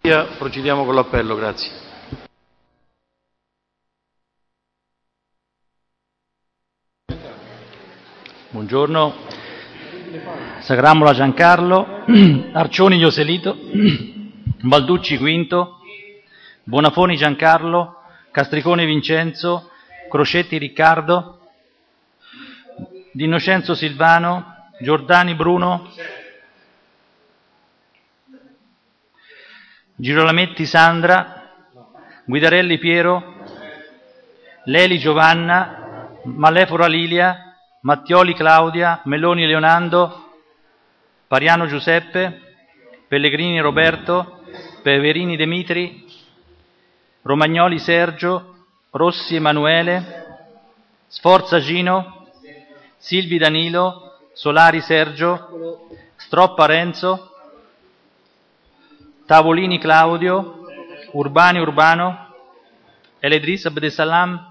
Procediamo con l'appello, grazie. Buongiorno. Sagramola Giancarlo, Arcioni Ioselito, Balducci Quinto, Bonafoni Giancarlo, Castricone Vincenzo, Crocetti Riccardo, D'Innocenzo Silvano, Giordani Bruno, Girolametti Sandra, Guidarelli Piero, Leli Giovanna, Malefora Lilia, Mattioli Claudia, Meloni Leonardo, Pariano Giuseppe, Pellegrini Roberto, Peverini Demitri, Romagnoli Sergio, Rossi Emanuele, Sforza Gino, Silvi Danilo, Solari Sergio, Stroppa Renzo, Tavolini Claudio, Urbani Urbano, Eledris Abdesalam,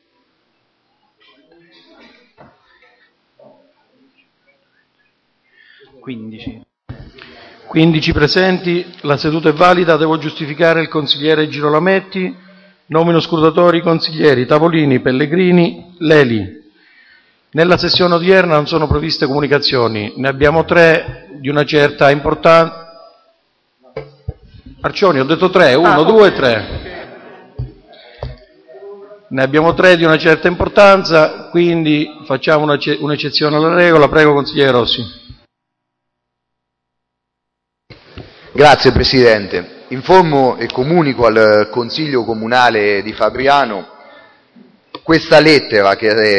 Quindici presenti, la seduta è valida. Devo giustificare il consigliere Girolametti. Nomino scrutatori consiglieri Tavolini, Pellegrini, Leli. Nella sessione odierna non sono previste comunicazioni, ne abbiamo tre di una certa importanza. Arcioni, ho detto tre, 1, 2, 3. Ne abbiamo tre di una certa importanza, quindi facciamo un'eccezione alla regola. Prego, consigliere Rossi. Grazie Presidente. Informo e comunico al Consiglio Comunale di Fabriano questa lettera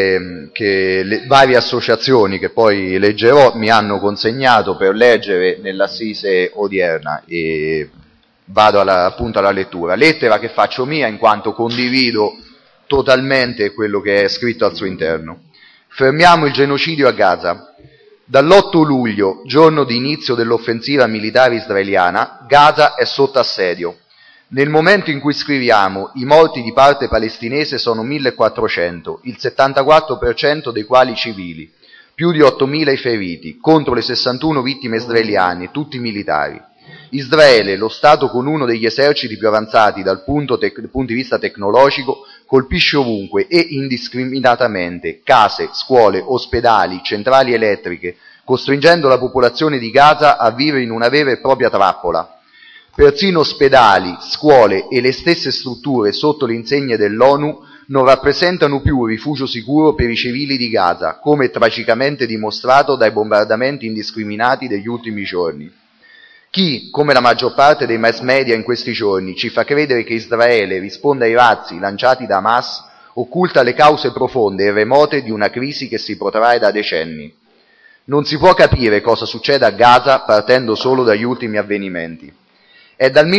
che le varie associazioni, che poi leggerò, mi hanno consegnato per leggere nell'assise odierna, e vado appunto alla lettura. Lettera che faccio mia in quanto condivido totalmente quello che è scritto al suo interno. Fermiamo il genocidio a Gaza. Dall'8 luglio, giorno di inizio dell'offensiva militare israeliana, Gaza è sotto assedio. Nel momento in cui scriviamo, i morti di parte palestinese sono 1.400, il 74% dei quali civili, più di 8.000 i feriti, contro le 61 vittime israeliane, tutti militari. Israele, lo Stato con uno degli eserciti più avanzati dal punto di vista tecnologico, colpisce ovunque e indiscriminatamente case, scuole, ospedali, centrali elettriche, costringendo la popolazione di Gaza a vivere in una vera e propria trappola. Persino ospedali, scuole e le stesse strutture sotto le insegne dell'ONU non rappresentano più un rifugio sicuro per i civili di Gaza, come tragicamente dimostrato dai bombardamenti indiscriminati degli ultimi giorni. Chi, come la maggior parte dei mass media in questi giorni, ci fa credere che Israele risponda ai razzi lanciati da Hamas, occulta le cause profonde e remote di una crisi che si protrae da decenni. Non si può capire cosa succede a Gaza partendo solo dagli ultimi avvenimenti. È dal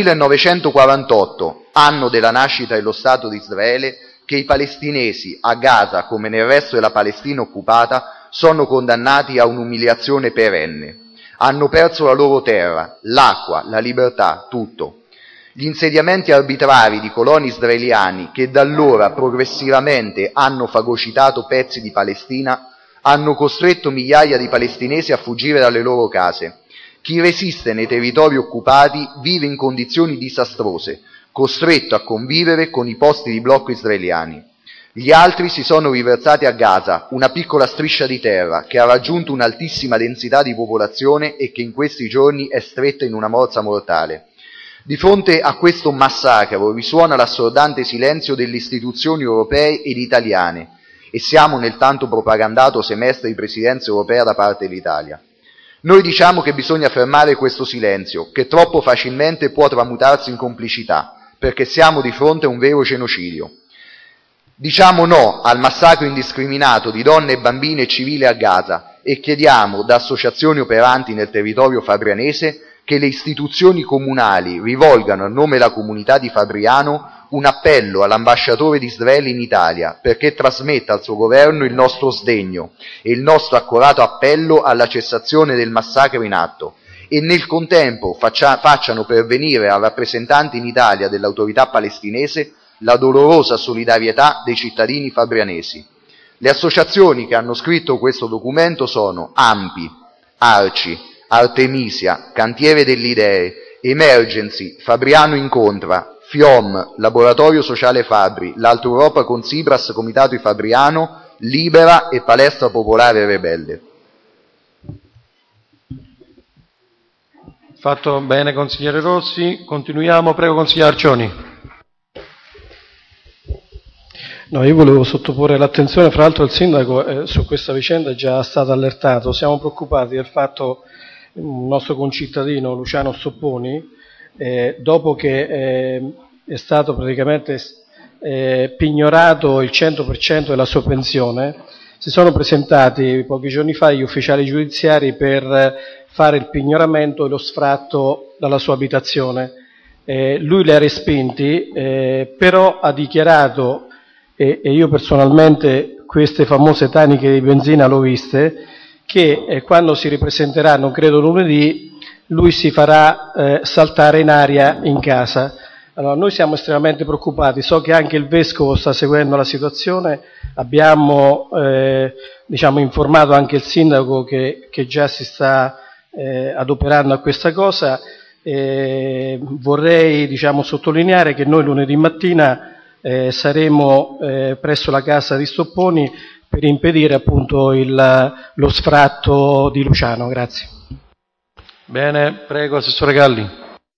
1948, anno della nascita dello Stato di Israele, che i palestinesi a Gaza, come nel resto della Palestina occupata, sono condannati a un'umiliazione perenne. Hanno perso la loro terra, l'acqua, la libertà, tutto. Gli insediamenti arbitrari di coloni israeliani che da allora progressivamente hanno fagocitato pezzi di Palestina hanno costretto migliaia di palestinesi a fuggire dalle loro case. Chi resiste nei territori occupati vive in condizioni disastrose, costretto a convivere con i posti di blocco israeliani. Gli altri si sono riversati a Gaza, una piccola striscia di terra che ha raggiunto un'altissima densità di popolazione e che in questi giorni è stretta in una morsa mortale. Di fronte a questo massacro risuona l'assordante silenzio delle istituzioni europee ed italiane, e siamo nel tanto propagandato semestre di presidenza europea da parte dell'Italia. Noi diciamo che bisogna fermare questo silenzio, che troppo facilmente può tramutarsi in complicità, perché siamo di fronte a un vero genocidio. Diciamo no al massacro indiscriminato di donne, bambini e civili a Gaza e chiediamo da associazioni operanti nel territorio fabrianese che le istituzioni comunali rivolgano a nome della comunità di Fabriano un appello all'ambasciatore di Israele in Italia perché trasmetta al suo governo il nostro sdegno e il nostro accorato appello alla cessazione del massacro in atto e nel contempo facciano pervenire al rappresentante in Italia dell'autorità palestinese la dolorosa solidarietà dei cittadini fabrianesi. Le associazioni che hanno scritto questo documento sono AMPI, ARCI, Artemisia, Cantiere delle Idee, Emergency, Fabriano incontra, FIOM, Laboratorio Sociale Fabri, l'Alta Europa con Sibras, Comitato di Fabriano, Libera e Palestra Popolare Rebelde. Fatto bene, consigliere Rossi. Continuiamo, prego, consigliere Arcioni. No, io volevo sottoporre l'attenzione, fra l'altro il sindaco su questa vicenda è già stato allertato. Siamo preoccupati del fatto che un nostro concittadino, Luciano Stopponi, dopo che è stato praticamente pignorato il 100% della sua pensione, si sono presentati pochi giorni fa gli ufficiali giudiziari per fare il pignoramento e lo sfratto dalla sua abitazione. Lui li ha respinti, però ha dichiarato, e io personalmente queste famose taniche di benzina l'ho viste, che quando si ripresenteranno, credo lunedì, lui si farà saltare in aria in casa. Allora, noi siamo estremamente preoccupati, so che anche il Vescovo sta seguendo la situazione, abbiamo informato anche il Sindaco che già si sta adoperando a questa cosa. Vorrei sottolineare che noi lunedì mattina saremo presso la casa di Stopponi per impedire appunto lo sfratto di Luciano. Grazie. Bene, prego, Assessore Galli.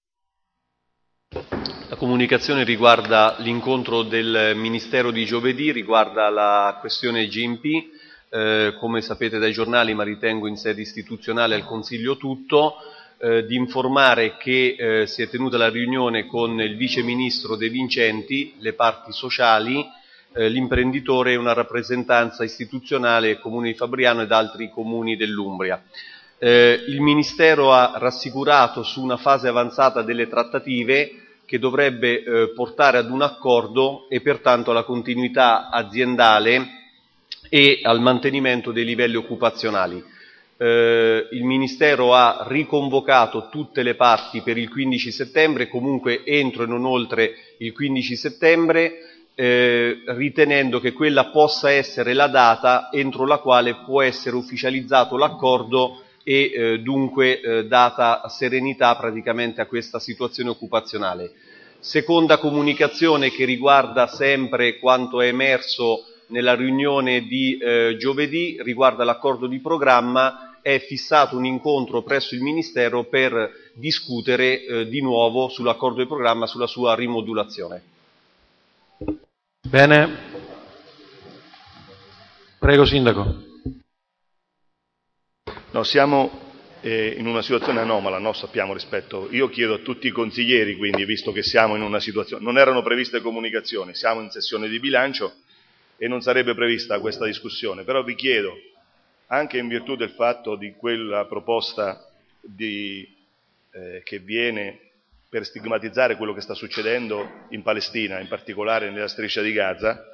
La comunicazione riguarda l'incontro del Ministero di giovedì, riguarda la questione GMP, come sapete dai giornali, ma ritengo in sede istituzionale al Consiglio tutto, di informare che si è tenuta la riunione con il Vice Ministro De Vincenti, le parti sociali, l'imprenditore e una rappresentanza istituzionale, Comune di Fabriano ed altri comuni dell'Umbria. Il Ministero ha rassicurato su una fase avanzata delle trattative che dovrebbe portare ad un accordo e pertanto alla continuità aziendale e al mantenimento dei livelli occupazionali. Il Ministero ha riconvocato tutte le parti per il 15 settembre, comunque entro e non oltre il 15 settembre, ritenendo che quella possa essere la data entro la quale può essere ufficializzato l'accordo e dunque data serenità praticamente a questa situazione occupazionale. Seconda comunicazione che riguarda sempre quanto è emerso nella riunione di giovedì, riguarda l'accordo di programma, è fissato un incontro presso il Ministero per discutere di nuovo sull'accordo di programma, sulla sua rimodulazione. Bene. Prego, Sindaco. No, siamo in una situazione anomala, no, sappiamo rispetto. Io chiedo a tutti i consiglieri, quindi, visto che siamo in una situazione, non erano previste comunicazioni, siamo in sessione di bilancio e non sarebbe prevista questa discussione, però vi chiedo, anche in virtù del fatto di quella proposta che viene per stigmatizzare quello che sta succedendo in Palestina, in particolare nella striscia di Gaza,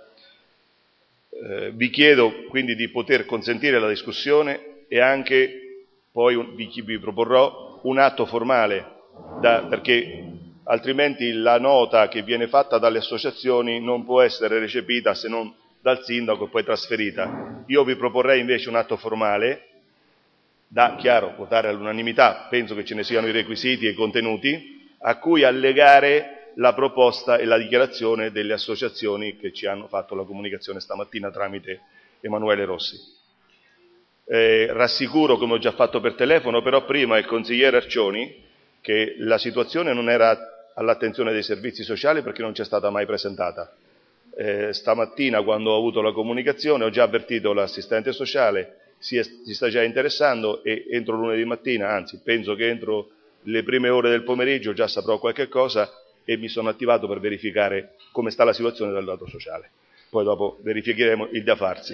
vi chiedo quindi di poter consentire la discussione e anche poi vi proporrò un atto formale, perché altrimenti la nota che viene fatta dalle associazioni non può essere recepita se non dal sindaco e poi trasferita. Io vi proporrei invece un atto formale, da chiaro votare all'unanimità, penso che ce ne siano i requisiti e i contenuti, a cui allegare la proposta e la dichiarazione delle associazioni che ci hanno fatto la comunicazione stamattina tramite Emanuele Rossi. Rassicuro, come ho già fatto per telefono, però prima il consigliere Arcioni, che la situazione non era all'attenzione dei servizi sociali perché non c'è stata mai presentata. Stamattina, quando ho avuto la comunicazione, ho già avvertito l'assistente sociale, si sta già interessando e entro lunedì mattina, anzi penso che entro le prime ore del pomeriggio già saprò qualche cosa e mi sono attivato per verificare come sta la situazione dal lato sociale. Poi dopo verificheremo il da farsi.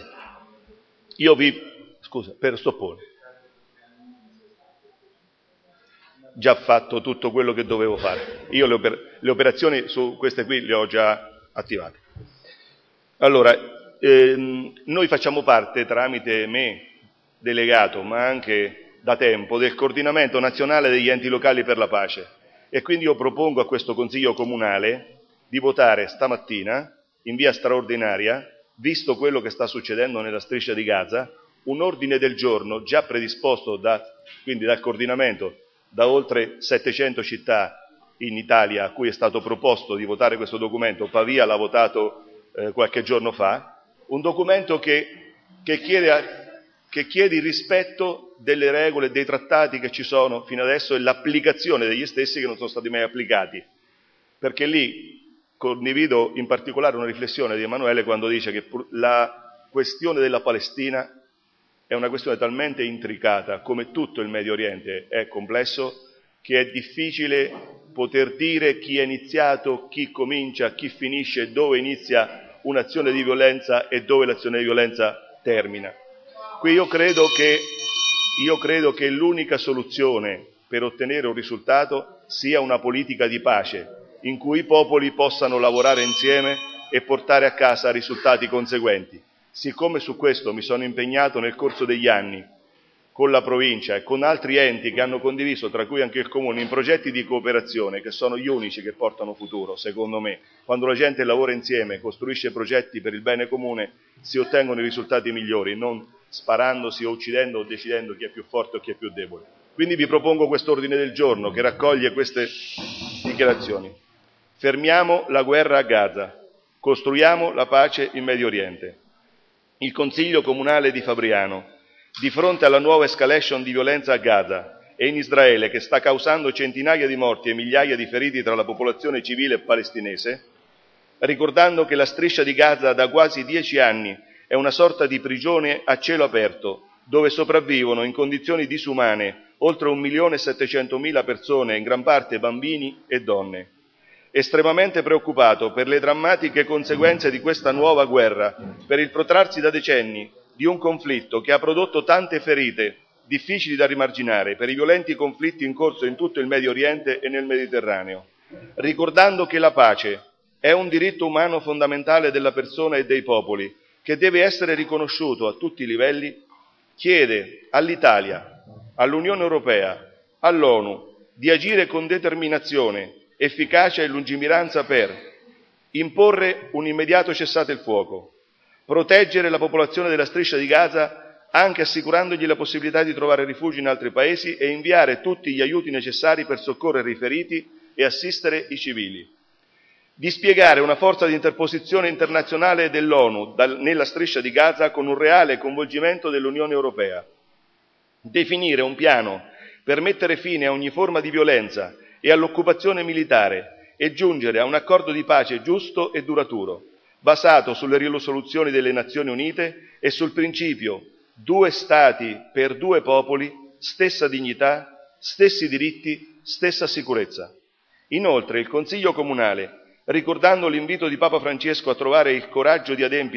Per Stopponi. Già fatto tutto quello che dovevo fare. Io le operazioni su queste qui le ho già attivate. Allora, noi facciamo parte, tramite me, delegato, ma anche da tempo, del coordinamento nazionale degli enti locali per la pace. E quindi io propongo a questo Consiglio Comunale di votare stamattina, in via straordinaria, visto quello che sta succedendo nella striscia di Gaza, un ordine del giorno già predisposto quindi dal coordinamento da oltre 700 città in Italia a cui è stato proposto di votare questo documento. Pavia l'ha votato qualche giorno fa, un documento che chiede il rispetto delle regole e dei trattati che ci sono fino adesso e l'applicazione degli stessi che non sono stati mai applicati, perché lì condivido in particolare una riflessione di Emanuele quando dice che la questione della Palestina è una questione talmente intricata, come tutto il Medio Oriente è complesso, che è difficile poter dire chi è iniziato, chi comincia, chi finisce, dove inizia un'azione di violenza e dove l'azione di violenza termina. Qui io credo che l'unica soluzione per ottenere un risultato sia una politica di pace, in cui i popoli possano lavorare insieme e portare a casa risultati conseguenti. Siccome su questo mi sono impegnato nel corso degli anni con la provincia e con altri enti che hanno condiviso, tra cui anche il Comune, in progetti di cooperazione che sono gli unici che portano futuro, secondo me. Quando la gente lavora insieme, costruisce progetti per il bene comune, si ottengono i risultati migliori, non sparandosi o uccidendo o decidendo chi è più forte o chi è più debole. Quindi vi propongo quest'ordine del giorno che raccoglie queste dichiarazioni. Fermiamo la guerra a Gaza, costruiamo la pace in Medio Oriente. Il Consiglio Comunale di Fabriano, di fronte alla nuova escalation di violenza a Gaza e in Israele, che sta causando centinaia di morti e migliaia di feriti tra la popolazione civile palestinese, ricordando che la striscia di Gaza da quasi 10 anni è una sorta di prigione a cielo aperto, dove sopravvivono in condizioni disumane oltre 1.700.000 persone, in gran parte bambini e donne. Estremamente preoccupato per le drammatiche conseguenze di questa nuova guerra, per il protrarsi da decenni di un conflitto che ha prodotto tante ferite difficili da rimarginare, per i violenti conflitti in corso in tutto il Medio Oriente e nel Mediterraneo, ricordando che la pace è un diritto umano fondamentale della persona e dei popoli, che deve essere riconosciuto a tutti i livelli, chiede all'Italia, all'Unione Europea, all'ONU di agire con determinazione, efficacia e lungimiranza per imporre un immediato cessate il fuoco, proteggere la popolazione della striscia di Gaza anche assicurandogli la possibilità di trovare rifugio in altri paesi e inviare tutti gli aiuti necessari per soccorrere i feriti e assistere i civili. Dispiegare una forza di interposizione internazionale dell'ONU nella striscia di Gaza con un reale coinvolgimento dell'Unione Europea. Definire un piano per mettere fine a ogni forma di violenza e all'occupazione militare e giungere a un accordo di pace giusto e duraturo, basato sulle risoluzioni delle Nazioni Unite e sul principio 2 Stati per 2 popoli, stessa dignità, stessi diritti, stessa sicurezza. Inoltre il Consiglio Comunale, ricordando l'invito di Papa Francesco a trovare il coraggio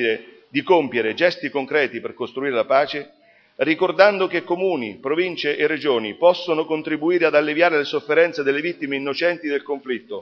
di compiere gesti concreti per costruire la pace, ricordando che comuni, province e regioni possono contribuire ad alleviare le sofferenze delle vittime innocenti del conflitto,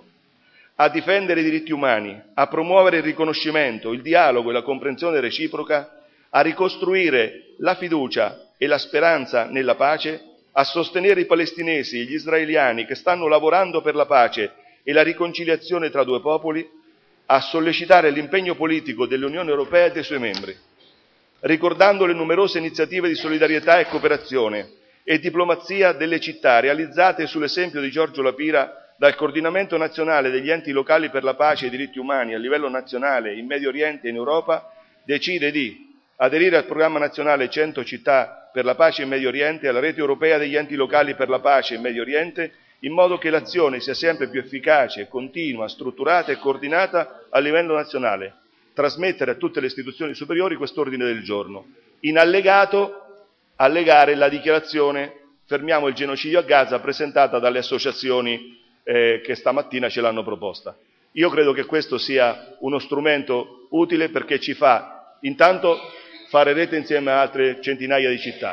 a difendere i diritti umani, a promuovere il riconoscimento, il dialogo e la comprensione reciproca, a ricostruire la fiducia e la speranza nella pace, a sostenere i palestinesi e gli israeliani che stanno lavorando per la pace e la riconciliazione tra 2 popoli, a sollecitare l'impegno politico dell'Unione Europea e dei suoi membri, ricordando le numerose iniziative di solidarietà e cooperazione e diplomazia delle città realizzate sull'esempio di Giorgio La Pira dal Coordinamento Nazionale degli Enti Locali per la Pace e i Diritti Umani a livello nazionale in Medio Oriente e in Europa, decide di aderire al programma nazionale 100 città per la pace in Medio Oriente e alla rete europea degli enti locali per la pace in Medio Oriente, in modo che l'azione sia sempre più efficace, continua, strutturata e coordinata a livello nazionale. Trasmettere a tutte le istituzioni superiori quest'ordine del giorno. In allegato, allegare la dichiarazione Fermiamo il genocidio a Gaza presentata dalle associazioni che stamattina ce l'hanno proposta. Io credo che questo sia uno strumento utile perché ci fa intanto fare rete insieme a altre centinaia di città,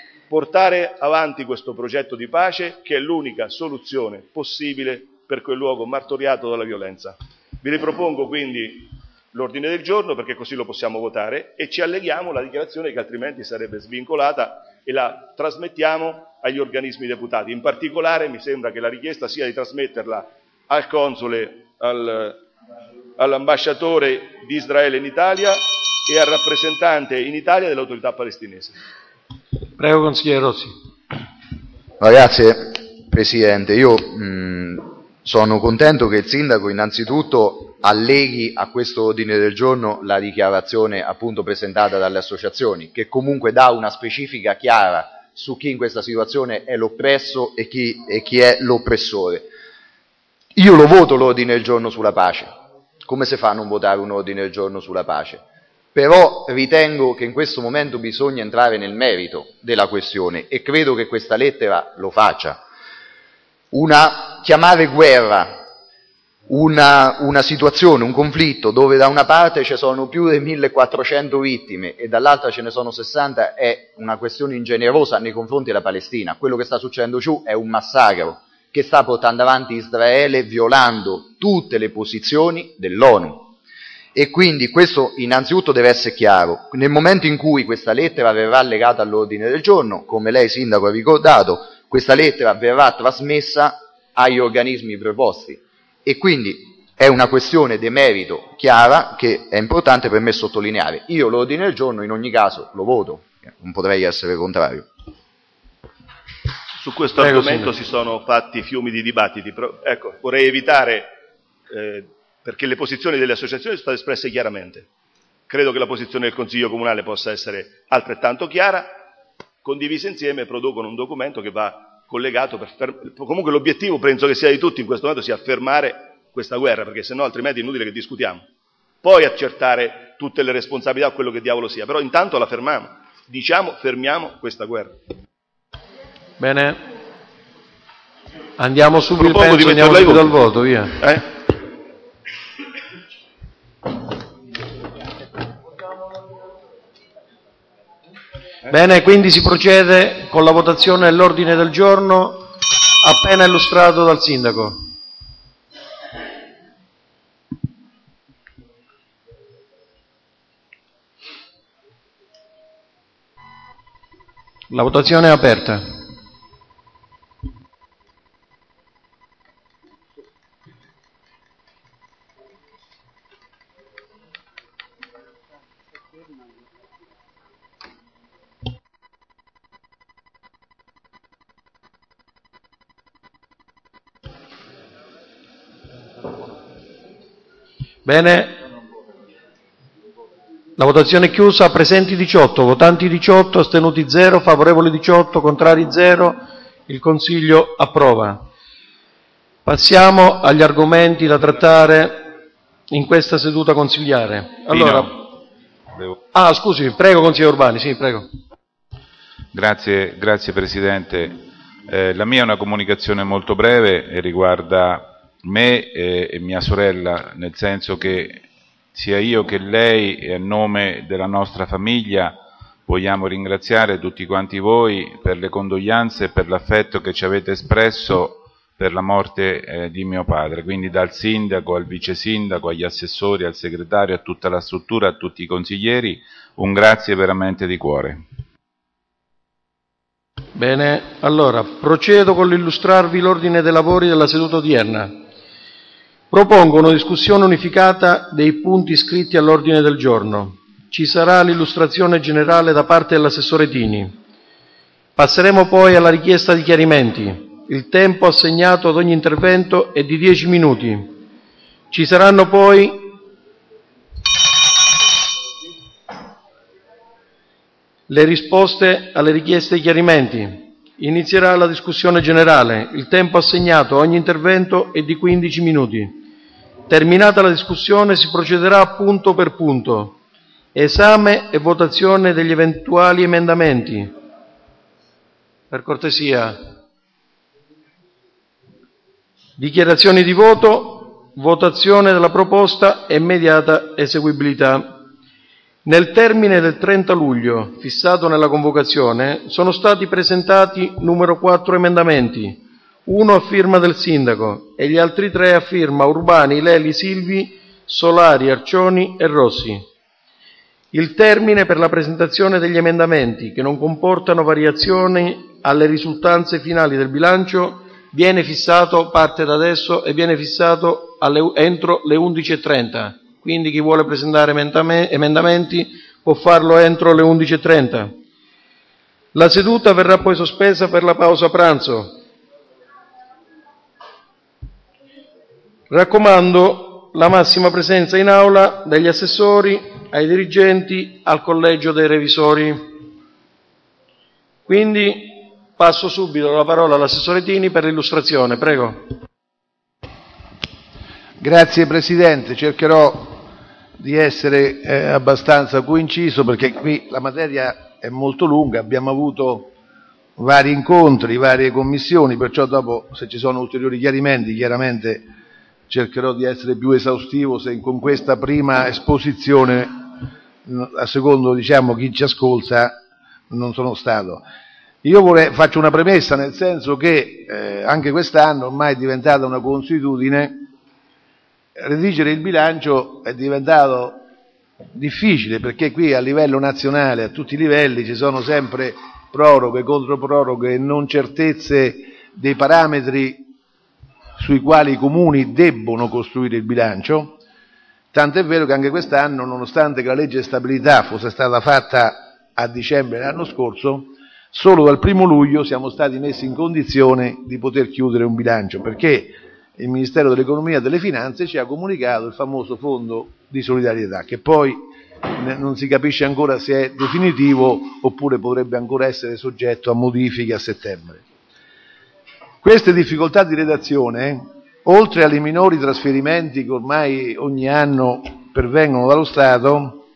portare avanti questo progetto di pace che è l'unica soluzione possibile per quel luogo martoriato dalla violenza. Vi ripropongo quindi l'ordine del giorno perché così lo possiamo votare e ci alleghiamo alla dichiarazione che altrimenti sarebbe svincolata e la trasmettiamo agli organismi deputati. In particolare mi sembra che la richiesta sia di trasmetterla al console, all'ambasciatore di Israele in Italia e al rappresentante in Italia dell'autorità palestinese. Prego, consigliere Rossi. Grazie Presidente, io sono contento che il Sindaco innanzitutto alleghi a questo ordine del giorno la dichiarazione appunto presentata dalle associazioni, che comunque dà una specifica chiara su chi in questa situazione è l'oppresso e chi è l'oppressore. Io lo voto l'ordine del giorno sulla pace. Come si fa a non votare un ordine del giorno sulla pace? Però ritengo che in questo momento bisogna entrare nel merito della questione e credo che questa lettera lo faccia. Chiamare guerra una situazione, un conflitto dove da una parte ci sono più di 1400 vittime e dall'altra ce ne sono 60 è una questione ingenerosa nei confronti della Palestina. Quello che sta succedendo giù è un massacro che sta portando avanti Israele violando tutte le posizioni dell'ONU. E quindi questo innanzitutto deve essere chiaro. Nel momento in cui questa lettera verrà legata all'ordine del giorno, come lei Sindaco ha ricordato, questa lettera verrà trasmessa agli organismi preposti e quindi è una questione di merito chiara che è importante per me sottolineare. Io l'ordine del giorno in ogni caso lo voto, non potrei essere contrario. Su questo argomento si sono fatti fiumi di dibattiti, però, ecco, vorrei evitare, perché le posizioni delle associazioni sono state espresse chiaramente. Credo che la posizione del Consiglio Comunale possa essere altrettanto chiara, condivise insieme producono un documento che va collegato comunque l'obiettivo penso che sia di tutti in questo momento sia fermare questa guerra, perché sennò altrimenti è inutile che discutiamo. Poi accertare tutte le responsabilità o quello che diavolo sia, però intanto la fermiamo, diciamo fermiamo questa guerra. Bene, andiamo subito, Propongo di metterla subito al voto, via. Bene, quindi si procede con la votazione dell'ordine del giorno appena illustrato dal Sindaco. La votazione è aperta. Bene, la votazione è chiusa, presenti 18, votanti 18, astenuti 0, favorevoli 18, contrari 0, il Consiglio approva. Passiamo agli argomenti da trattare in questa seduta consigliare. Allora, scusi, prego consigliere Urbani, sì, prego. Grazie Presidente. La mia è una comunicazione molto breve e riguarda me e mia sorella, nel senso che sia io che lei e a nome della nostra famiglia vogliamo ringraziare tutti quanti voi per le condoglianze e per l'affetto che ci avete espresso per la morte di mio padre, quindi dal sindaco al vice sindaco, agli assessori, al segretario, a tutta la struttura, a tutti i consiglieri, un grazie veramente di cuore. Bene, allora procedo con l'illustrarvi l'ordine dei lavori della seduta odierna. Propongo una discussione unificata dei punti iscritti all'ordine del giorno. Ci sarà l'illustrazione generale da parte dell'assessore Tini. Passeremo poi alla richiesta di chiarimenti. Il tempo assegnato ad ogni intervento è di 10 minuti. Ci saranno poi le risposte alle richieste di chiarimenti. Inizierà la discussione generale. Il tempo assegnato a ogni intervento è di 15 minuti. Terminata la discussione si procederà punto per punto. Esame e votazione degli eventuali emendamenti. Per cortesia. Dichiarazioni di voto, votazione della proposta e immediata eseguibilità. Nel termine del 30 luglio, fissato nella convocazione, sono stati presentati numero 4 emendamenti, uno a firma del Sindaco e gli altri 3 a firma Urbani, Leli, Silvi, Solari, Arcioni e Rossi. Il termine per la presentazione degli emendamenti che non comportano variazioni alle risultanze finali del bilancio viene fissato, parte da adesso, e viene fissato entro le 11:30. Quindi chi vuole presentare emendamenti può farlo entro le 11:30. La seduta verrà poi sospesa per la pausa pranzo. Raccomando la massima presenza in aula degli assessori, ai dirigenti, al collegio dei revisori. Quindi passo subito la parola all'assessore Tini per l'illustrazione, prego. Grazie Presidente, cercherò di essere abbastanza coinciso perché qui la materia è molto lunga, abbiamo avuto vari incontri, varie commissioni, perciò dopo se ci sono ulteriori chiarimenti chiaramente cercherò di essere più esaustivo se con questa prima esposizione, a secondo chi ci ascolta, non sono stato. Io faccio una premessa nel senso che anche quest'anno ormai è diventata una consuetudine. Redigere il bilancio è diventato difficile perché qui a livello nazionale, a tutti i livelli, ci sono sempre proroghe, controproroghe e non certezze dei parametri sui quali i comuni debbono costruire il bilancio, tant'è vero che anche quest'anno, nonostante che la legge di stabilità fosse stata fatta a dicembre dell'anno scorso, solo dal 1° luglio siamo stati messi in condizione di poter chiudere un bilancio, perché il Ministero dell'Economia e delle Finanze ci ha comunicato il famoso fondo di solidarietà, che poi non si capisce ancora se è definitivo oppure potrebbe ancora essere soggetto a modifiche a settembre. Queste difficoltà di redazione, oltre alle minori trasferimenti che ormai ogni anno pervengono dallo Stato,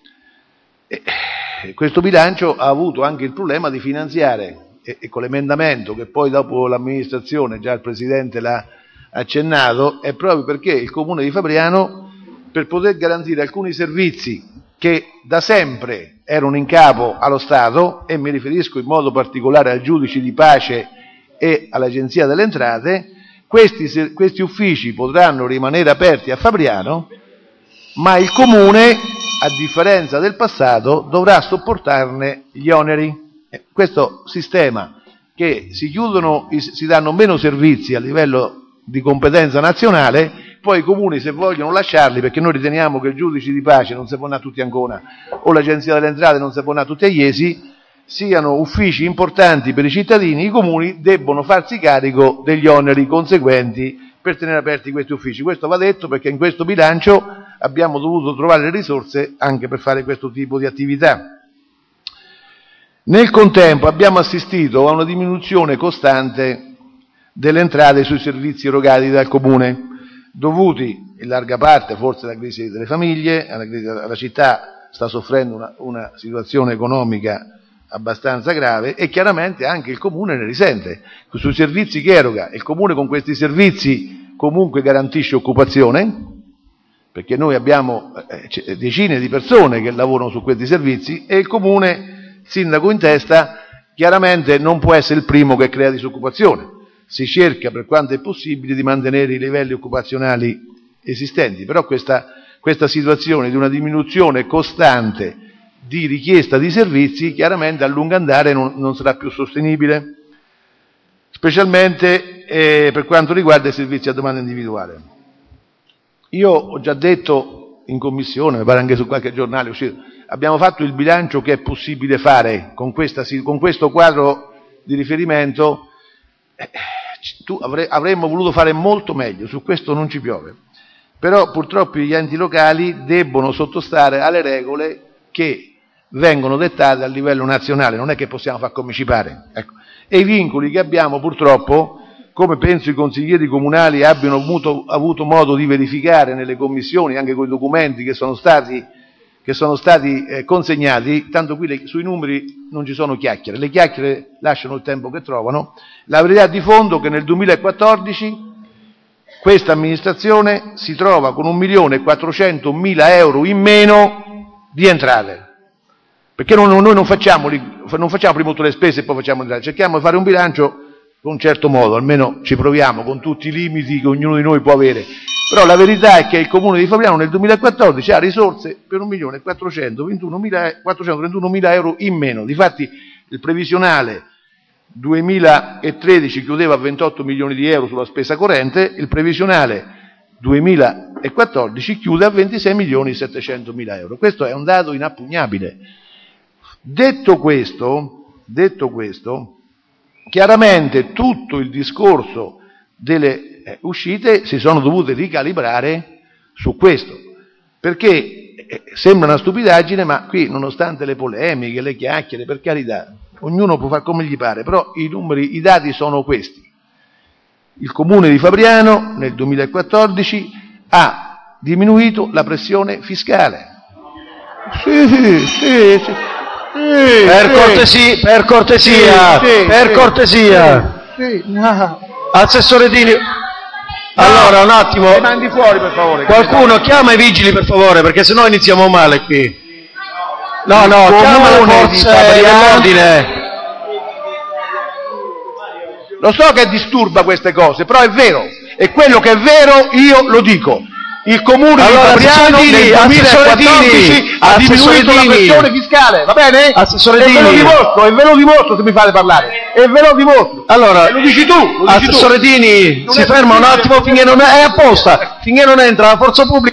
questo bilancio ha avuto anche il problema di finanziare, e con l'emendamento che poi dopo l'amministrazione, già il Presidente l'ha accennato, è proprio perché il Comune di Fabriano, per poter garantire alcuni servizi che da sempre erano in capo allo Stato, e mi riferisco in modo particolare al giudice di pace e all'Agenzia delle Entrate, questi uffici potranno rimanere aperti a Fabriano, ma il Comune, a differenza del passato, dovrà sopportarne gli oneri. Questo sistema che si chiudono, si danno meno servizi a livello di competenza nazionale, poi i comuni se vogliono lasciarli, perché noi riteniamo che il giudice di pace non si può andare tutti a Ancona o l'Agenzia delle Entrate non si può andare tutti a Iesi, siano uffici importanti per i cittadini, i comuni debbono farsi carico degli oneri conseguenti per tenere aperti questi uffici. Questo va detto perché in questo bilancio abbiamo dovuto trovare le risorse anche per fare questo tipo di attività. Nel contempo abbiamo assistito a una diminuzione costante delle entrate sui servizi erogati dal Comune, dovuti in larga parte forse alla crisi delle famiglie, la città sta soffrendo una situazione economica abbastanza grave e chiaramente anche il Comune ne risente. Sui servizi che eroga, il Comune con questi servizi comunque garantisce occupazione, perché noi abbiamo decine di persone che lavorano su questi servizi e il Comune, sindaco in testa, chiaramente non può essere il primo che crea disoccupazione. Si cerca per quanto è possibile di mantenere i livelli occupazionali esistenti, però questa situazione di una diminuzione costante di richiesta di servizi chiaramente a lungo andare non sarà più sostenibile, specialmente per quanto riguarda i servizi a domanda individuale. Io ho già detto in commissione, mi pare anche su qualche giornale uscito, abbiamo fatto il bilancio che è possibile fare con questo quadro di riferimento. Avremmo voluto fare molto meglio, su questo non ci piove, però purtroppo gli enti locali debbono sottostare alle regole che vengono dettate a livello nazionale, non è che possiamo far come ci pare, ecco. E i vincoli che abbiamo purtroppo, come penso i consiglieri comunali abbiano avuto modo di verificare nelle commissioni, anche con i documenti che sono stati consegnati, tanto qui sui numeri non ci sono chiacchiere, le chiacchiere lasciano il tempo che trovano. La verità di fondo è che nel 2014 questa amministrazione si trova con 1.400.000 euro in meno di entrate, perché noi non facciamo prima tutte le spese e poi facciamo entrate, cerchiamo di fare un bilancio con un certo modo, almeno ci proviamo con tutti i limiti che ognuno di noi può avere. Però la verità è che il Comune di Fabriano nel 2014 ha risorse per 1.431.000 euro in meno. Difatti il previsionale 2013 chiudeva a 28 milioni di euro sulla spesa corrente, il previsionale 2014 chiude a 26.700.000 euro. Questo è un dato inappugnabile. Detto questo, chiaramente tutto il discorso delle uscite si sono dovute ricalibrare su questo, perché sembra una stupidaggine, ma qui, nonostante le polemiche, le chiacchiere, per carità, ognuno può fare come gli pare, però i dati sono questi. Il Comune di Fabriano nel 2014 ha diminuito la pressione fiscale. Sì. Per cortesia. Assessore Dini. Allora, un attimo. Mi mandi fuori, per favore. Qualcuno chiama i vigili, per favore, perché sennò iniziamo male qui. No, chiama le forze dell'ordine. Lo so che disturba queste cose, però è vero. E quello che è vero io lo dico. Il Comune di Fabriano nel 2014 ha diminuito la pressione fiscale, va bene? Assessore Dini. E ve lo dimostro se mi fate parlare. E ve lo dimostro. Allora, lo dici tu. Assessore Dini, si ferma un attimo finché non è apposta, finché non entra la forza pubblica.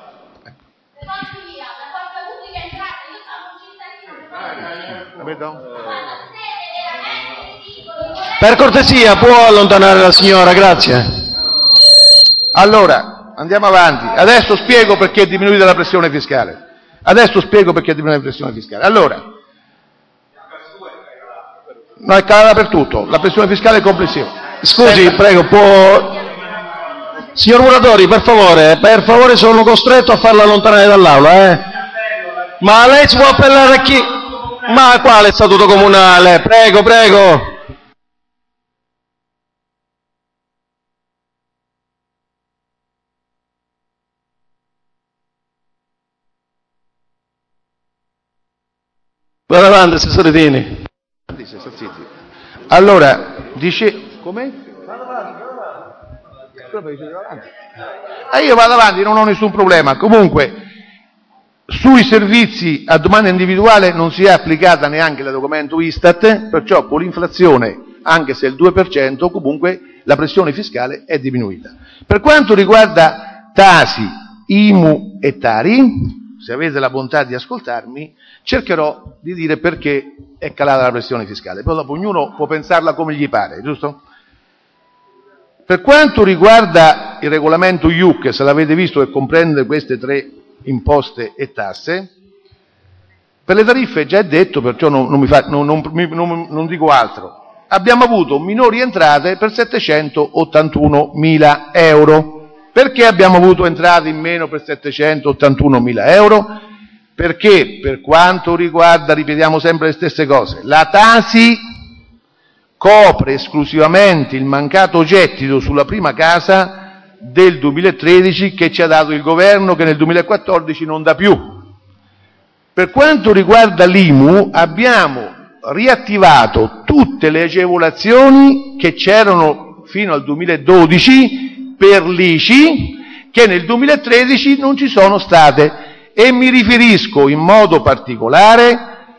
Per cortesia, può allontanare la signora, grazie. Allora, andiamo avanti. Adesso spiego perché è diminuita la pressione fiscale. Allora, no, è calata per tutto, la pressione fiscale è complessiva. Scusi, prego, può... Signor Muratori, per favore, sono costretto a farla allontanare dall'aula, Ma lei si può appellare a chi? Ma quale statuto comunale? Prego. Vado avanti, assessore Dini. Allora, dice... Come? Io vado avanti, non ho nessun problema. Comunque, sui servizi a domanda individuale non si è applicata neanche il documento Istat, perciò con l'inflazione, anche se il 2%, comunque la pressione fiscale è diminuita. Per quanto riguarda Tasi, IMU e Tari, se avete la bontà di ascoltarmi, cercherò di dire perché è calata la pressione fiscale. Poi dopo ognuno può pensarla come gli pare, giusto? Per quanto riguarda il regolamento IUC, se l'avete visto, che comprende queste 3 imposte e tasse, per le tariffe già è detto, perciò non dico altro. Abbiamo avuto minori entrate per 781.000 euro. Perché abbiamo avuto entrate in meno per 781.000 euro? Perché per quanto riguarda, ripetiamo sempre le stesse cose, la Tasi copre esclusivamente il mancato gettito sulla prima casa del 2013 che ci ha dato il governo, che nel 2014 non dà più. Per quanto riguarda l'IMU, abbiamo riattivato tutte le agevolazioni che c'erano fino al 2012 per l'ICI, che nel 2013 non ci sono state, e mi riferisco in modo particolare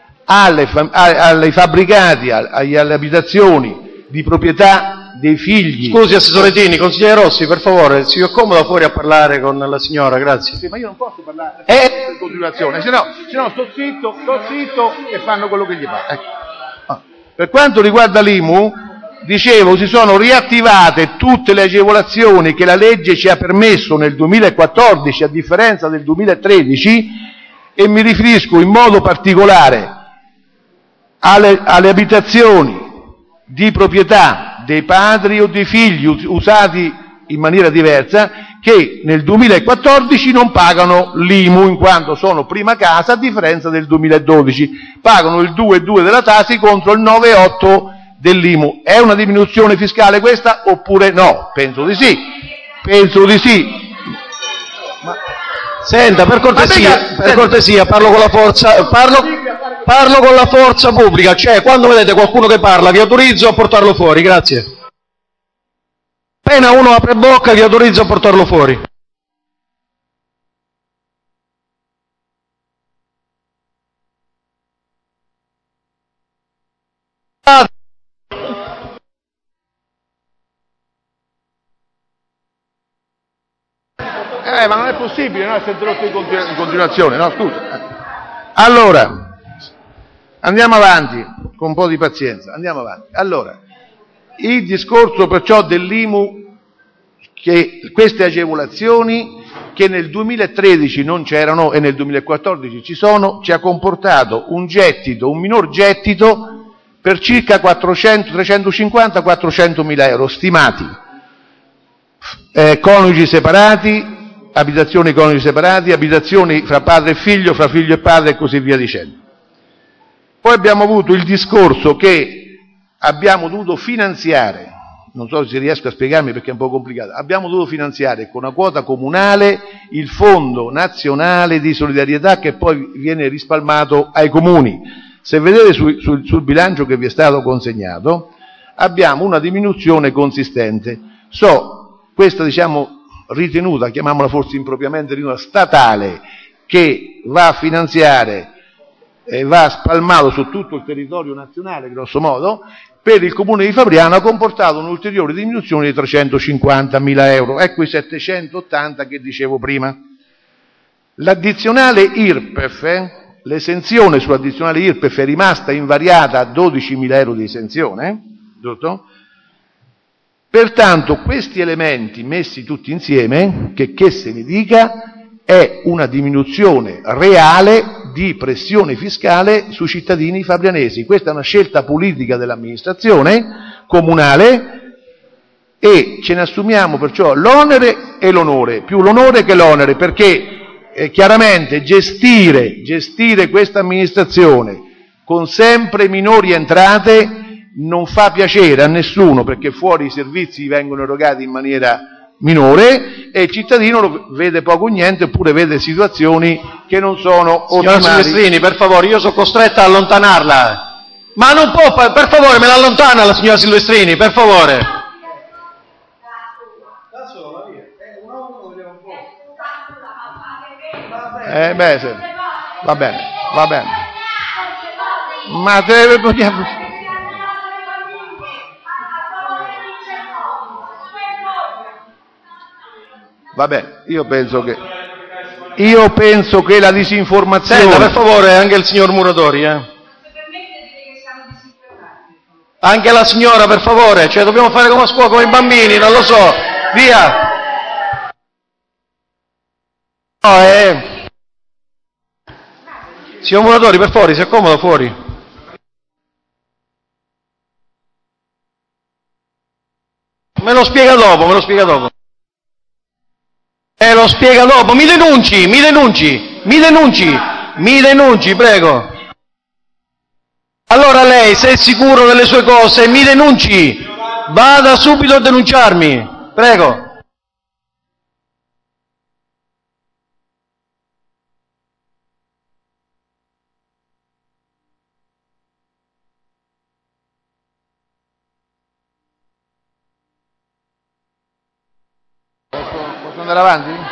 ai fabbricati, alle abitazioni di proprietà dei figli. Scusi, assessore Dini, consigliere Rossi, per favore, si accomoda fuori a parlare con la signora, grazie. Sì, ma io non posso parlare in continuazione, se no sto zitto e fanno quello che gli pare. Per quanto riguarda l'IMU, dicevo, si sono riattivate tutte le agevolazioni che la legge ci ha permesso nel 2014 a differenza del 2013, e mi riferisco in modo particolare alle abitazioni di proprietà dei padri o dei figli usati in maniera diversa, che nel 2014 non pagano l'IMU in quanto sono prima casa, a differenza del 2012 pagano il 2,2 della Tasi contro il 9,8 dell'IMU. È una diminuzione fiscale questa oppure no? Penso di sì. Ma... Senta, per cortesia, parlo con la forza pubblica, cioè quando vedete qualcuno che parla vi autorizzo a portarlo fuori, grazie. Appena uno apre bocca vi autorizzo a portarlo fuori. Ma non è possibile, no? Essere interrotto in continuazione, no? Scusa. Allora, andiamo avanti, con un po' di pazienza, andiamo avanti. Allora, il discorso perciò dell'IMU che queste agevolazioni, che nel 2013 non c'erano e nel 2014 ci sono, ci ha comportato un minor gettito per circa 350-400 mila euro stimati, coniugi separati, abitazioni coniugi separati, abitazioni fra padre e figlio, fra figlio e padre e così via dicendo. Poi abbiamo avuto il discorso che abbiamo dovuto finanziare, non so se riesco a spiegarmi perché è un po' complicato, abbiamo dovuto finanziare con una quota comunale il Fondo Nazionale di Solidarietà che poi viene rispalmato ai comuni. Se vedete sul bilancio che vi è stato consegnato, abbiamo una diminuzione consistente. Questa ritenuta, chiamiamola forse impropriamente ritenuta statale, che va a finanziare e va spalmato su tutto il territorio nazionale, grosso modo, per il Comune di Fabriano ha comportato un'ulteriore diminuzione di 350.000 euro. Ecco i 780 che dicevo prima. L'addizionale IRPEF, l'esenzione sull'addizionale IRPEF è rimasta invariata a 12.000 euro di esenzione, giusto? Pertanto questi elementi messi tutti insieme, che se ne dica, è una diminuzione reale di pressione fiscale sui cittadini fabrianesi. Questa è una scelta politica dell'amministrazione comunale e ce ne assumiamo perciò l'onere e l'onore, più l'onore che l'onere, perché chiaramente gestire questa amministrazione con sempre minori entrate non fa piacere a nessuno, perché fuori i servizi vengono erogati in maniera minore e il cittadino lo vede poco o niente, oppure vede situazioni che non sono ottimali. Signora Silvestrini, per favore, io sono costretta a allontanarla. Ma non può, per favore, me la allontana la signora Silvestrini, per favore. Sì. Va bene. Ma deve... Vabbè, io penso che la disinformazione... Senta, per favore, anche il signor Muratori, Anche la signora, per favore, dobbiamo fare come a scuola, come i bambini, non lo so, via! Signor Muratori, per favore, si accomoda fuori. Me lo spiega dopo. Lo spiega dopo, mi denunci, prego. Allora lei, se è sicuro delle sue cose, mi denunci, vada subito a denunciarmi, prego. Posso andare avanti?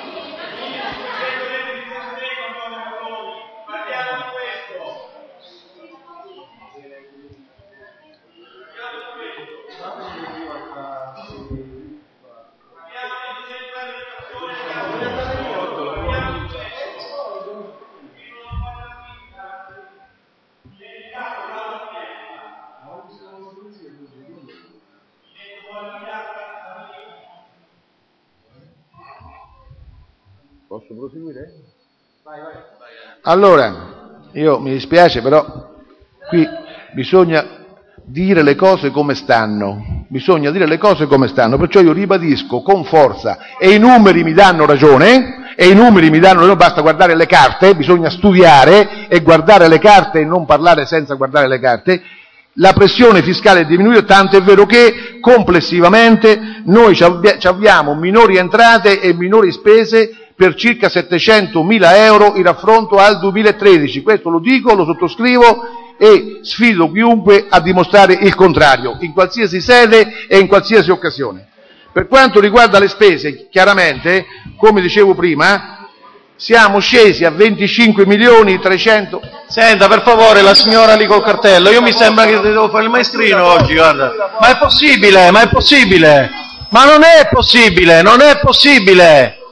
Posso proseguire? Vai. Allora, io mi dispiace, però qui bisogna dire le cose come stanno, perciò io ribadisco con forza, e i numeri mi danno ragione, basta guardare le carte, bisogna studiare e guardare le carte e non parlare senza guardare le carte. La pressione fiscale è diminuita, tanto è vero che complessivamente noi abbiamo minori entrate e minori spese per circa 700.000 euro in raffronto al 2013. Questo lo dico, lo sottoscrivo e sfido chiunque a dimostrare il contrario, in qualsiasi sede e in qualsiasi occasione. Per quanto riguarda le spese, chiaramente, come dicevo prima, siamo scesi a 25.300.000. Senta, per favore, la signora lì col cartello, io mi sembra che devo fare il maestrino oggi, guarda. Ma è possibile, ma non è possibile.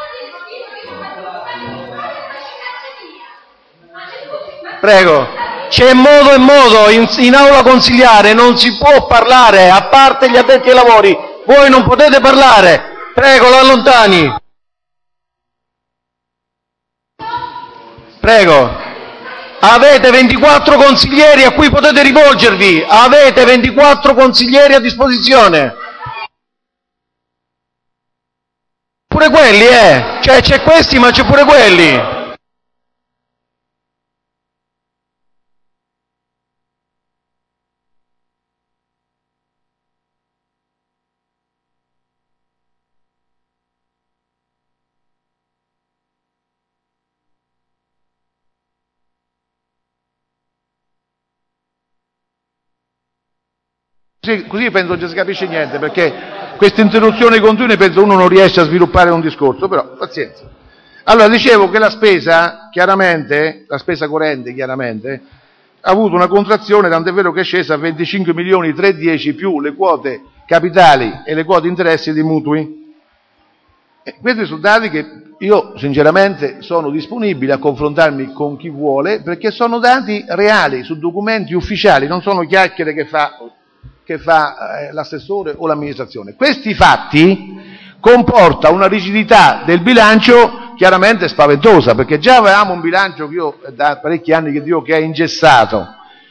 Prego. c'è modo e modo, in aula consigliare non si può parlare, a parte gli addetti ai lavori, voi non potete parlare, prego, lo allontani. Prego, avete 24 consiglieri a cui potete rivolgervi, avete 24 consiglieri a disposizione. Pure quelli, cioè c'è questi ma c'è pure quelli. Sì, così penso non ci si capisce niente, perché queste interruzioni continue penso uno non riesce a sviluppare un discorso, però pazienza. Allora, dicevo che la spesa, chiaramente, la spesa corrente, chiaramente, ha avuto una contrazione, tant'è vero che è scesa a 25 milioni 310 più le quote capitali e le quote interessi di mutui. E questi sono dati che io sinceramente sono disponibile a confrontarmi con chi vuole, perché sono dati reali, su documenti ufficiali, non sono chiacchiere che fa l'assessore o l'amministrazione. Questi fatti comporta una rigidità del bilancio chiaramente spaventosa, perché già avevamo un bilancio che io da parecchi anni che dico che è ingessato,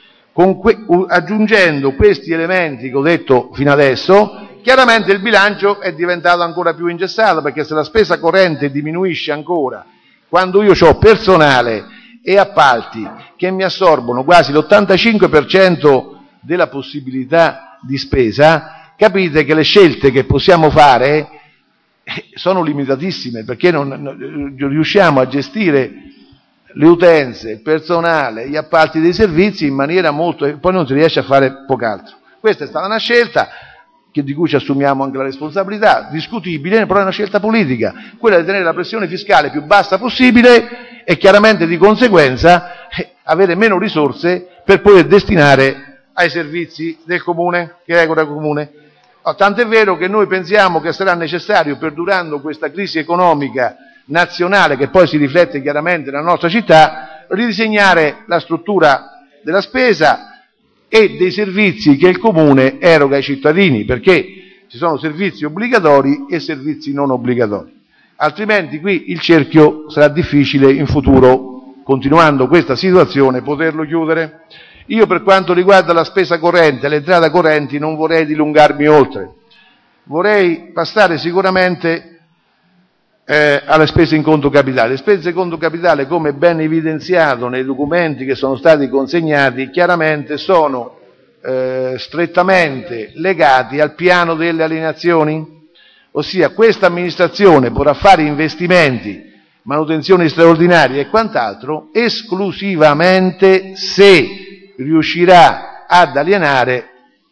aggiungendo questi elementi che ho detto fino adesso, chiaramente il bilancio è diventato ancora più ingessato, perché se la spesa corrente diminuisce ancora, quando io ho personale e appalti che mi assorbono quasi l'85% della possibilità di spesa, capite che le scelte che possiamo fare sono limitatissime, perché non riusciamo a gestire le utenze, il personale, gli appalti dei servizi in maniera molto... e poi non si riesce a fare poco altro. Questa è stata una scelta di cui ci assumiamo anche la responsabilità, discutibile, però è una scelta politica, quella di tenere la pressione fiscale più bassa possibile e chiaramente di conseguenza avere meno risorse per poter destinare ai servizi del comune, che regola il comune. Tant'è vero che noi pensiamo che sarà necessario, perdurando questa crisi economica nazionale, che poi si riflette chiaramente nella nostra città, ridisegnare la struttura della spesa e dei servizi che il comune eroga ai cittadini, perché ci sono servizi obbligatori e servizi non obbligatori. Altrimenti qui il cerchio sarà difficile in futuro, continuando questa situazione, poterlo chiudere. Io per quanto riguarda la spesa corrente, le entrate correnti, non vorrei dilungarmi oltre. Vorrei passare sicuramente alle spese in conto capitale. Le spese in conto capitale, come ben evidenziato nei documenti che sono stati consegnati, chiaramente sono strettamente legati al piano delle alienazioni, ossia questa amministrazione potrà fare investimenti, manutenzioni straordinarie e quant'altro esclusivamente se riuscirà ad alienare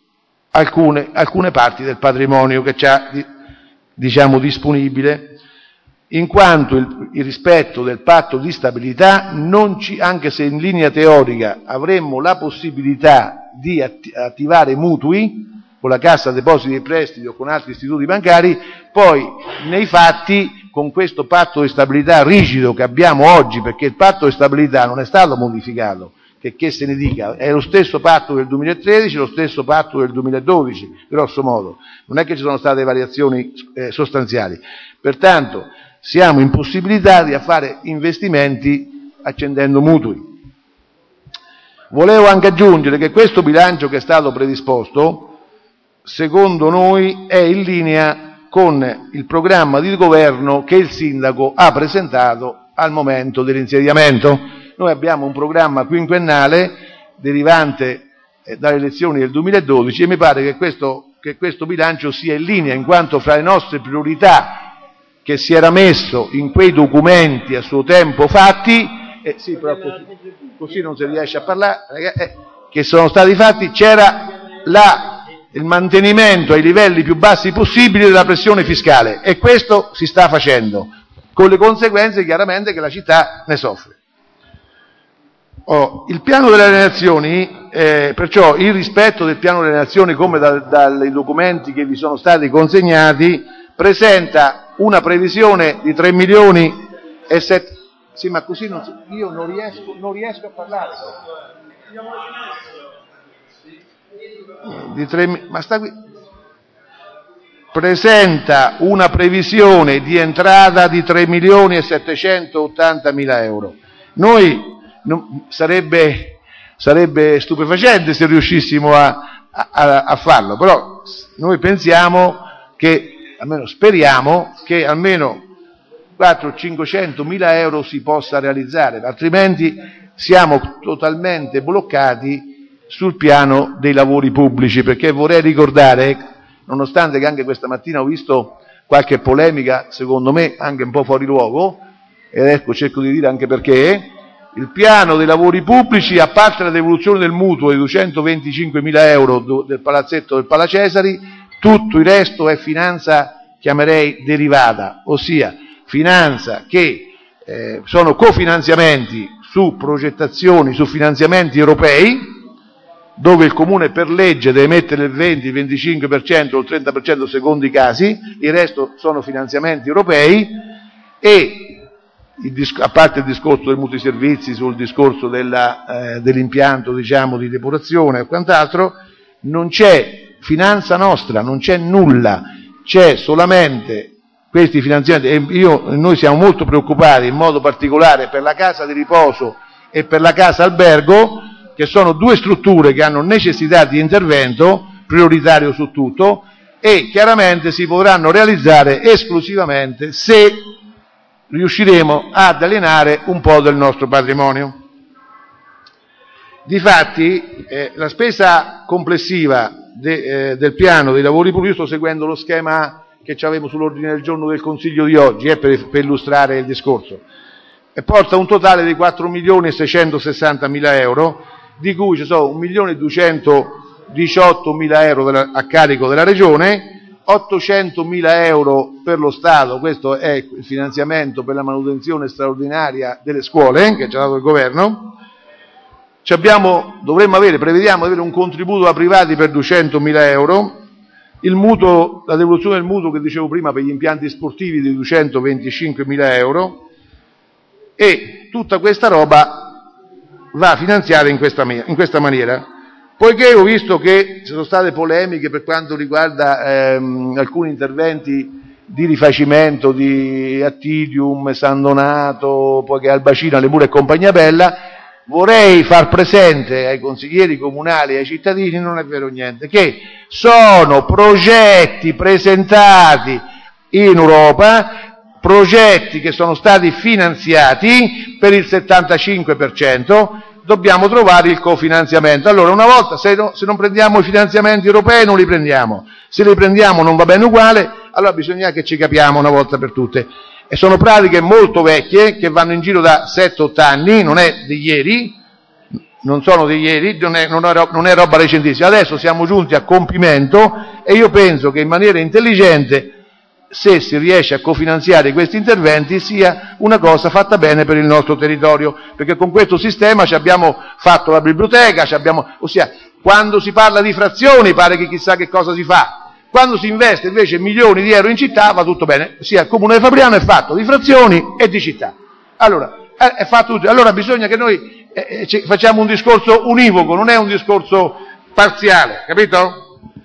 alcune parti del patrimonio che c'ha, diciamo, disponibile, in quanto il rispetto del patto di stabilità, anche se in linea teorica avremmo la possibilità di attivare mutui con la Cassa Depositi e Prestiti o con altri istituti bancari, poi nei fatti con questo patto di stabilità rigido che abbiamo oggi, perché il patto di stabilità non è stato modificato, che se ne dica, è lo stesso patto del 2013, lo stesso patto del 2012, grosso modo, non è che ci sono state variazioni sostanziali. Pertanto siamo impossibilitati a fare investimenti accendendo mutui. Volevo anche aggiungere che questo bilancio che è stato predisposto, secondo noi, è in linea con il programma di governo che il sindaco ha presentato al momento dell'insediamento. Noi abbiamo un programma quinquennale derivante dalle elezioni del 2012 e mi pare che questo bilancio sia in linea, in quanto fra le nostre priorità che si era messo in quei documenti a suo tempo fatti, sì, però così non si riesce a parlare, che sono stati fatti, c'era il mantenimento ai livelli più bassi possibili della pressione fiscale, e questo si sta facendo, con le conseguenze chiaramente che la città ne soffre. Il piano delle alienazioni, perciò il rispetto del piano delle alienazioni, come dai documenti che vi sono stati consegnati, presenta una previsione di 3 milioni e 7... Sì, ma così io non riesco a parlare. ma sta qui. Presenta una previsione di entrata di 3.780.000 euro. Sarebbe stupefacente se riuscissimo a farlo, però noi pensiamo che, almeno speriamo, che almeno 400-500.000 euro si possa realizzare, altrimenti siamo totalmente bloccati sul piano dei lavori pubblici, perché vorrei ricordare, nonostante che anche questa mattina ho visto qualche polemica, secondo me anche un po' fuori luogo, ed ecco cerco di dire anche perché, il piano dei lavori pubblici, a parte la devoluzione del mutuo di 225.000 euro del palazzetto del Palacesari, tutto il resto è finanza, chiamerei, derivata, ossia finanza che sono cofinanziamenti su progettazioni, su finanziamenti europei, dove il Comune per legge deve mettere il 20, il 25% o il 30% secondo i casi, il resto sono finanziamenti europei, e a parte il discorso dei multiservizi, sul discorso dell'impianto, diciamo, di depurazione e quant'altro, non c'è finanza nostra, non c'è nulla, c'è solamente questi finanziamenti, e noi siamo molto preoccupati in modo particolare per la casa di riposo e per la casa albergo, che sono due strutture che hanno necessità di intervento prioritario su tutto, e chiaramente si potranno realizzare esclusivamente se riusciremo ad allenare un po' del nostro patrimonio. Difatti, la spesa complessiva del piano dei lavori pubblici, sto seguendo lo schema che avevo sull'ordine del giorno del Consiglio di oggi, per illustrare il discorso, e porta un totale di 4.660.000 euro, di cui ci sono 1.218.000 euro a carico della Regione, 800.000 euro per lo Stato, questo è il finanziamento per la manutenzione straordinaria delle scuole che ci ha dato il Governo. Prevediamo di avere un contributo da privati per 200.000 euro, il mutuo, la devoluzione del mutuo che dicevo prima per gli impianti sportivi di 225.000 euro, e tutta questa roba va finanziata in questa maniera. Poiché ho visto che ci sono state polemiche per quanto riguarda alcuni interventi di rifacimento di Attidium, San Donato, poi che Albacina, Le Mura e compagnia bella, vorrei far presente ai consiglieri comunali e ai cittadini, non è vero niente, che sono progetti presentati in Europa, progetti che sono stati finanziati per il 75%, dobbiamo trovare il cofinanziamento. Allora, una volta, se non prendiamo i finanziamenti europei non li prendiamo, se li prendiamo non va bene uguale, allora bisogna che ci capiamo una volta per tutte. E sono pratiche molto vecchie, che vanno in giro da 7-8 anni, non è di ieri, non è roba recentissima. Adesso siamo giunti a compimento e io penso che in maniera intelligente, se si riesce a cofinanziare questi interventi, sia una cosa fatta bene per il nostro territorio, perché con questo sistema ci abbiamo fatto la biblioteca, ossia, quando si parla di frazioni pare che chissà che cosa si fa, quando si investe invece milioni di euro in città va tutto bene, sia il Comune di Fabriano è fatto di frazioni e di città, allora è fatto tutto. Allora bisogna che noi facciamo un discorso univoco, non è un discorso parziale, capito?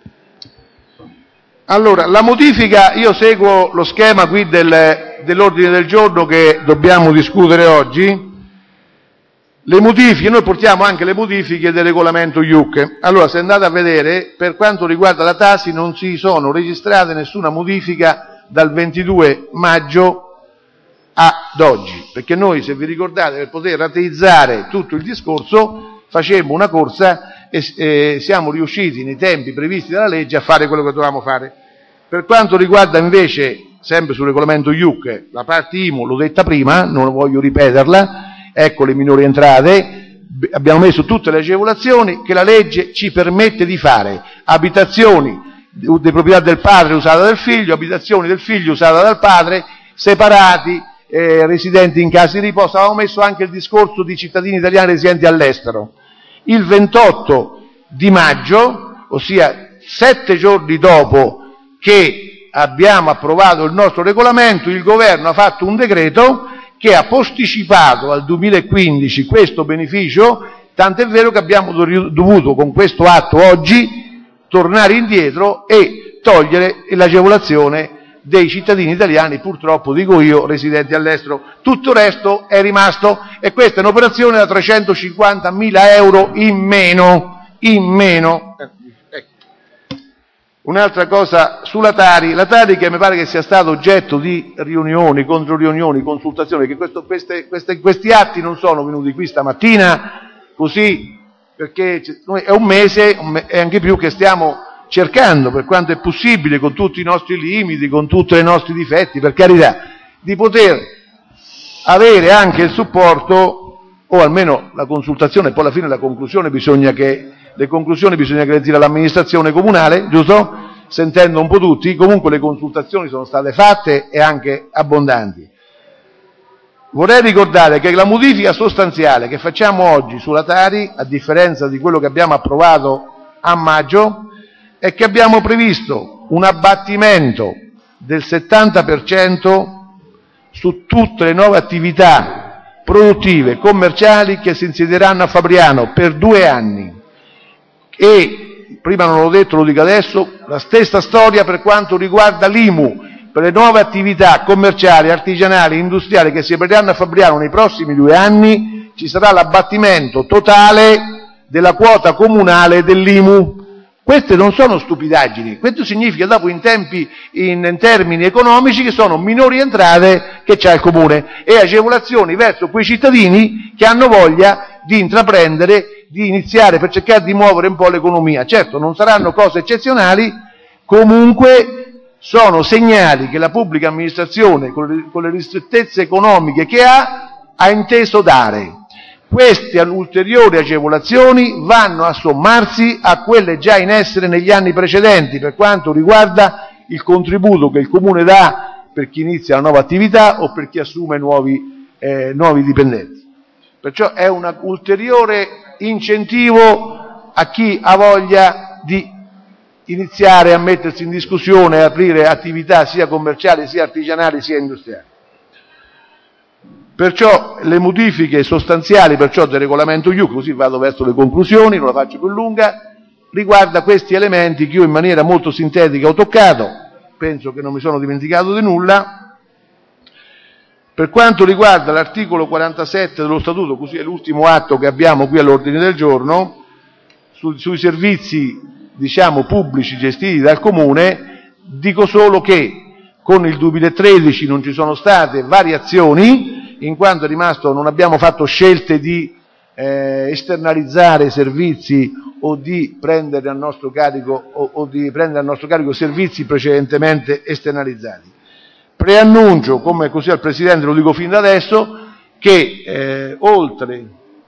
Allora, la modifica, io seguo lo schema qui dell'ordine del giorno che dobbiamo discutere oggi. Le modifiche, noi portiamo anche le modifiche del regolamento IUC. Allora, se andate a vedere, per quanto riguarda la TASI non si sono registrate nessuna modifica dal 22 maggio ad oggi, perché noi, se vi ricordate, per poter rateizzare tutto il discorso facemmo una corsa e siamo riusciti nei tempi previsti dalla legge a fare quello che dovevamo fare. Per quanto riguarda invece, sempre sul regolamento IUC, la parte IMU, l'ho detta prima, non voglio ripeterla, ecco le minori entrate, abbiamo messo tutte le agevolazioni che la legge ci permette di fare, abitazioni di proprietà del padre usata dal figlio, abitazioni del figlio usata dal padre, separati, residenti in case di riposo. Avevamo messo anche il discorso di cittadini italiani residenti all'estero. Il 28 di maggio, ossia 7 giorni dopo che abbiamo approvato il nostro regolamento, il governo ha fatto un decreto che ha posticipato al 2015 questo beneficio Tant'è vero che abbiamo dovuto con questo atto oggi tornare indietro e togliere l'agevolazione dei cittadini italiani, purtroppo dico io, residenti all'estero. Tutto il resto è rimasto, e questa è un'operazione da 350.000 euro in meno. Un'altra cosa sulla Tari, la Tari che mi pare che sia stato oggetto di riunioni, controriunioni, consultazioni, che questi atti non sono venuti qui stamattina così, perché noi è un mese e anche più che stiamo cercando, per quanto è possibile, con tutti i nostri limiti, con tutti i nostri difetti, per carità, di poter avere anche il supporto, o almeno la consultazione, poi alla fine le conclusioni bisogna che le dia l'amministrazione comunale, giusto? Sentendo un po' tutti, comunque le consultazioni sono state fatte e anche abbondanti. Vorrei ricordare che la modifica sostanziale che facciamo oggi sulla Tari, a differenza di quello che abbiamo approvato a maggio, è che abbiamo previsto un abbattimento del 70% su tutte le nuove attività produttive e commerciali che si insedieranno a Fabriano per 2 anni. E, prima non l'ho detto, lo dico adesso, la stessa storia per quanto riguarda l'IMU. Per le nuove attività commerciali, artigianali, industriali che si apriranno a Fabriano nei prossimi 2 anni, ci sarà l'abbattimento totale della quota comunale dell'IMU. Queste non sono stupidaggini, questo significa dopo in termini economici che sono minori entrate che c'ha il comune e agevolazioni verso quei cittadini che hanno voglia di intraprendere, di iniziare per cercare di muovere un po' l'economia. Certo, non saranno cose eccezionali, comunque sono segnali che la pubblica amministrazione, con le ristrettezze economiche che ha inteso dare. Queste ulteriori agevolazioni vanno a sommarsi a quelle già in essere negli anni precedenti per quanto riguarda il contributo che il Comune dà per chi inizia la nuova attività o per chi assume nuovi dipendenti. Perciò è un ulteriore incentivo a chi ha voglia di iniziare a mettersi in discussione e aprire attività sia commerciali, sia artigianali, sia industriali. Perciò le modifiche sostanziali del regolamento IUC, così vado verso le conclusioni, non la faccio più lunga, riguarda questi elementi che io in maniera molto sintetica ho toccato, penso che non mi sono dimenticato di nulla. Per quanto riguarda l'articolo 47 dello Statuto, così è l'ultimo atto che abbiamo qui all'ordine del giorno, sui servizi pubblici gestiti dal Comune, dico solo che con il 2013 non ci sono state variazioni, in quanto non abbiamo fatto scelte di esternalizzare servizi o di prendere a nostro carico servizi precedentemente esternalizzati. Preannuncio, come così al Presidente lo dico fin da adesso, che oltre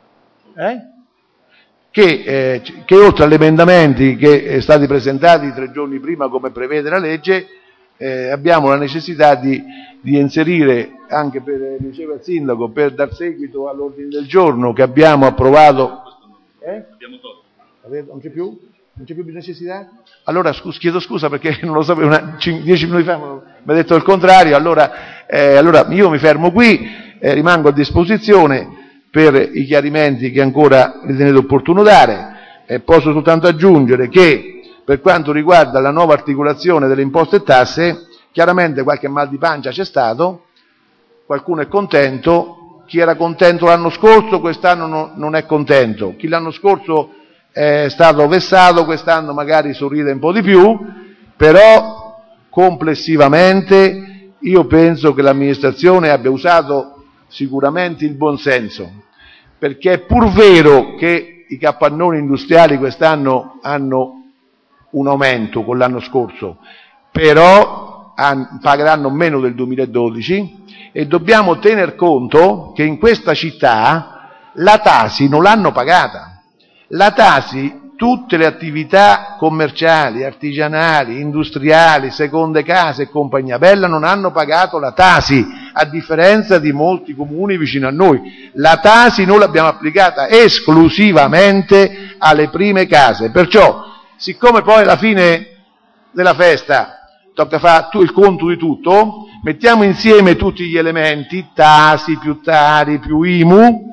agli emendamenti che stati presentati 3 giorni prima, come prevede la legge, abbiamo la necessità di inserire anche diceva il Sindaco, per dar seguito all'ordine del giorno che abbiamo approvato. Abbiamo tolto. Non c'è più? Non c'è più necessità? Allora chiedo scusa perché non lo sapevo, 10 minuti fa mi ha detto il contrario, allora io mi fermo qui, rimango a disposizione per i chiarimenti che ancora ritenete opportuno dare. Posso soltanto aggiungere che per quanto riguarda la nuova articolazione delle imposte e tasse, chiaramente qualche mal di pancia c'è stato, qualcuno è contento, chi era contento l'anno scorso quest'anno non è contento, chi l'anno scorso è stato vessato quest'anno magari sorride un po' di più, però complessivamente io penso che l'amministrazione abbia usato sicuramente il buonsenso, perché è pur vero che i capannoni industriali quest'anno hanno un aumento con l'anno scorso, però pagheranno meno del 2012 e dobbiamo tener conto che in questa città la Tasi non l'hanno pagata. La Tasi, tutte le attività commerciali, artigianali, industriali, seconde case e compagnia bella non hanno pagato la Tasi, a differenza di molti comuni vicino a noi. La Tasi noi l'abbiamo applicata esclusivamente alle prime case, perciò siccome poi alla fine della festa tocca fare il conto di tutto, mettiamo insieme tutti gli elementi, Tasi più Tari più IMU,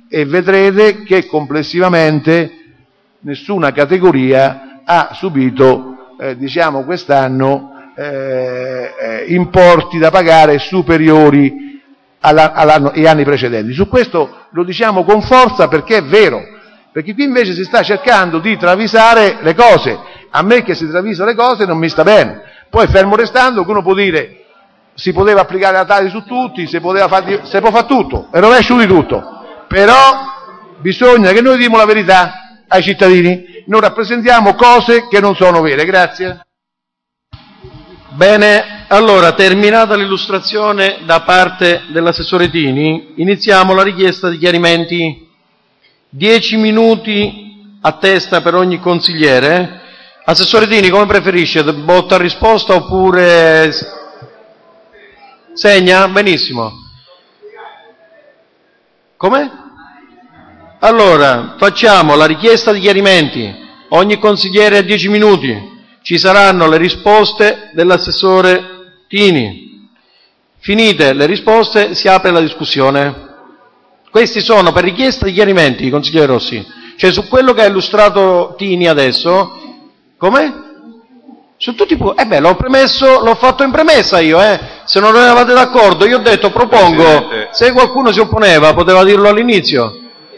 e vedrete che complessivamente nessuna categoria ha subito, diciamo, quest'anno importi da pagare superiori agli anni precedenti. Su questo lo diciamo con forza perché è vero, perché qui invece si sta cercando di travisare le cose. A me che si travisa le cose non mi sta bene. Poi fermo restando che uno può dire si poteva applicare la Tari su tutti, si può fare tutto, e rovescio di tutto, però bisogna che noi diciamo la verità ai cittadini, non rappresentiamo cose che non sono vere. Grazie. Bene, allora, terminata l'illustrazione da parte dell'assessore Tini, iniziamo la richiesta di chiarimenti. 10 minuti a testa per ogni consigliere. Assessore Tini, come preferisce? Botta a risposta oppure segna? Benissimo. Come? Allora, facciamo la richiesta di chiarimenti. Ogni consigliere ha 10 minuti. Ci saranno le risposte dell'assessore Tini. Finite le risposte, si apre la discussione. Questi sono per richiesta di chiarimenti, consigliere Rossi. Cioè su quello che ha illustrato Tini adesso, come? Su tutti i punti. L'ho premesso, l'ho fatto in premessa io, Se non eravate d'accordo, io ho detto, propongo, Presidente. Se qualcuno si opponeva, poteva dirlo all'inizio.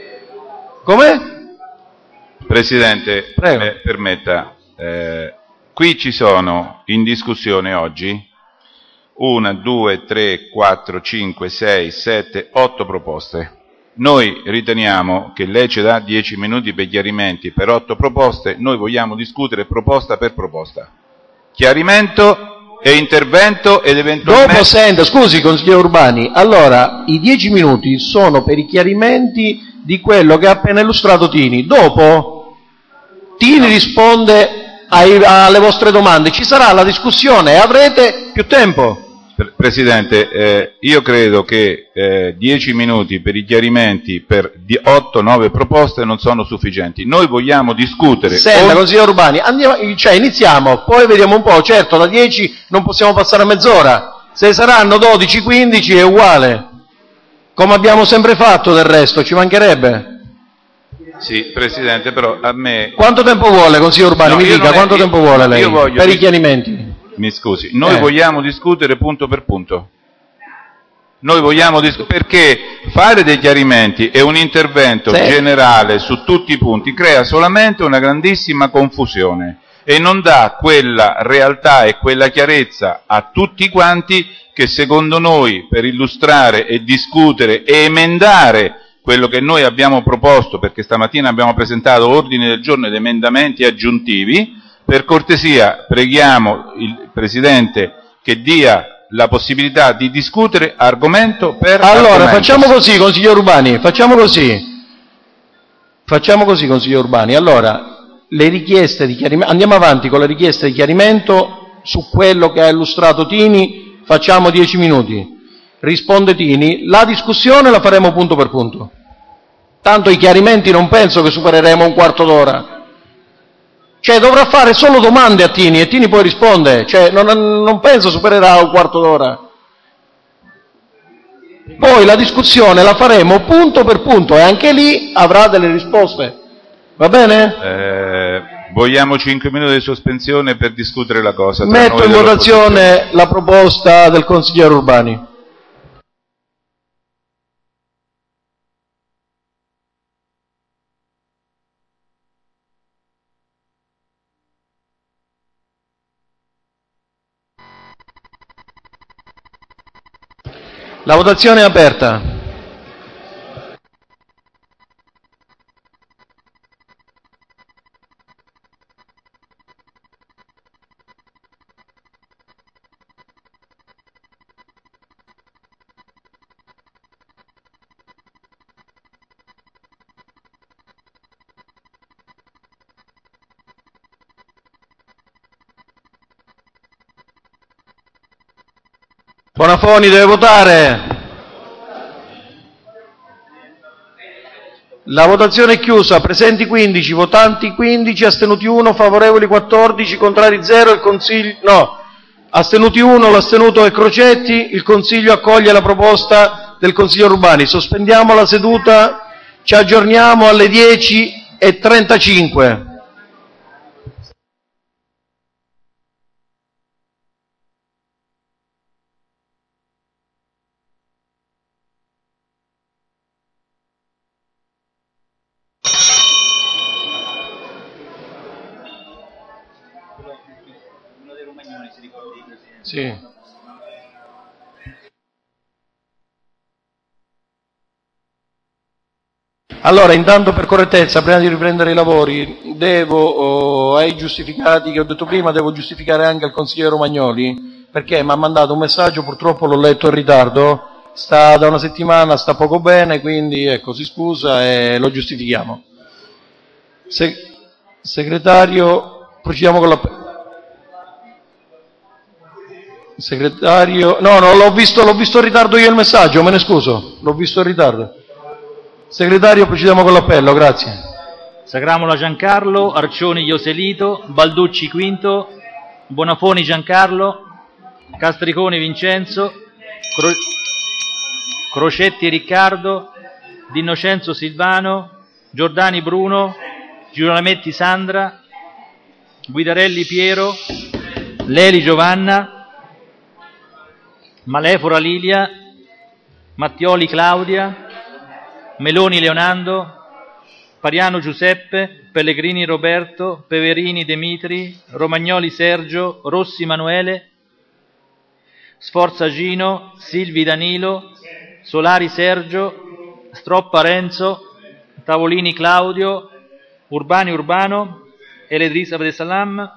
Come? Presidente, permetta, qui ci sono in discussione oggi 1, 2, 3, 4, 5, 6, 7, 8 proposte. Noi riteniamo che lei ci dà 10 minuti per chiarimenti per 8 proposte, noi vogliamo discutere proposta per proposta. Chiarimento e intervento ed eventualmente... Dopo senta, scusi consigliere Urbani, allora i 10 minuti sono per i chiarimenti di quello che ha appena illustrato Tini. Dopo Tini risponde alle vostre domande, ci sarà la discussione e avrete più tempo. Presidente, io credo che 10 minuti per i chiarimenti per 8-9 proposte non sono sufficienti. Noi vogliamo discutere... Senta, consigliere Urbani, iniziamo, poi vediamo un po'. Certo, da 10 non possiamo passare a mezz'ora. Se saranno 12-15 è uguale. Come abbiamo sempre fatto del resto, ci mancherebbe. Sì, Presidente, però a me... Quanto tempo vuole, consigliere Urbani? Mi dica, quanto tempo vuole lei per i chiarimenti? Mi scusi, noi vogliamo discutere punto per punto. Noi vogliamo perché fare dei chiarimenti e un intervento generale su tutti i punti crea solamente una grandissima confusione e non dà quella realtà e quella chiarezza a tutti quanti che secondo noi per illustrare e discutere e emendare quello che noi abbiamo proposto, perché stamattina abbiamo presentato ordini del giorno ed emendamenti aggiuntivi. Per cortesia preghiamo il Presidente che dia la possibilità di discutere argomento per argomento. Allora, facciamo così, consigliere Urbani, facciamo così, consigliere Urbani. Allora, le richieste di chiarimento, andiamo avanti con le richieste di chiarimento su quello che ha illustrato Tini, facciamo 10 minuti. Risponde Tini, la discussione la faremo punto per punto. Tanto i chiarimenti non penso che supereremo un quarto d'ora. Cioè dovrà fare solo domande a Tini e Tini poi risponde, cioè non penso supererà un quarto d'ora. Poi la discussione la faremo punto per punto e anche lì avrà delle risposte. Va bene? Vogliamo 5 minuti di sospensione per discutere la cosa. Metto in votazione la proposta del consigliere Urbani. La votazione è aperta. Bonafoni deve votare. La votazione è chiusa. Presenti 15, votanti 15, astenuti 1, favorevoli 14, contrari 0. Il Consiglio astenuti 1, l'astenuto è Crocetti. Il Consiglio accoglie la proposta del consigliere Urbani. Sospendiamo la seduta Ci aggiorniamo alle 10:35. Sì. Allora, intanto per correttezza, prima di riprendere i lavori, ai giustificati che ho detto prima, devo giustificare anche al consigliere Romagnoli, perché mi ha mandato un messaggio, purtroppo l'ho letto in ritardo, sta da una settimana, sta poco bene, quindi ecco, si scusa e lo giustifichiamo. Segretario, procediamo con la... Segretario, no, l'ho visto in ritardo io il messaggio, me ne scuso, l'ho visto in ritardo. Segretario, procediamo con l'appello, grazie. Sagramola Giancarlo, Arcioni Ioselito, Balducci Quinto, Bonafoni Giancarlo, Castriconi Vincenzo, Crocetti Riccardo, D'Innocenzo Silvano, Giordani Bruno, Girolametti Sandra, Guidarelli Piero, Leli Giovanna, Malefora Lilia, Mattioli Claudia, Meloni Leonardo, Pariano Giuseppe, Pellegrini Roberto, Peverini Demitri, Romagnoli Sergio, Rossi Manuele, Sforza Gino, Silvi Danilo, Solari Sergio, Stroppa Renzo, Tavolini Claudio, Urbani Urbano, Eledris Abdesalam.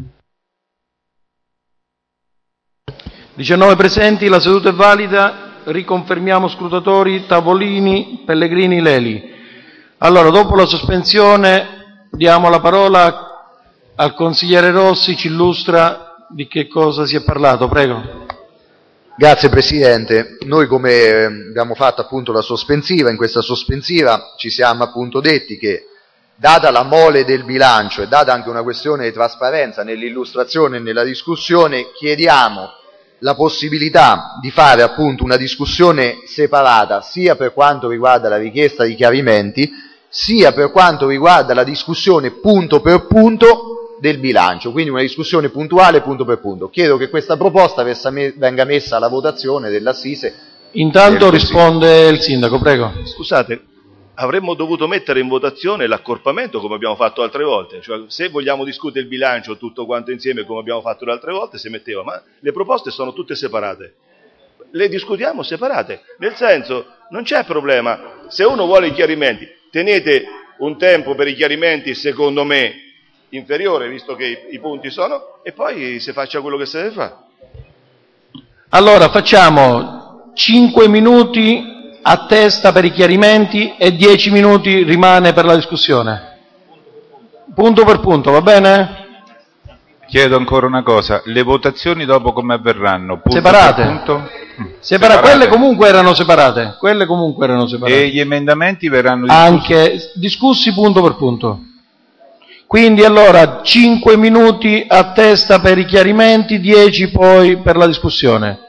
19 presenti, la seduta è valida. Riconfermiamo scrutatori Tavolini, Pellegrini, Leli. Allora, dopo la sospensione diamo la parola al consigliere Rossi, ci illustra di che cosa si è parlato, prego. Grazie Presidente, noi come abbiamo fatto appunto la sospensiva, in questa sospensiva ci siamo appunto detti che data la mole del bilancio e data anche una questione di trasparenza nell'illustrazione e nella discussione, chiediamo la possibilità di fare appunto una discussione separata sia per quanto riguarda la richiesta di chiarimenti sia per quanto riguarda la discussione punto per punto del bilancio, quindi una discussione puntuale punto per punto. Chiedo che questa proposta venga messa alla votazione dell'Assise. Intanto risponde il Sindaco, prego. Scusate, avremmo dovuto mettere in votazione l'accorpamento come abbiamo fatto altre volte, cioè se vogliamo discutere il bilancio tutto quanto insieme come abbiamo fatto le altre volte si metteva, ma le proposte sono tutte separate, le discutiamo separate, nel senso non c'è problema, se uno vuole i chiarimenti tenete un tempo per i chiarimenti secondo me inferiore visto che i punti sono e poi si faccia quello che si deve fare. Allora facciamo 5 minuti a testa per i chiarimenti e 10 minuti rimane per la discussione. Punto per punto, va bene? Chiedo ancora una cosa, le votazioni dopo come avverranno? Punto separate. Per punto? Separate. Quelle comunque erano separate. E gli emendamenti verranno discussi? Anche discussi punto per punto. Quindi allora 5 minuti a testa per i chiarimenti, 10 poi per la discussione.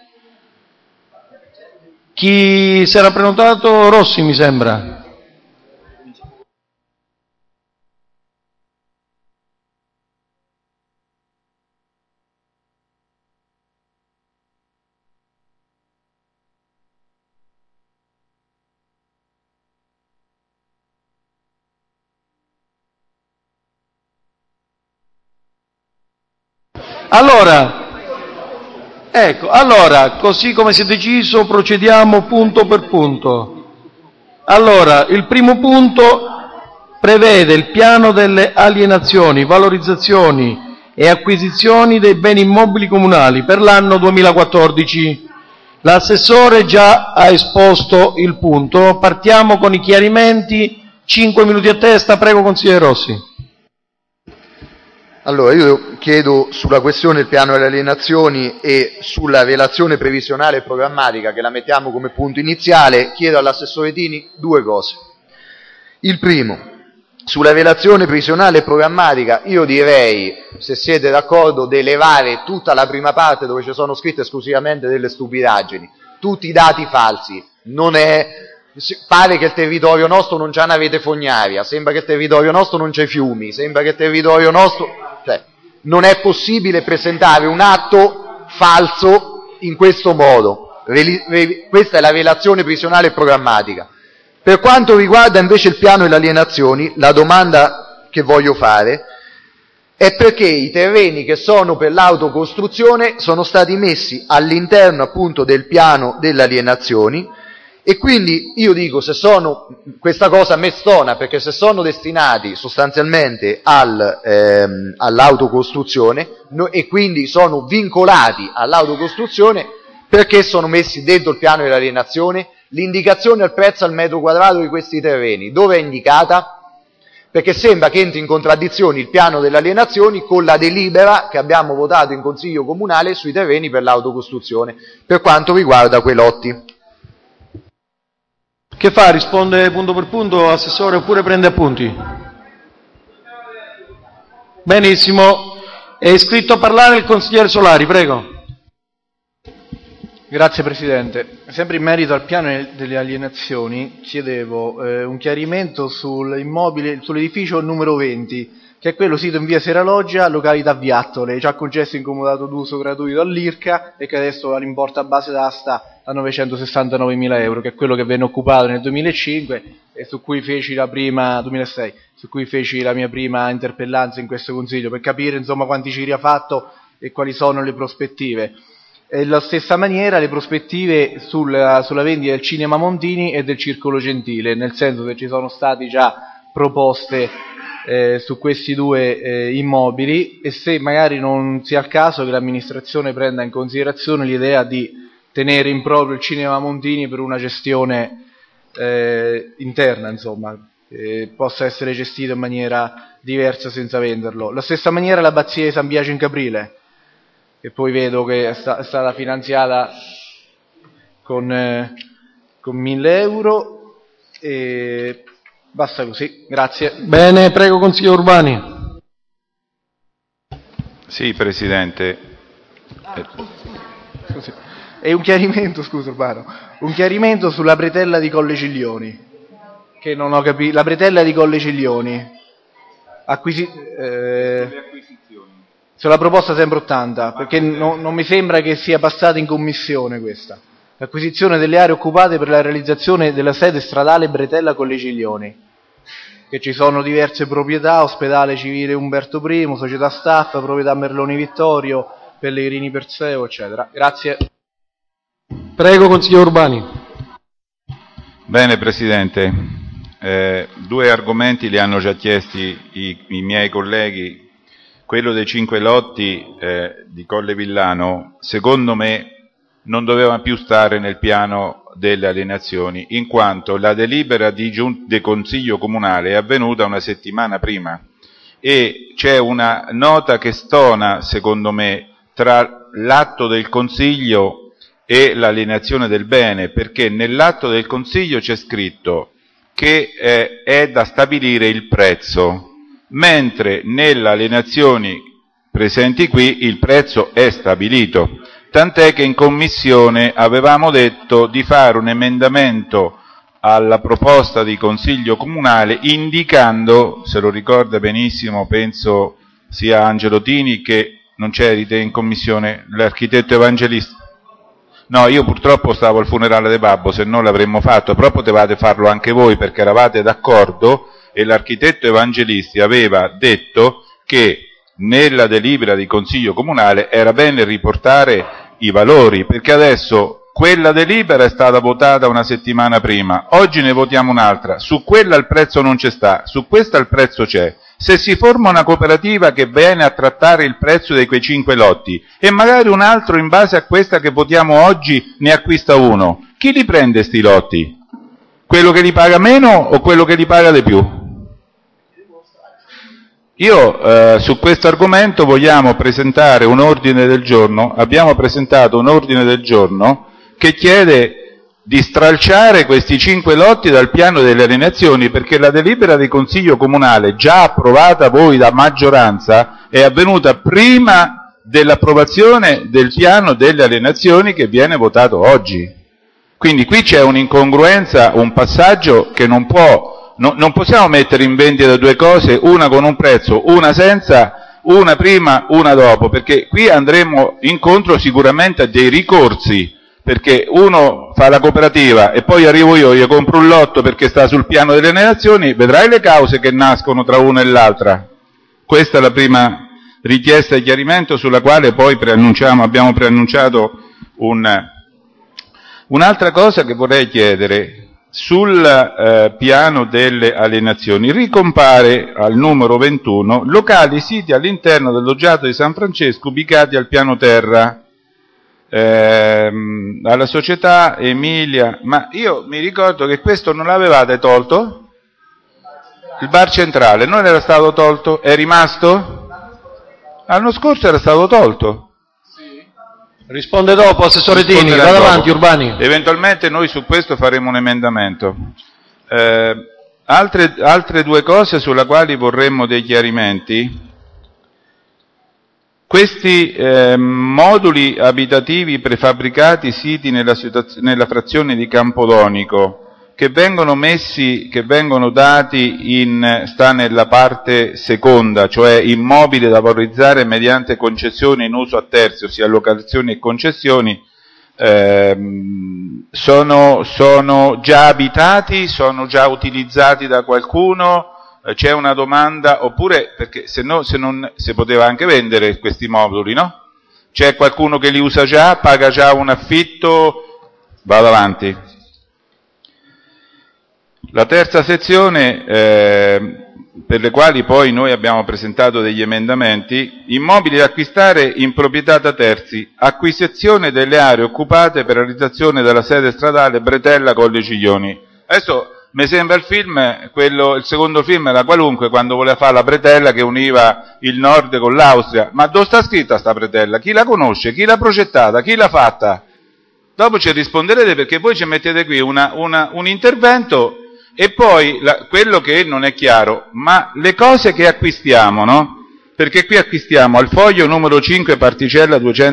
Chi si era prenotato? Rossi, mi sembra. Allora, così come si è deciso, procediamo punto per punto. Allora, il primo punto prevede il piano delle alienazioni, valorizzazioni e acquisizioni dei beni immobili comunali per l'anno 2014. L'assessore già ha esposto il punto, partiamo con i chiarimenti, 5 minuti a testa, prego consigliere Rossi. Allora, io chiedo sulla questione del piano delle alienazioni e sulla relazione previsionale e programmatica, che la mettiamo come punto iniziale, chiedo all'assessore Tini due cose. Il primo, sulla relazione previsionale e programmatica, io direi, se siete d'accordo, di elevare tutta la prima parte dove ci sono scritte esclusivamente delle stupidaggini, tutti i dati falsi, non è Pare che il territorio nostro non c'ha una rete fognaria, sembra che il territorio nostro non c'è fiumi, sembra che il territorio nostro... Cioè, non è possibile presentare un atto falso in questo modo. Questa è la relazione previsionale e programmatica. Per quanto riguarda invece il piano delle alienazioni, la domanda che voglio fare è perché i terreni che sono per l'autocostruzione sono stati messi all'interno appunto del piano delle alienazioni, e quindi io dico, questa cosa a me stona, perché se sono destinati sostanzialmente all'autocostruzione e quindi sono vincolati all'autocostruzione, perché sono messi dentro il piano delle alienazioni? L'indicazione del prezzo al metro quadrato di questi terreni, dove è indicata? Perché sembra che entri in contraddizione il piano delle alienazioni con la delibera che abbiamo votato in Consiglio Comunale sui terreni per l'autocostruzione, per quanto riguarda quei lotti. Che fa? Risponde punto per punto, Assessore, oppure prende appunti? Benissimo. È iscritto a parlare il consigliere Solari, prego. Grazie Presidente. Sempre in merito al piano delle alienazioni, chiedevo un chiarimento sull'edificio numero 20, che è quello sito in via Seraloggia, località Viattole, ci ha concesso incomodato d'uso gratuito all'IRCA e che adesso ha l'importo a base d'asta a 969.000 euro, che è quello che venne occupato nel 2005 e su cui feci 2006, su cui feci la mia prima interpellanza in questo Consiglio, per capire insomma quanti giri ha fatto e quali sono le prospettive. E alla stessa maniera le prospettive sulla vendita del Cinema Montini e del Circolo Gentile, nel senso che ci sono stati già proposte su questi due immobili, e se magari non sia il caso che l'amministrazione prenda in considerazione l'idea di tenere in proprio il Cinema Montini per una gestione interna, insomma, possa essere gestito in maniera diversa senza venderlo. La stessa maniera l'Abbazia di San Biagio in Caprile, che poi vedo che è stata finanziata con 1.000 euro, e basta così, grazie. Bene, prego consigliere Urbani. Sì, Presidente. Scusi. E un chiarimento, scusa Urbano, un chiarimento sulla bretella di Colle Ciglioni, che non ho capito, la bretella di Colle Ciglioni, sulla proposta sempre 80, perché non mi sembra che sia passata in commissione questa. L'acquisizione delle aree occupate per la realizzazione della sede stradale Bretella Colle Ciglioni, che ci sono diverse proprietà: Ospedale Civile Umberto I, Società Staff, Proprietà Merloni Vittorio, Pellegrini Perseo, eccetera. Grazie. Prego, consigliere Urbani. Bene, Presidente. Due argomenti li hanno già chiesti i miei colleghi. Quello dei 5 lotti di Colle Villano, secondo me, non doveva più stare nel piano delle alienazioni, in quanto la delibera di Consiglio Comunale è avvenuta una settimana prima e c'è una nota che stona, secondo me, tra l'atto del Consiglio e l'alienazione del bene, perché nell'atto del Consiglio c'è scritto che è da stabilire il prezzo, mentre nelle alienazioni presenti qui il prezzo è stabilito, tant'è che in Commissione avevamo detto di fare un emendamento alla proposta di Consiglio Comunale indicando, se lo ricorda benissimo, penso sia Angelo Tini, che non c'eri te in Commissione, l'architetto evangelista. No, io purtroppo stavo al funerale di Babbo, se no l'avremmo fatto, però potevate farlo anche voi perché eravate d'accordo, e l'architetto Evangelisti aveva detto che nella delibera di Consiglio Comunale era bene riportare i valori, perché adesso quella delibera è stata votata una settimana prima, oggi ne votiamo un'altra, su quella il prezzo non c'è sta, su questa il prezzo c'è. Se si forma una cooperativa che viene a trattare il prezzo di quei 5 lotti e magari un altro in base a questa che votiamo oggi ne acquista uno, chi li prende sti lotti? Quello che li paga meno o quello che li paga di più? Io su questo argomento vogliamo presentare un ordine del giorno, abbiamo presentato un ordine del giorno che chiede di stralciare questi 5 lotti dal piano delle alienazioni, perché la delibera di Consiglio Comunale, già approvata voi da maggioranza, è avvenuta prima dell'approvazione del piano delle alienazioni che viene votato oggi. Quindi qui c'è un'incongruenza, un passaggio che non possiamo mettere in vendita due cose, una con un prezzo, una senza, una prima, una dopo, perché qui andremo incontro sicuramente a dei ricorsi, perché uno fa la cooperativa e poi arrivo io, gli compro un lotto perché sta sul piano delle alienazioni, vedrai le cause che nascono tra una e l'altra. Questa è la prima richiesta di chiarimento sulla quale poi abbiamo preannunciato un'altra cosa che vorrei chiedere. Sul piano delle alienazioni ricompare al numero 21 locali siti all'interno del loggiato di San Francesco ubicati al piano terra, alla società Emilia, ma io mi ricordo che questo non l'avevate tolto? Il bar centrale non era stato tolto? È rimasto? L'anno scorso era stato tolto. Risponde dopo, Assessore Dini, vada avanti, Urbani. Eventualmente noi su questo faremo un emendamento. Altre due cose sulle quali vorremmo dei chiarimenti. Questi moduli abitativi prefabbricati siti nella frazione di Campodonico, che vengono dati sta nella parte seconda, cioè immobili da valorizzare mediante concessione in uso a terzi, ossia locazioni e concessioni, sono già abitati, sono già utilizzati da qualcuno? C'è una domanda, oppure, perché se poteva anche vendere questi moduli, no? C'è qualcuno che li usa già, paga già un affitto? Vado avanti. La terza sezione, per le quali poi noi abbiamo presentato degli emendamenti, immobili da acquistare in proprietà da terzi, acquisizione delle aree occupate per realizzazione della sede stradale Bretella Colle Ciglioni. Adesso mi sembra il secondo film era Qualunque, quando voleva fare la bretella che univa il nord con l'Austria. Ma dove sta scritta sta bretella? Chi la conosce? Chi l'ha progettata? Chi l'ha fatta? Dopo ci risponderete, perché voi ci mettete qui un intervento e poi quello che non è chiaro, ma le cose che acquistiamo, no? Perché qui acquistiamo al foglio numero 5 particella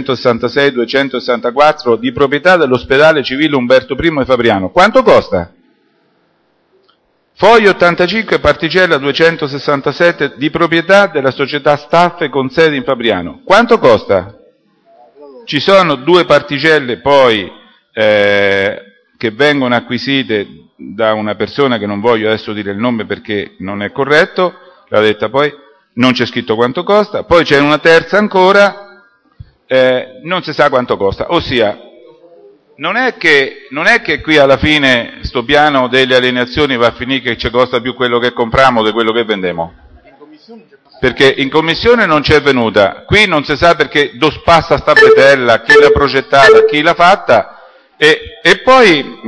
266-264 di proprietà dell'ospedale civile Umberto I di Fabriano. Quanto costa? Foglio 85 particella 267 di proprietà della società Staffe con sede in Fabriano. Quanto costa? Ci sono due particelle poi che vengono acquisite da una persona che non voglio adesso dire il nome perché non è corretto, l'ha detta poi, non c'è scritto quanto costa, poi c'è una terza ancora, non si sa quanto costa, ossia non è che qui alla fine sto piano delle alienazioni va a finire che ci costa più quello che compriamo di quello che vendiamo, perché in commissione non c'è venuta, qui non si sa perché dove passa sta bretella, chi l'ha progettata, chi l'ha fatta, e poi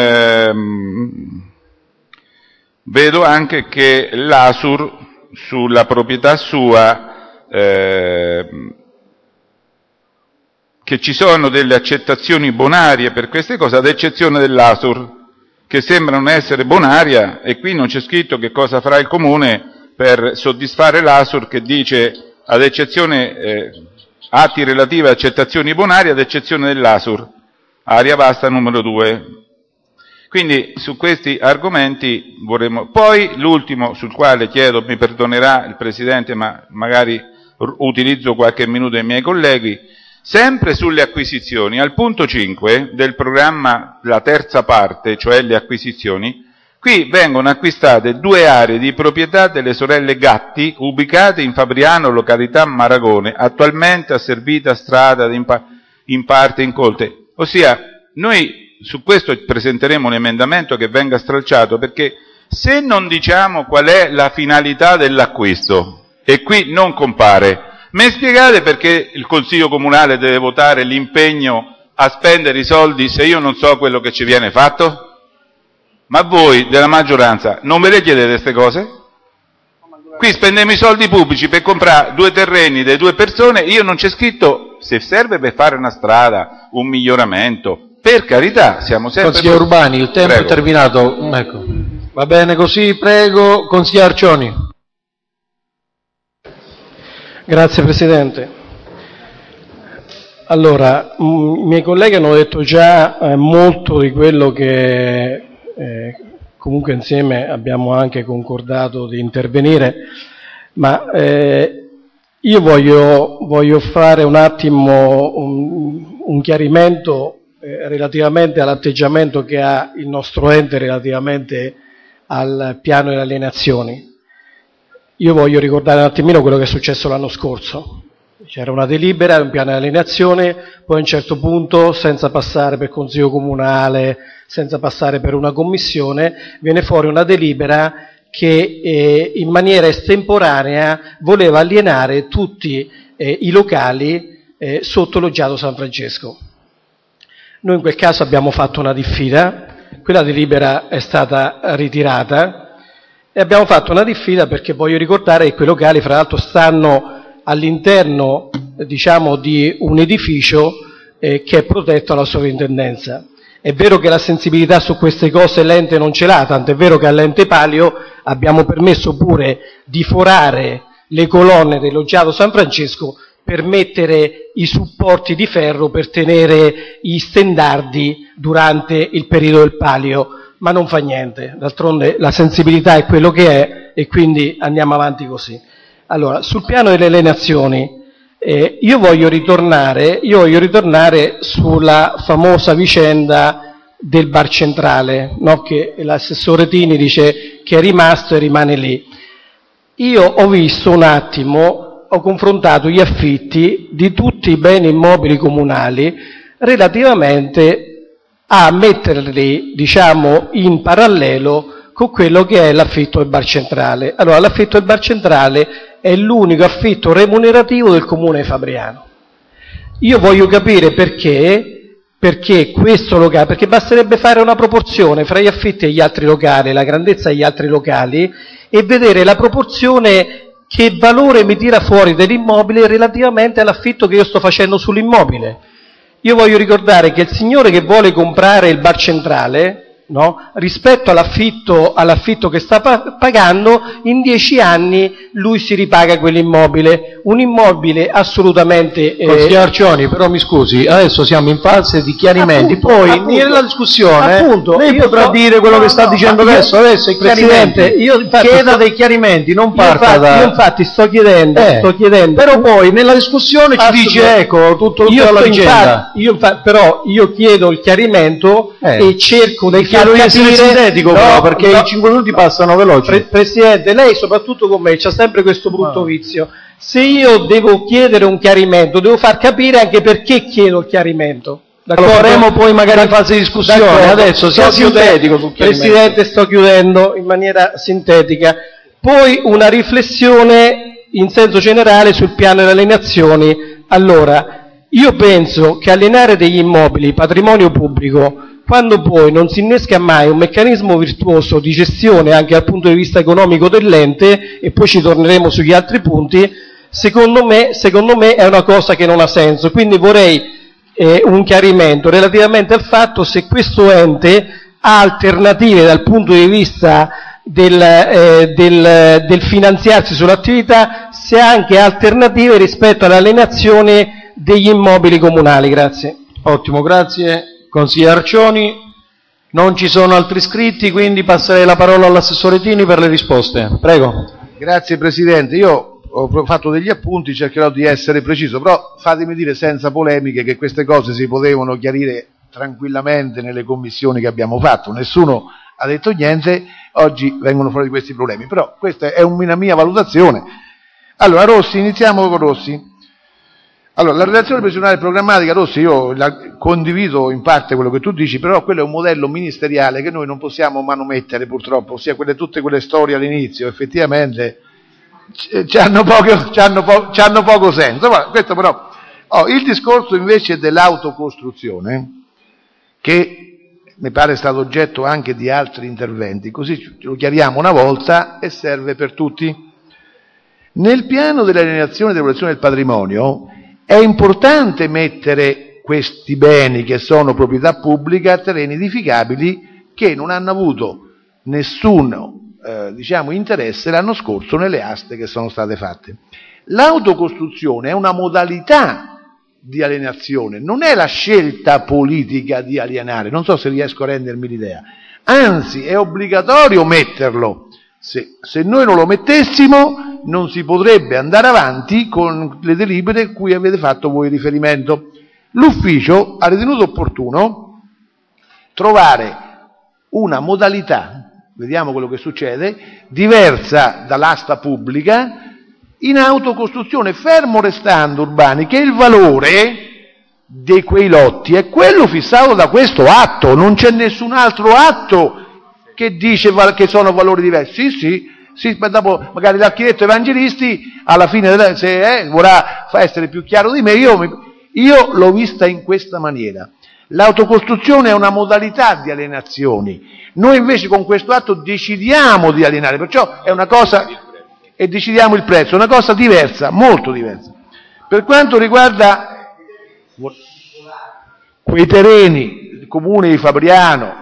vedo anche che l'ASUR sulla proprietà sua, che ci sono delle accettazioni bonarie per queste cose, ad eccezione dell'ASUR, che sembra non essere bonaria, e qui non c'è scritto che cosa farà il Comune per soddisfare l'ASUR, che dice ad eccezione atti relativi a accettazioni bonarie ad eccezione dell'ASUR, area vasta numero 2. Quindi su questi argomenti vorremmo. Poi l'ultimo sul quale chiedo, mi perdonerà il Presidente, ma magari utilizzo qualche minuto dei miei colleghi, sempre sulle acquisizioni, al punto 5 del programma, la terza parte, cioè le acquisizioni, qui vengono acquistate 2 aree di proprietà delle sorelle Gatti, ubicate in Fabriano, località Maragone, attualmente asservita strada in parte incolte. Ossia, noi su questo presenteremo un emendamento che venga stralciato, perché se non diciamo qual è la finalità dell'acquisto, e qui non compare, mi spiegate perché il Consiglio Comunale deve votare l'impegno a spendere i soldi se io non so quello che ci viene fatto? Ma voi della maggioranza non ve le chiedete queste cose? Qui spendiamo i soldi pubblici per comprare 2 terreni delle 2 persone, io non c'è scritto se serve per fare una strada, un miglioramento, per carità, siamo sempre... Consigliere Urbani, il tempo è terminato, ecco. Va bene così, prego, consigliere Arcioni. Grazie Presidente. Allora, i miei colleghi hanno detto già molto di quello che comunque insieme abbiamo anche concordato di intervenire, ma io voglio fare un attimo un chiarimento relativamente all'atteggiamento che ha il nostro ente relativamente al piano delle alienazioni. Io voglio ricordare un attimino quello che è successo l'anno scorso. C'era una delibera, un piano di alienazione, poi a un certo punto, senza passare per consiglio comunale, senza passare per una commissione, viene fuori una delibera che in maniera estemporanea voleva alienare tutti i locali sotto Loggiato San Francesco. Noi in quel caso abbiamo fatto una diffida, quella delibera è stata ritirata e abbiamo fatto una diffida perché voglio ricordare che quei locali fra l'altro stanno all'interno, diciamo, di un edificio che è protetto alla sovrintendenza. È vero che la sensibilità su queste cose l'ente non ce l'ha, tant'è vero che all'ente Palio abbiamo permesso pure di forare le colonne del Loggiato San Francesco per mettere i supporti di ferro per tenere i stendardi durante il periodo del Palio, ma non fa niente, d'altronde la sensibilità è quello che è e quindi andiamo avanti così. Allora, sul piano delle alienazioni, io voglio ritornare sulla famosa vicenda del bar centrale, no? Che l'assessore Tini dice che è rimasto e rimane lì. Io ho visto un attimo, ho confrontato gli affitti di tutti i beni immobili comunali relativamente a metterli, diciamo, in parallelo con quello che è l'affitto del bar centrale. Allora, l'affitto del bar centrale è l'unico affitto remunerativo del comune di Fabriano. Io voglio capire perché questo locale, perché basterebbe fare una proporzione fra gli affitti e gli altri locali, la grandezza degli altri locali, e vedere la proporzione che valore mi tira fuori dell'immobile relativamente all'affitto che io sto facendo sull'immobile. Io voglio ricordare che il signore che vuole comprare il bar centrale, no, rispetto all'affitto che sta pagando, in 10 anni lui si ripaga quell'immobile, un immobile assolutamente... Consigliere Arcioni, però mi scusi, adesso siamo in fase di chiarimenti, poi nella discussione lei potrà dire quello che sta dicendo adesso il Presidente, chieda dei chiarimenti, non parta da... Io infatti sto chiedendo, però poi nella discussione ci dice, ecco, tutta la vicenda. Però io chiedo il chiarimento e cerco di Chiedo di essere sintetico, però, perché i 5 minuti passano veloci. Presidente, lei soprattutto con me c'ha sempre questo brutto vizio. Se io devo chiedere un chiarimento, devo far capire anche perché chiedo il chiarimento. Lo faremo poi magari in fase di discussione, adesso sia sintetico sul chiarimento. Presidente, sto chiudendo in maniera sintetica. Poi una riflessione in senso generale sul piano delle alienazioni. Allora, io penso che alienare degli immobili, patrimonio pubblico, quando poi non si innesca mai un meccanismo virtuoso di gestione anche dal punto di vista economico dell'ente, e poi ci torneremo sugli altri punti, secondo me è una cosa che non ha senso. Quindi vorrei un chiarimento relativamente al fatto se questo ente ha alternative dal punto di vista del finanziarsi sull'attività, se ha anche alternative rispetto all'alienazione degli immobili comunali. Grazie. Ottimo, grazie. Consigliere Arcioni, non ci sono altri iscritti, quindi passerei la parola all'assessore Tini per le risposte. Prego. Grazie Presidente, io ho fatto degli appunti, cercherò di essere preciso, però fatemi dire senza polemiche che queste cose si potevano chiarire tranquillamente nelle commissioni che abbiamo fatto, nessuno ha detto niente, oggi vengono fuori questi problemi, però questa è una mia valutazione. Allora Rossi, iniziamo con Rossi. Allora, la relazione previsionale programmatica, Rossi, io condivido in parte quello che tu dici, però quello è un modello ministeriale che noi non possiamo manomettere purtroppo, ossia tutte quelle storie all'inizio, effettivamente c'hanno poco senso. Guarda, questo però, il discorso invece dell'autocostruzione, che mi pare è stato oggetto anche di altri interventi, così lo chiariamo una volta e serve per tutti. Nel piano dell'alienazione e dell'evoluzione del patrimonio, è importante mettere questi beni che sono proprietà pubblica a terreni edificabili che non hanno avuto nessun interesse l'anno scorso nelle aste che sono state fatte. L'autocostruzione è una modalità di alienazione, non è la scelta politica di alienare, non so se riesco a rendermi l'idea, anzi è obbligatorio metterlo. Se noi non lo mettessimo non si potrebbe andare avanti con le delibere cui avete fatto voi riferimento. L'ufficio ha ritenuto opportuno trovare una modalità, vediamo quello che succede, diversa dall'asta pubblica, in autocostruzione, fermo restando, Urbani, che il valore di quei lotti è quello fissato da questo atto, non c'è nessun altro atto che dice che sono valori diversi. Sì, ma dopo magari l'architetto Evangelisti alla fine, se vorrà essere più chiaro di me, io l'ho vista in questa maniera. L'autocostruzione è una modalità di alienazioni, noi invece con questo atto decidiamo di alienare, perciò è una cosa, e decidiamo il prezzo, è una cosa diversa, molto diversa. Per quanto riguarda quei terreni del comune di Fabriano,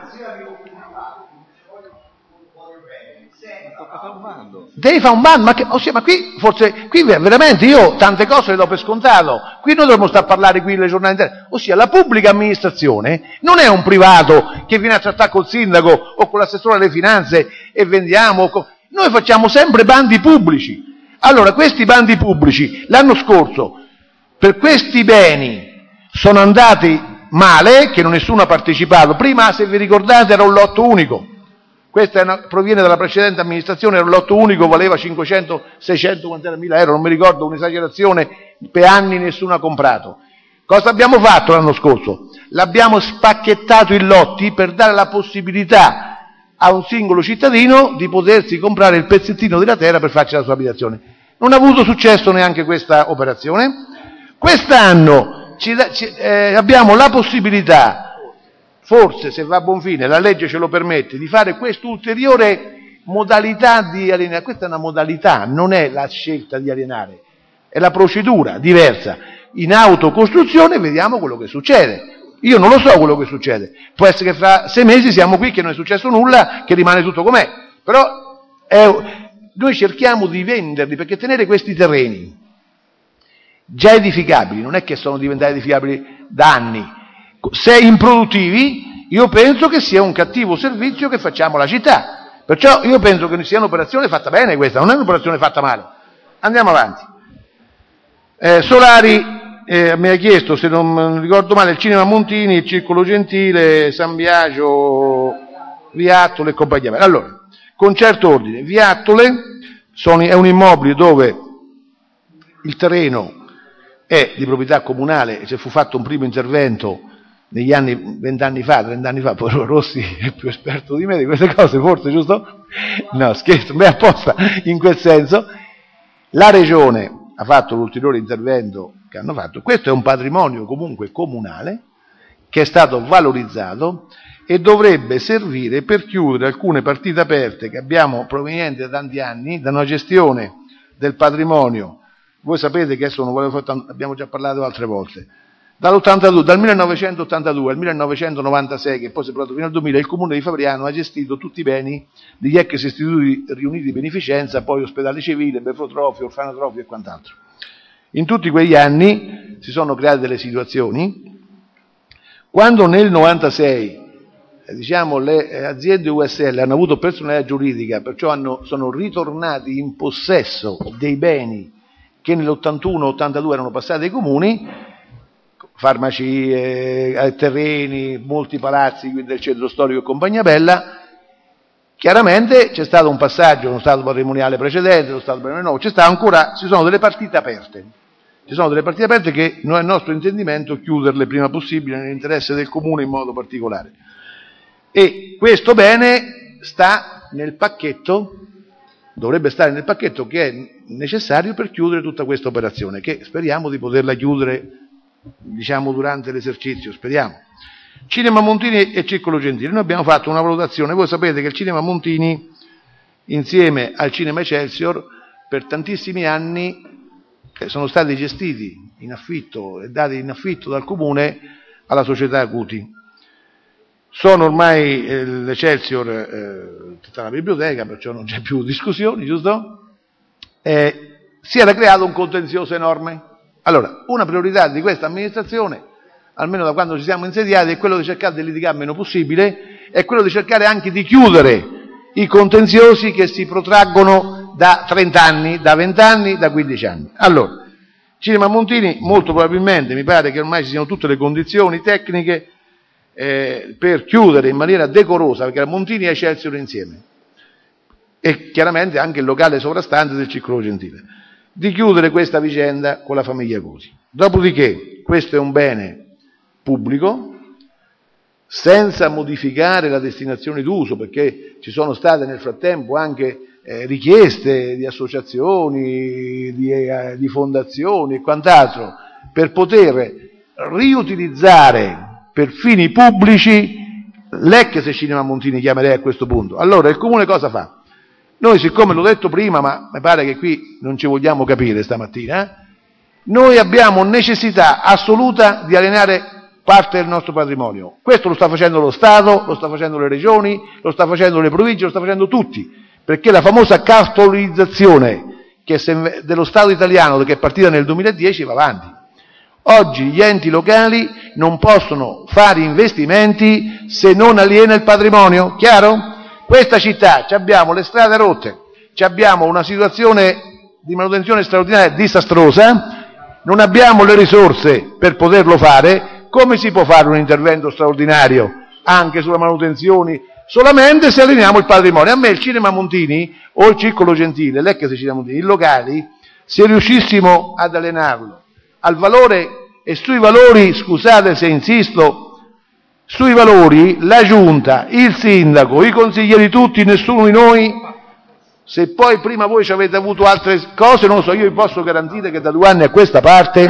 devi fare un bando, ma qui forse, qui veramente io tante cose le do per scontato, qui noi dovremmo stare a parlare qui le giornate intere, ossia la pubblica amministrazione non è un privato che viene a trattare col sindaco o con l'assessore alle finanze e vendiamo, noi facciamo sempre bandi pubblici. Allora questi bandi pubblici l'anno scorso per questi beni sono andati male, che nessuno ha partecipato, prima se vi ricordate era un lotto unico. Questa proviene dalla precedente amministrazione, era un lotto unico, valeva 500, 600, mila euro, non mi ricordo, un'esagerazione, per anni nessuno ha comprato. Cosa abbiamo fatto l'anno scorso? L'abbiamo spacchettato in lotti per dare la possibilità a un singolo cittadino di potersi comprare il pezzettino della terra per farci la sua abitazione. Non ha avuto successo neanche questa operazione. Quest'anno abbiamo la possibilità, forse se va a buon fine, la legge ce lo permette, di fare quest'ulteriore modalità di alienare. Questa è una modalità, non è la scelta di alienare, è la procedura diversa. In autocostruzione vediamo quello che succede. Io non lo so quello che succede, può essere che fra 6 mesi siamo qui che non è successo nulla, che rimane tutto com'è, però noi cerchiamo di venderli, perché tenere questi terreni già edificabili, non è che sono diventati edificabili da anni, se improduttivi, io penso che sia un cattivo servizio che facciamo alla città, perciò io penso che sia un'operazione fatta bene questa, non è un'operazione fatta male. Andiamo avanti. Solari, mi ha chiesto, se non ricordo male, il Cinema Montini, il Circolo Gentile, San Biagio, Viattole e compagnia. Allora, con certo ordine, Viattole è un immobile dove il terreno è di proprietà comunale e se fu fatto un primo intervento negli anni, 20 anni fa, 30 anni fa, poi Rossi è più esperto di me di queste cose, forse, giusto? No, scherzo, beh, apposta in quel senso. La Regione ha fatto l'ulteriore intervento che hanno fatto. Questo è un patrimonio comunque comunale che è stato valorizzato e dovrebbe servire per chiudere alcune partite aperte che abbiamo provenienti da tanti anni, da una gestione del patrimonio. Voi sapete che abbiamo già parlato altre volte. Dal 1982 al 1996, che poi si è portato fino al 2000, il Comune di Fabriano ha gestito tutti i beni degli ex istituti riuniti di beneficenza, poi ospedale civile, Befrotrofio, orfanotrofio e quant'altro. In tutti quegli anni si sono create delle situazioni. Quando nel 96 le aziende USL hanno avuto personalità giuridica, perciò sono ritornati in possesso dei beni che nell'81-82 erano passati ai comuni, farmacie, terreni, molti palazzi del centro storico e compagnia bella. Chiaramente c'è stato un passaggio, uno stato patrimoniale precedente, uno stato patrimoniale nuovo, ci sono delle partite aperte. Ci sono delle partite aperte che non è il nostro intendimento chiuderle prima possibile nell'interesse del comune in modo particolare. E questo bene sta nel pacchetto, dovrebbe stare nel pacchetto che è necessario per chiudere tutta questa operazione, che speriamo di poterla chiudere, durante l'esercizio, speriamo. Cinema Montini e Circolo Gentile. Noi abbiamo fatto una valutazione, voi sapete che il Cinema Montini, insieme al Cinema Excelsior, per tantissimi anni sono stati gestiti in affitto e dati in affitto dal Comune alla società Acuti. Sono ormai l'Excelsior tutta la biblioteca, perciò non c'è più discussioni, giusto? Si era creato un contenzioso enorme. Allora, una priorità di questa amministrazione, almeno da quando ci siamo insediati, è quello di cercare di litigare il meno possibile, è quello di cercare anche di chiudere i contenziosi che si protraggono da 30 anni, da 20 anni, da 15 anni. Allora, Cinema Montini, molto probabilmente, mi pare che ormai ci siano tutte le condizioni tecniche per chiudere in maniera decorosa, perché Montini e Excelsior insieme, e chiaramente anche il locale sovrastante del Circolo Gentile, di chiudere questa vicenda con la famiglia Cosi. Dopodiché, questo è un bene pubblico, senza modificare la destinazione d'uso, perché ci sono state nel frattempo anche richieste di associazioni, di fondazioni e quant'altro, per poter riutilizzare per fini pubblici l'ex Cinema Montini, chiamerei a questo punto. Allora il Comune cosa fa? Noi, siccome l'ho detto prima, ma mi pare che qui non ci vogliamo capire stamattina, noi abbiamo necessità assoluta di alienare parte del nostro patrimonio. Questo lo sta facendo lo Stato, lo sta facendo le regioni, lo sta facendo le province, lo sta facendo tutti, perché la famosa cartolarizzazione dello Stato italiano, che è partita nel 2010, va avanti. Oggi gli enti locali non possono fare investimenti se non aliena il patrimonio, chiaro? Questa città, abbiamo le strade rotte, abbiamo una situazione di manutenzione straordinaria disastrosa, non abbiamo le risorse per poterlo fare. Come si può fare un intervento straordinario anche sulla manutenzione? Solamente se allineiamo il patrimonio. A me il Cinema Montini o il Circolo Gentile, l'ex Cinema Montini, i locali, se riuscissimo ad allenarlo al valore e sui valori, scusate se insisto, sui valori, la Giunta, il Sindaco, i consiglieri tutti, nessuno di noi, se poi prima voi ci avete avuto altre cose, non lo so, io vi posso garantire che da 2 anni a questa parte,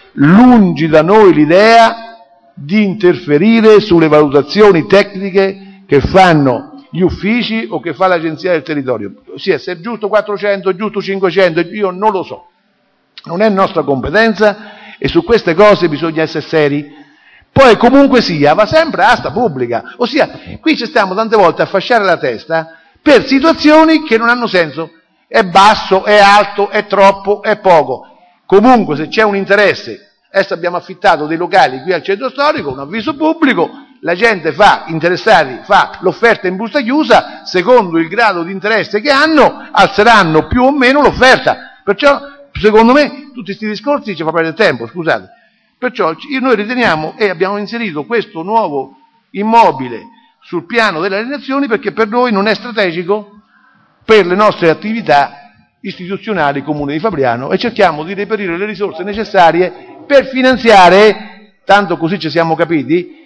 lungi da noi l'idea di interferire sulle valutazioni tecniche che fanno gli uffici o che fa l'Agenzia del Territorio. Sì, se è giusto 400, è giusto 500, io non lo so. Non è nostra competenza e su queste cose bisogna essere seri. Poi comunque sia, va sempre asta pubblica, ossia qui ci stiamo tante volte a fasciare la testa per situazioni che non hanno senso. È basso, è alto, è troppo, è poco. Comunque se c'è un interesse, adesso abbiamo affittato dei locali qui al centro storico, un avviso pubblico, la gente interessati fa l'offerta in busta chiusa, secondo il grado di interesse che hanno, alzeranno più o meno l'offerta. Perciò, secondo me, tutti questi discorsi ci fa perdere tempo, scusate. Perciò noi riteniamo e abbiamo inserito questo nuovo immobile sul piano delle alienazioni perché per noi non è strategico per le nostre attività istituzionali Comune di Fabriano e cerchiamo di reperire le risorse necessarie per finanziare, tanto così ci siamo capiti,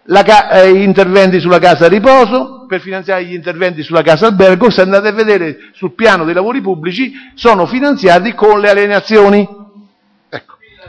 gli interventi sulla casa a riposo, per finanziare gli interventi sulla casa albergo. Se andate a vedere sul piano dei lavori pubblici sono finanziati con le alienazioni. Ecco.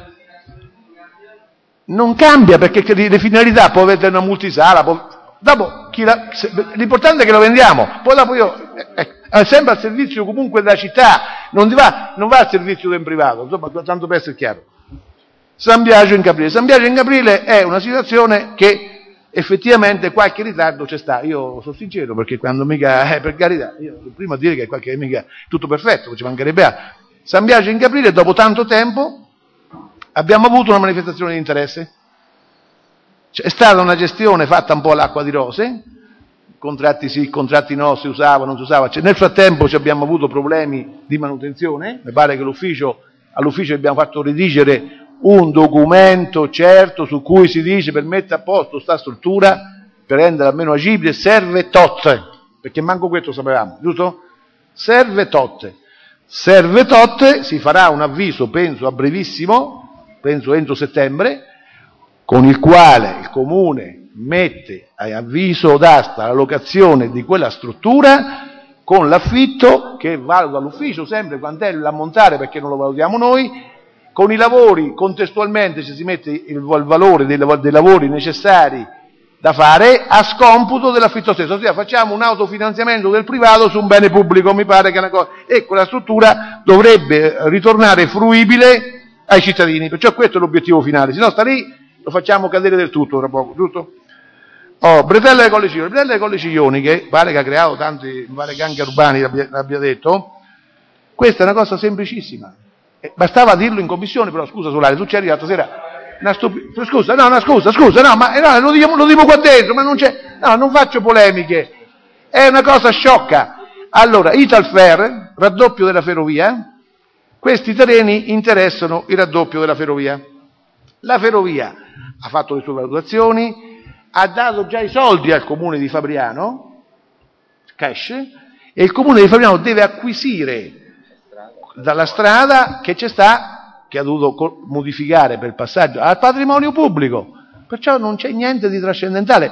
Non cambia perché le finalità, può avere una multisala, dopo l'importante è che lo vendiamo, poi dopo è sempre al servizio comunque della città, non va al servizio del privato, insomma, tanto per essere chiaro. San Biagio in Caprile è una situazione che effettivamente qualche ritardo c'è stato. Io sono sincero perché quando mica, per carità, io prima a dire che qualche mica tutto perfetto, ci mancherebbe altro. San Biagio in Caprile, dopo tanto tempo, abbiamo avuto una manifestazione di interesse. È stata una gestione fatta un po' all'acqua di rose, contratti sì, contratti no, si usava, non si usava. Nel frattempo abbiamo avuto problemi di manutenzione, mi pare che all'ufficio abbiamo fatto redigere un documento certo su cui si dice per mettere a posto sta struttura, per renderla almeno agibile, serve tot, perché manco questo sapevamo, giusto? Serve tot, si farà un avviso, penso a brevissimo, penso entro settembre, con il quale il Comune mette a avviso d'asta la locazione di quella struttura con l'affitto che valuta l'ufficio, sempre quant'è l'ammontare perché non lo valutiamo noi, con i lavori contestualmente ci si mette il valore dei lavori necessari da fare a scomputo dell'affitto stesso, ossia facciamo un autofinanziamento del privato su un bene pubblico, mi pare che è una cosa, e quella struttura dovrebbe ritornare fruibile ai cittadini, perciò questo è l'obiettivo finale, se no sta lì lo facciamo cadere del tutto tra poco, giusto? Bretella dei Colli Ciglioni, che pare che ha creato tanti, mi pare che anche Urbani l'abbia detto, questa è una cosa semplicissima, Bastava dirlo in commissione, però scusa Solari, tu c'eri l'altra sera. Scusa, no, ma lo dico qua dentro, ma non c'è. No, non faccio polemiche. È una cosa sciocca. Allora, Italfer, raddoppio della ferrovia. Questi terreni interessano il raddoppio della ferrovia. La ferrovia ha fatto le sue valutazioni, ha dato già i soldi al comune di Fabriano, cash, e il comune di Fabriano deve acquisire dalla strada che c'è sta, che ha dovuto modificare per il passaggio al patrimonio pubblico, perciò non c'è niente di trascendentale.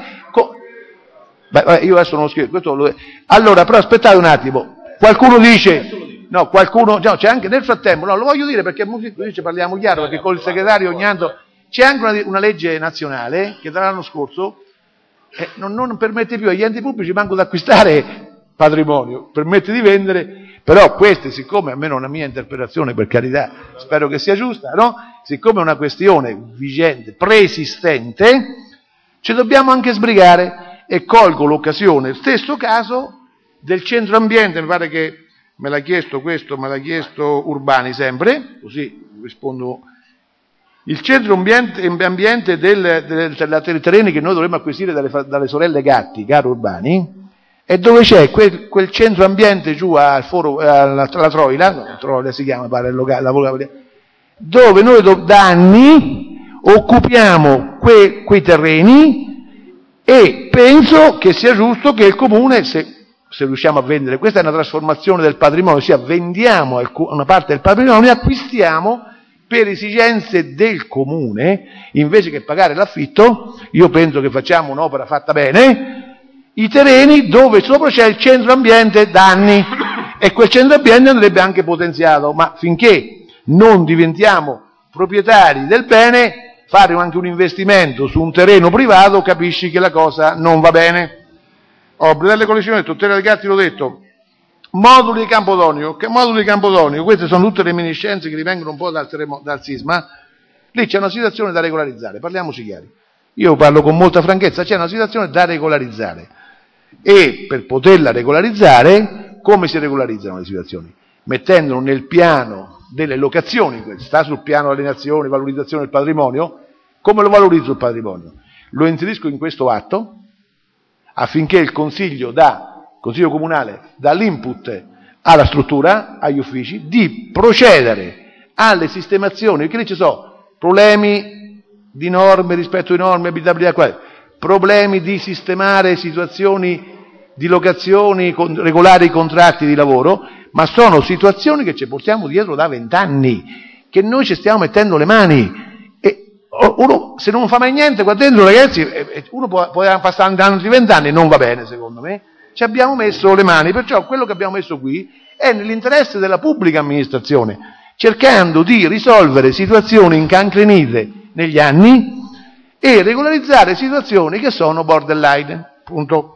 Io adesso non lo scrivo, allora però aspettate un attimo, qualcuno dice, no, c'è anche nel frattempo, no, lo voglio dire perché parliamo chiaro, perché con il segretario ogni anno c'è anche una legge nazionale che dall'anno scorso non permette più agli enti pubblici manco di acquistare patrimonio, permette di vendere. Però queste, siccome, almeno una mia interpretazione, per carità, spero che sia giusta, no? Siccome è una questione vigente, preesistente, ci dobbiamo anche sbrigare, e colgo l'occasione, stesso caso del centro ambiente, mi pare che me l'ha chiesto Urbani sempre, così rispondo. Il centro ambiente dei terreni che noi dovremmo acquisire dalle sorelle Gatti, caro Urbani, e dove c'è quel centro ambiente giù al foro, alla Troila si chiama, pare il locale, dove noi da anni occupiamo quei terreni, e penso che sia giusto che il comune, se riusciamo a vendere, questa è una trasformazione del patrimonio, ossia vendiamo una parte del patrimonio e acquistiamo per esigenze del comune, invece che pagare l'affitto. Io penso che facciamo un'opera fatta bene, i terreni dove sopra c'è il centro ambiente da anni, e quel centro ambiente andrebbe anche potenziato, ma finché non diventiamo proprietari del bene, fare anche un investimento su un terreno privato, capisci che la cosa non va bene. Bredelle Collisione, Tutela dei Gatti, l'ho detto. Moduli di Campodonio, queste sono tutte reminiscenze che rivengono un po' dal sisma. Lì c'è una situazione da regolarizzare, parliamoci chiari. Io parlo con molta franchezza, c'è una situazione da regolarizzare. E per poterla regolarizzare, come si regolarizzano le situazioni? Mettendolo nel piano delle locazioni, sta sul piano alienazione, valorizzazione del patrimonio. Come lo valorizzo il patrimonio? Lo inserisco in questo atto, affinché il Consiglio Comunale dà l'input alla struttura, agli uffici, di procedere alle sistemazioni, perché lì ci sono problemi di norme, rispetto di norme, abitabilità, problemi di sistemare situazioni di locazioni, regolare i contratti di lavoro, ma sono situazioni che ci portiamo dietro da 20 anni, che noi ci stiamo mettendo le mani. Uno, se non fa mai niente qua dentro, ragazzi, uno può passare altri 20 anni, non va bene secondo me. Ci abbiamo messo le mani, perciò quello che abbiamo messo qui è nell'interesse della pubblica amministrazione, cercando di risolvere situazioni incancrenite negli anni e regolarizzare situazioni che sono borderline. Punto.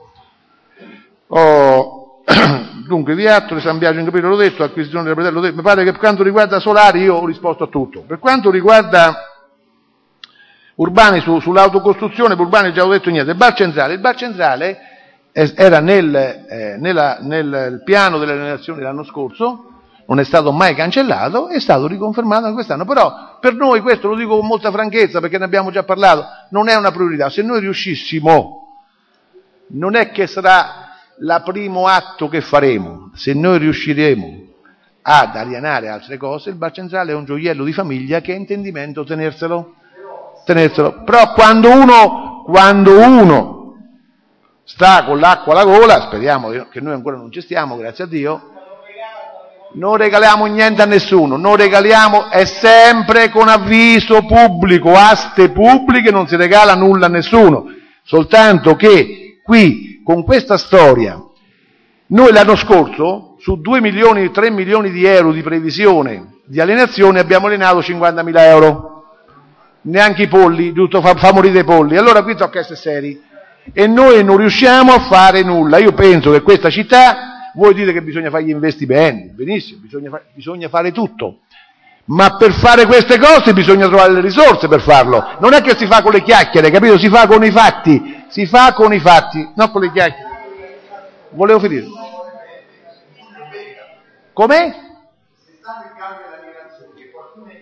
Dunque, di atto di San Biagio in Capitolo, l'ho detto, acquisizione della proprietà, l'ho detto. Mi pare che per quanto riguarda Solari io ho risposto a tutto. Per quanto riguarda Urbani sull'autocostruzione, per Urbani già ho detto niente. Il bar centrale era nel piano delle alienazioni dell'anno scorso, non è stato mai cancellato, è stato riconfermato quest'anno. Però per noi, questo lo dico con molta franchezza perché ne abbiamo già parlato, non è una priorità. Se noi riuscissimo, non è che sarà il primo atto che faremo, se noi riusciremo ad alienare altre cose, il bar centrale è un gioiello di famiglia che è intendimento tenerselo. Però quando uno sta con l'acqua alla gola, speriamo che noi ancora non ci stiamo, grazie a Dio, non regaliamo niente a nessuno, è sempre con avviso pubblico, aste pubbliche, non si regala nulla a nessuno, soltanto che qui, con questa storia, noi l'anno scorso, su 2 milioni, 3 milioni di euro di previsione di alienazione, abbiamo alienato 50.000 euro. Neanche i polli, giusto, fa morire i polli. Allora qui tocca essere seri. E noi non riusciamo a fare nulla. Io penso che questa città, voi dite che bisogna fare gli investimenti, benissimo, bisogna fare tutto. Ma per fare queste cose bisogna trovare le risorse per farlo. Non è che si fa con le chiacchiere, capito? Si fa con i fatti. Non con le chiacchiere. Volevo finire. Come?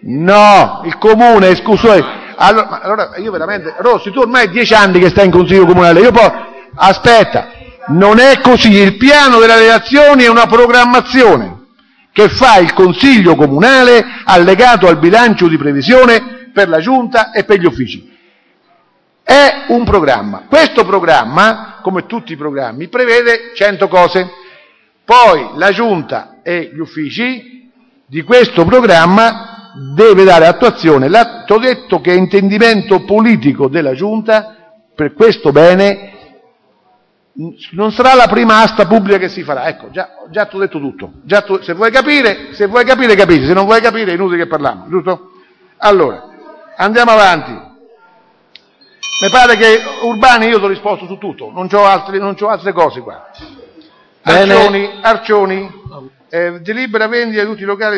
No, il comune, scusa. Allora, io veramente, Rossi, tu ormai 10 anni che stai in consiglio comunale, aspetta, non è così, il piano delle alienazioni è una programmazione che fa il consiglio comunale allegato al bilancio di previsione per la giunta e per gli uffici. È un programma. Questo programma, come tutti i programmi, prevede 100 cose. Poi la giunta e gli uffici di questo programma deve dare attuazione. Ti ho detto che è intendimento politico della giunta per questo bene. Non sarà la prima asta pubblica che si farà. Ecco, già ti ho detto tutto. Se vuoi capire, capisci. Se non vuoi capire è inutile che parliamo, giusto? Allora, andiamo avanti. Mi pare che Urbani io ti ho risposto su tutto, non c'ho altre cose qua. Arcioni, delibera vendita di tutti i locali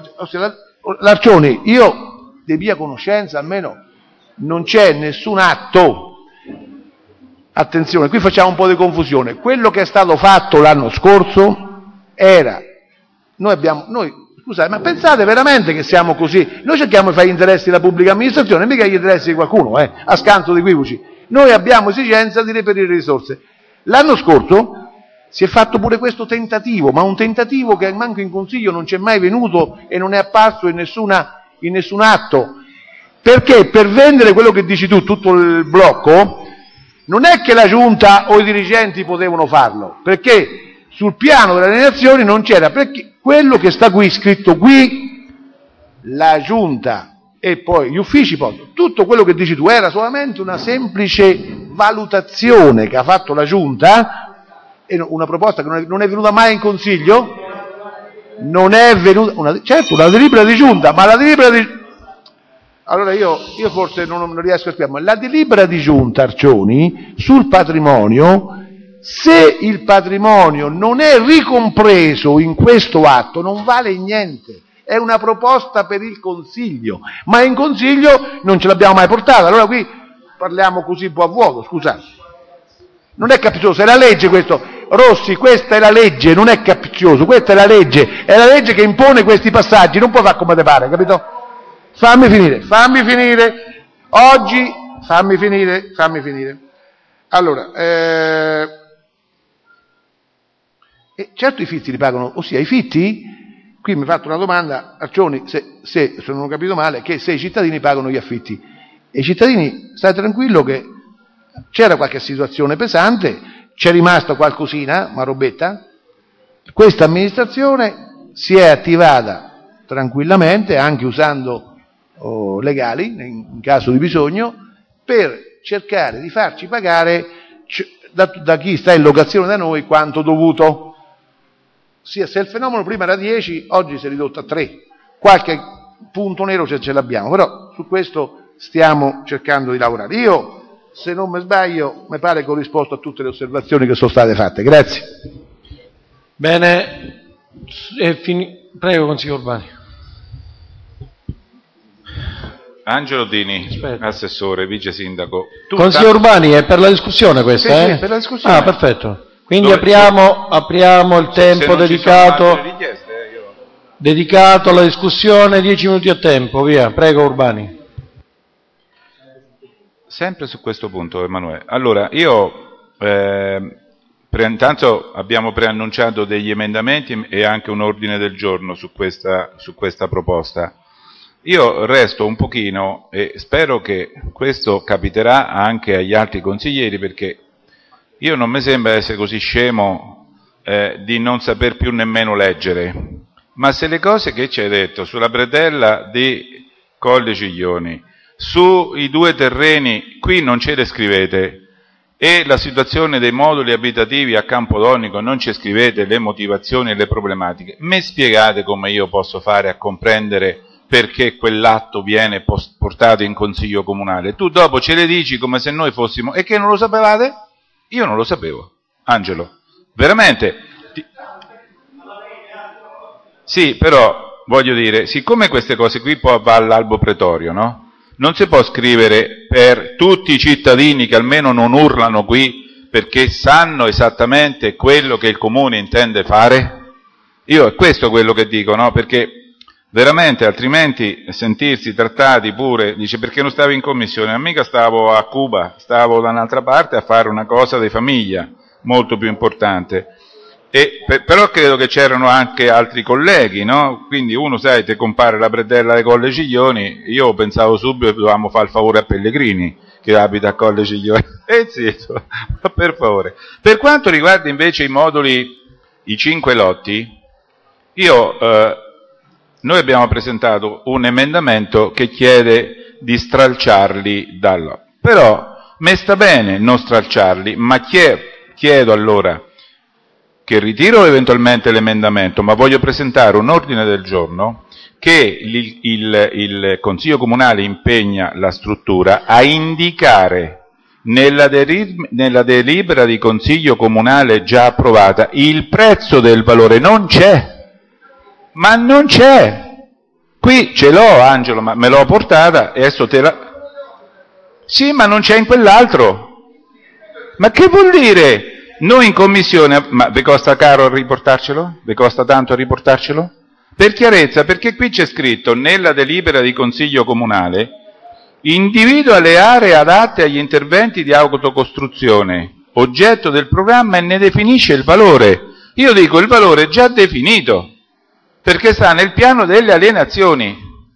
L'arcioni, io di mia conoscenza almeno non c'è nessun atto. Attenzione, qui facciamo un po' di confusione. Quello che è stato fatto l'anno scorso era, scusate, ma pensate veramente che siamo così? Noi cerchiamo di fare gli interessi della pubblica amministrazione, mica gli interessi di qualcuno, a scanso di equivoci. Noi abbiamo esigenza di reperire risorse. L'anno scorso si è fatto pure questo tentativo, ma un tentativo che manco in consiglio non c'è mai venuto e non è apparso in nessun atto. Perché per vendere quello che dici tu, tutto il blocco, non è che la giunta o i dirigenti potevano farlo, perché sul piano delle alienazioni non c'era, perché quello che sta qui, scritto qui, la giunta e poi gli uffici, poi, tutto quello che dici tu era solamente una semplice valutazione che ha fatto la giunta, e una proposta che non è venuta mai in consiglio, non è venuta, certo una delibera di giunta, ma la delibera di... Allora io forse non riesco a spiegare, ma la delibera di giunta, Arcioni, sul patrimonio, se il patrimonio non è ricompreso in questo atto, non vale niente. È una proposta per il Consiglio, ma in Consiglio non ce l'abbiamo mai portata. Allora qui parliamo così un po' a vuoto, scusate. Non è capzioso, è la legge questo. Rossi, questa è la legge, non è capzioso, questa è la legge che impone questi passaggi, non puoi fare come te pare, capito? Fammi finire. Oggi, fammi finire. Allora, certo i fitti li pagano, ossia i fitti, qui mi ha fatto una domanda, Arcioni, se non ho capito male, che se i cittadini pagano gli affitti. E i cittadini, state tranquillo che c'era qualche situazione pesante, c'è rimasta qualcosina, ma robetta, questa amministrazione si è attivata tranquillamente, anche usando legali, in caso di bisogno, per cercare di farci pagare da chi sta in locazione da noi quanto dovuto. Se il fenomeno prima era 10, oggi si è ridotto a 3. Qualche punto nero ce l'abbiamo, però su questo stiamo cercando di lavorare. Io, se non mi sbaglio, mi pare che ho risposto a tutte le osservazioni che sono state fatte. Grazie. Bene, prego, consigliere Urbani. Angelo Dini, assessore, vice sindaco. Consigliere Urbani, è per la discussione questa? Sì, per la discussione. Ah, perfetto. Quindi apriamo il tempo dedicato alla discussione, 10 minuti a tempo, via. Prego Urbani. Sempre su questo punto, Emanuele. Allora, intanto abbiamo preannunciato degli emendamenti e anche un ordine del giorno su questa proposta. Io resto un pochino, e spero che questo capiterà anche agli altri consiglieri, perché io non mi sembra essere così scemo di non saper più nemmeno leggere, ma se le cose che ci hai detto sulla bretella di Colle Ciglioni, sui 2 terreni, qui non ce le scrivete, e la situazione dei moduli abitativi a Campodonico non ci scrivete le motivazioni e le problematiche, mi spiegate come io posso fare a comprendere perché quell'atto viene portato in consiglio comunale? Tu dopo ce le dici come se noi fossimo... E che non lo sapevate? Io non lo sapevo. Angelo, veramente... Sì, però, voglio dire, siccome queste cose qui poi va all'albo pretorio, no? Non si può scrivere per tutti i cittadini che almeno non urlano qui perché sanno esattamente quello che il comune intende fare? Io è questo quello che dico, no? Perché Veramente, altrimenti sentirsi trattati pure, dice perché non stavi in commissione, ma mica stavo a Cuba, stavo da un'altra parte a fare una cosa di famiglia, molto più importante. Però credo che c'erano anche altri colleghi, no? Quindi uno, sai, te compare la predella dei Colle Ciglioni, io pensavo subito che dovevamo fare il favore a Pellegrini, che abita a Colle Ciglioni. Zitto, per favore. Per quanto riguarda invece i moduli, i 5 lotti, noi abbiamo presentato un emendamento che chiede di stralciarli dal... Però me sta bene non stralciarli, ma chiedo allora che ritiro eventualmente l'emendamento, ma voglio presentare un ordine del giorno che il Consiglio Comunale impegna la struttura a indicare nella delibera di Consiglio Comunale già approvata il prezzo del valore. Non c'è. Ma non c'è! Qui ce l'ho, Angelo, ma me l'ho portata e adesso te la... Sì, ma non c'è in quell'altro! Ma che vuol dire? Noi in commissione... Ma vi costa caro riportarcelo? Vi costa tanto riportarcelo? Per chiarezza, perché qui c'è scritto, nella delibera di Consiglio Comunale, individua le aree adatte agli interventi di autocostruzione, oggetto del programma, e ne definisce il valore. Io dico, il valore è già definito, perché sta nel piano delle alienazioni.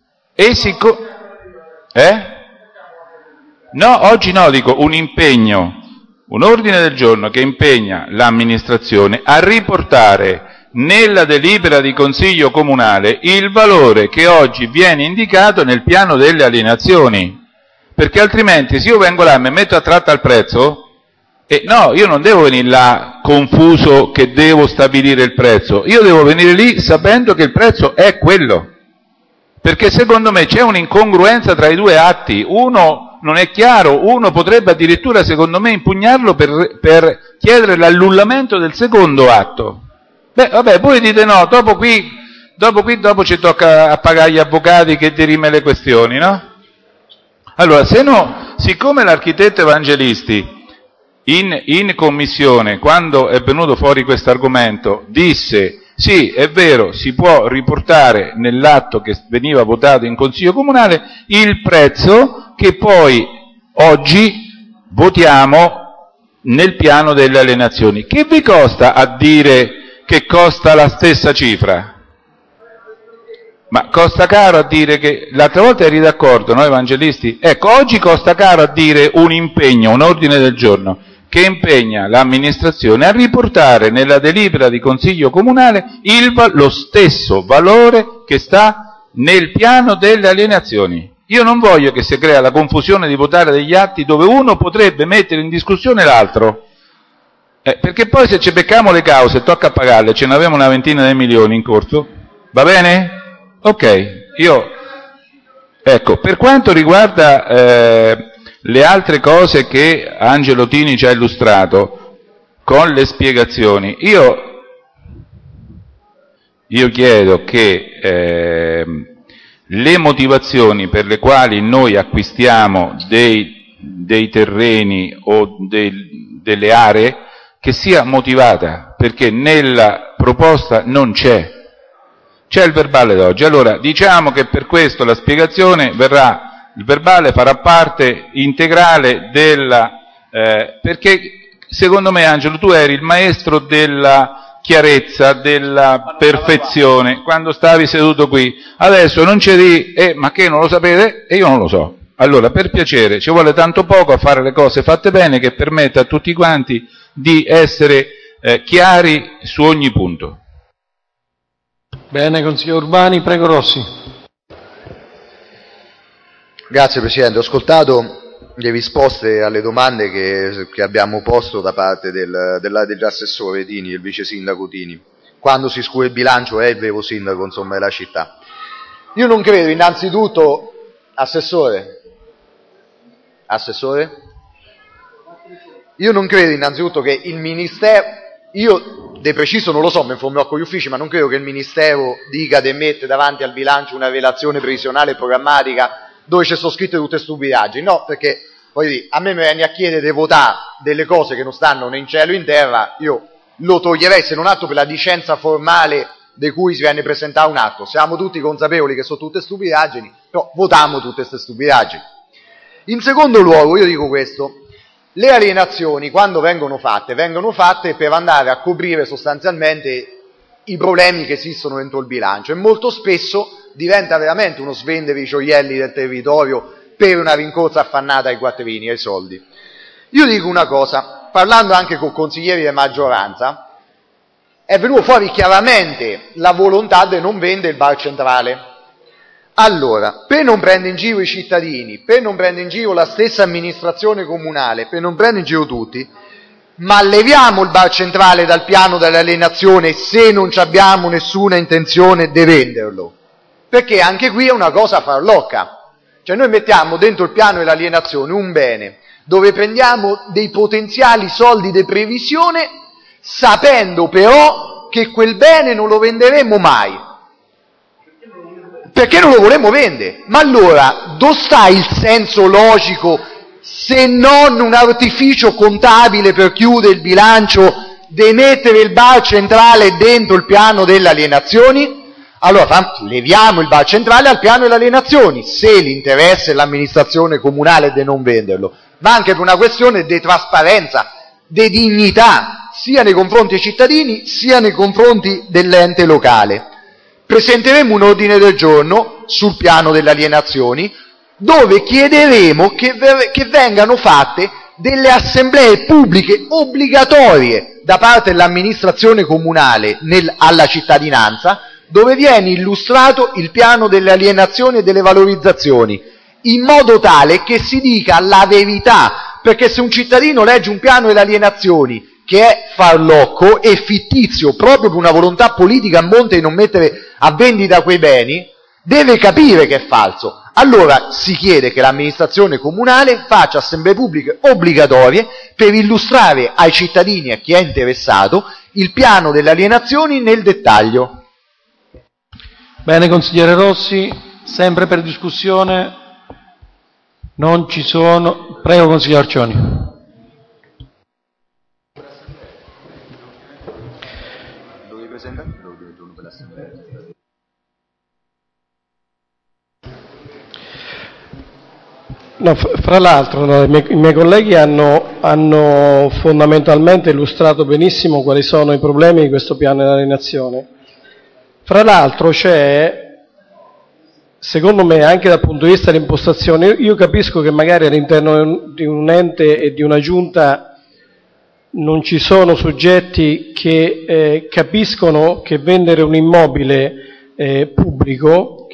No, oggi no, dico un impegno, un ordine del giorno che impegna l'amministrazione a riportare nella delibera di Consiglio Comunale il valore che oggi viene indicato nel piano delle alienazioni, perché altrimenti se io vengo là e mi metto a tratta al prezzo, no, io non devo venire là confuso che devo stabilire il prezzo, io devo venire lì sapendo che il prezzo è quello, perché secondo me c'è un'incongruenza tra i due atti, uno non è chiaro, uno potrebbe addirittura secondo me impugnarlo per chiedere l'annullamento del secondo atto. Beh, vabbè, voi dite no, dopo ci tocca a pagare gli avvocati che dirime le questioni, no? Allora, siccome l'architetto Evangelisti in commissione, quando è venuto fuori questo argomento, disse sì, è vero, si può riportare nell'atto che veniva votato in Consiglio Comunale il prezzo che poi oggi votiamo nel piano delle alienazioni. Che vi costa a dire che costa la stessa cifra? Ma costa caro a dire che... L'altra volta eri d'accordo, no, Evangelisti? Ecco, oggi costa caro a dire un impegno, un ordine del giorno, che impegna l'amministrazione a riportare nella delibera di Consiglio Comunale lo stesso valore che sta nel piano delle alienazioni. Io non voglio che si crea la confusione di votare degli atti dove uno potrebbe mettere in discussione l'altro, perché poi se ci becchiamo le cause tocca pagarle, ce ne abbiamo una ventina di milioni in corso, va bene? Ok, ecco, per quanto riguarda le altre cose che Angelo Tini ci ha illustrato con le spiegazioni, io chiedo che le motivazioni per le quali noi acquistiamo dei terreni o delle aree, che sia motivata, perché nella proposta non c'è il verbale d'oggi. Allora, diciamo che per questo la spiegazione il verbale farà parte integrale perché secondo me, Angelo, tu eri il maestro della chiarezza, della perfezione, quando stavi seduto qui. Adesso non ci di, ma che non lo sapete? E io non lo so. Allora, per piacere, ci vuole tanto poco a fare le cose fatte bene che permetta a tutti quanti di essere chiari su ogni punto. Bene, consigliere Urbani, prego Rossi. Grazie Presidente, ho ascoltato le risposte alle domande che abbiamo posto da parte dell'assessore Tini, il vice sindaco Tini. Quando si scura il bilancio è il vero sindaco, insomma, della città. Io non credo innanzitutto, Assessore? Io non credo innanzitutto che il Ministero, io de preciso non lo so, mi informerò con gli uffici, ma non credo che il Ministero dica di mettere davanti al bilancio una relazione previsionale e programmatica dove ci sono scritte tutte stupidaggini, no, perché voglio dire, a me mi viene a chiedere di votare delle cose che non stanno né in cielo né in terra, io lo toglierei se non altro per la licenza formale di cui si viene presentato un atto. Siamo tutti consapevoli che sono tutte stupidaggini, però votiamo tutte queste stupidaggini. In secondo luogo, io dico questo: le alienazioni, quando vengono fatte per andare a coprire sostanzialmente i problemi che esistono dentro il bilancio, e molto spesso diventa veramente uno svendere i gioielli del territorio per una rincorsa affannata ai quattrini, ai soldi. Io dico una cosa, parlando anche con consiglieri di maggioranza, è venuto fuori chiaramente la volontà di non vendere il bar centrale. Allora, per non prendere in giro i cittadini, per non prendere in giro la stessa amministrazione comunale, per non prendere in giro tutti, ma leviamo il bar centrale dal piano dell'alienazione se non abbiamo nessuna intenzione di venderlo, perché anche qui è una cosa farlocca. Cioè noi mettiamo dentro il piano dell'alienazione un bene dove prendiamo dei potenziali soldi di previsione, sapendo però che quel bene non lo venderemo mai. Perché non lo volemo vendere? Ma allora, dove sta il senso logico, se non un artificio contabile per chiudere il bilancio, di mettere il bar centrale dentro il piano delle alienazioni? Allora, leviamo il bar centrale al piano delle alienazioni, se l'interesse dell'amministrazione comunale è di non venderlo, ma anche per una questione di trasparenza, di dignità, sia nei confronti dei cittadini, sia nei confronti dell'ente locale. Presenteremo un ordine del giorno sul piano delle alienazioni dove chiederemo che vengano fatte delle assemblee pubbliche obbligatorie da parte dell'amministrazione comunale alla cittadinanza, dove viene illustrato il piano delle alienazioni e delle valorizzazioni, in modo tale che si dica la verità, perché se un cittadino legge un piano delle alienazioni che è farlocco e fittizio proprio per una volontà politica a monte di non mettere a vendita quei beni, deve capire che è falso. Allora si chiede che l'amministrazione comunale faccia assemblee pubbliche obbligatorie per illustrare ai cittadini e a chi è interessato il piano delle alienazioni nel dettaglio. Bene, consigliere Rossi, sempre per discussione. Non ci sono. Prego, consigliere Arcioni. No, fra l'altro i miei colleghi hanno fondamentalmente illustrato benissimo quali sono i problemi di questo piano di alienazione. Fra l'altro c'è, secondo me, anche dal punto di vista dell'impostazione, io capisco che magari all'interno di un ente e di una giunta non ci sono soggetti che capiscono che vendere un immobile pubblico,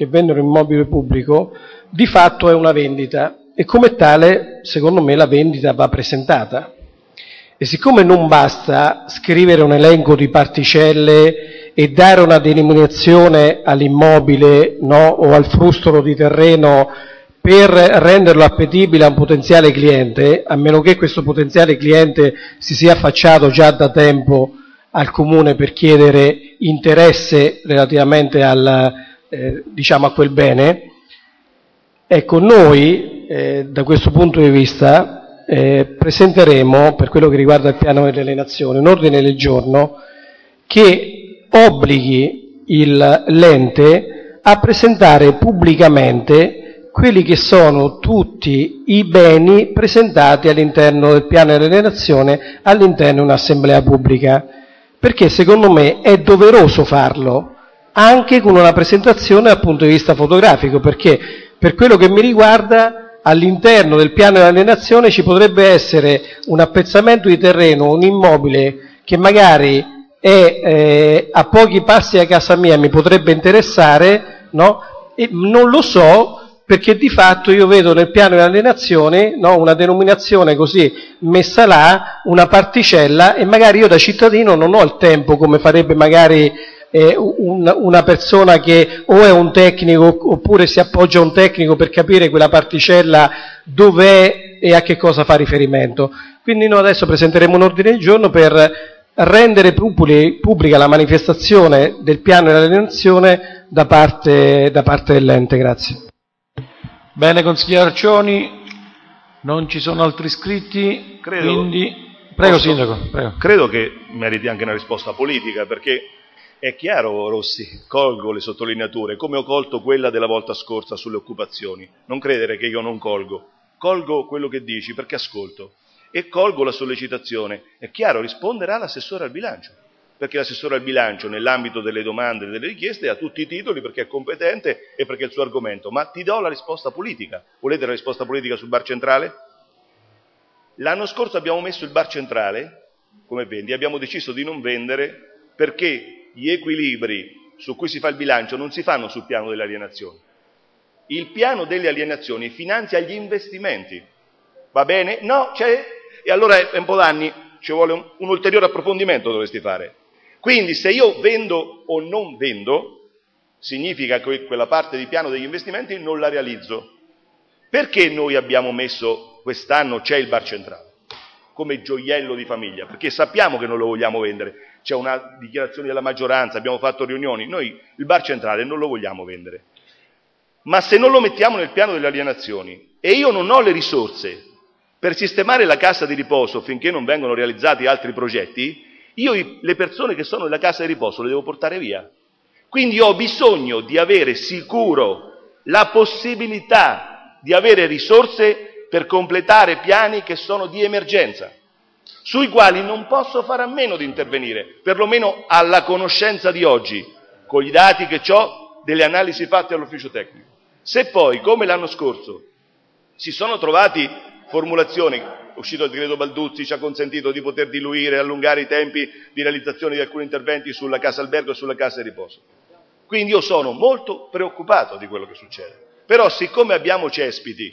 di fatto è una vendita. E come tale, secondo me, la vendita va presentata. E siccome non basta scrivere un elenco di particelle e dare una denominazione all'immobile, no, o al frustolo di terreno per renderlo appetibile a un potenziale cliente, a meno che questo potenziale cliente si sia affacciato già da tempo al Comune per chiedere interesse relativamente a quel bene, ecco, noi da questo punto di vista presenteremo, per quello che riguarda il piano delle alienazioni, un ordine del giorno che obblighi l'ente a presentare pubblicamente quelli che sono tutti i beni presentati all'interno del piano delle alienazioni all'interno di un'assemblea pubblica, perché secondo me è doveroso farlo anche con una presentazione dal punto di vista fotografico, perché per quello che mi riguarda all'interno del piano di alienazione ci potrebbe essere un appezzamento di terreno, un immobile che magari è a pochi passi da casa mia, mi potrebbe interessare, no? E non lo so, perché di fatto io vedo nel piano di alienazione, no, una denominazione così messa là, una particella, e magari io da cittadino non ho il tempo, come farebbe magari una persona che o è un tecnico oppure si appoggia a un tecnico per capire quella particella dov'è e a che cosa fa riferimento. Quindi noi adesso presenteremo un ordine del giorno per rendere pubblica la manifestazione del piano di alienazione da parte dell'ente. Grazie. Bene, consigliere Arcioni, non ci sono altri iscritti, quindi prego Sindaco. Prego. Credo che meriti anche una risposta politica, perché È chiaro, Rossi, colgo le sottolineature, come ho colto quella della volta scorsa sulle occupazioni. Non credere che io non colgo. Colgo quello che dici perché ascolto. E colgo la sollecitazione. È chiaro, risponderà l'assessore al bilancio. Perché l'assessore al bilancio, nell'ambito delle domande e delle richieste, ha tutti i titoli perché è competente e perché è il suo argomento. Ma ti do la risposta politica. Volete la risposta politica sul bar centrale? L'anno scorso abbiamo messo il bar centrale, come vendi, abbiamo deciso di non vendere perché gli equilibri su cui si fa il bilancio non si fanno sul piano delle alienazioni. Il piano delle alienazioni finanzia gli investimenti. Va bene? No, c'è. E allora è un po' d'anni, ci vuole un ulteriore approfondimento dovresti fare. Quindi se io vendo o non vendo, significa che quella parte di piano degli investimenti non la realizzo. Perché noi abbiamo messo quest'anno c'è il bar centrale come gioiello di famiglia? Perché sappiamo che non lo vogliamo vendere. C'è una dichiarazione della maggioranza, abbiamo fatto riunioni, noi il bar centrale non lo vogliamo vendere. Ma se non lo mettiamo nel piano delle alienazioni e io non ho le risorse per sistemare la casa di riposo finché non vengono realizzati altri progetti, io le persone che sono nella casa di riposo le devo portare via. Quindi ho bisogno di avere sicuro la possibilità di avere risorse per completare piani che sono di emergenza, sui quali non posso fare a meno di intervenire, perlomeno alla conoscenza di oggi, con i dati che ho delle analisi fatte all'ufficio tecnico. Se poi, come l'anno scorso, si sono trovati formulazioni, uscito il decreto Balduzzi, ci ha consentito di poter diluire e allungare i tempi di realizzazione di alcuni interventi sulla casa albergo e sulla casa di riposo. Quindi io sono molto preoccupato di quello che succede. Però siccome abbiamo cespiti,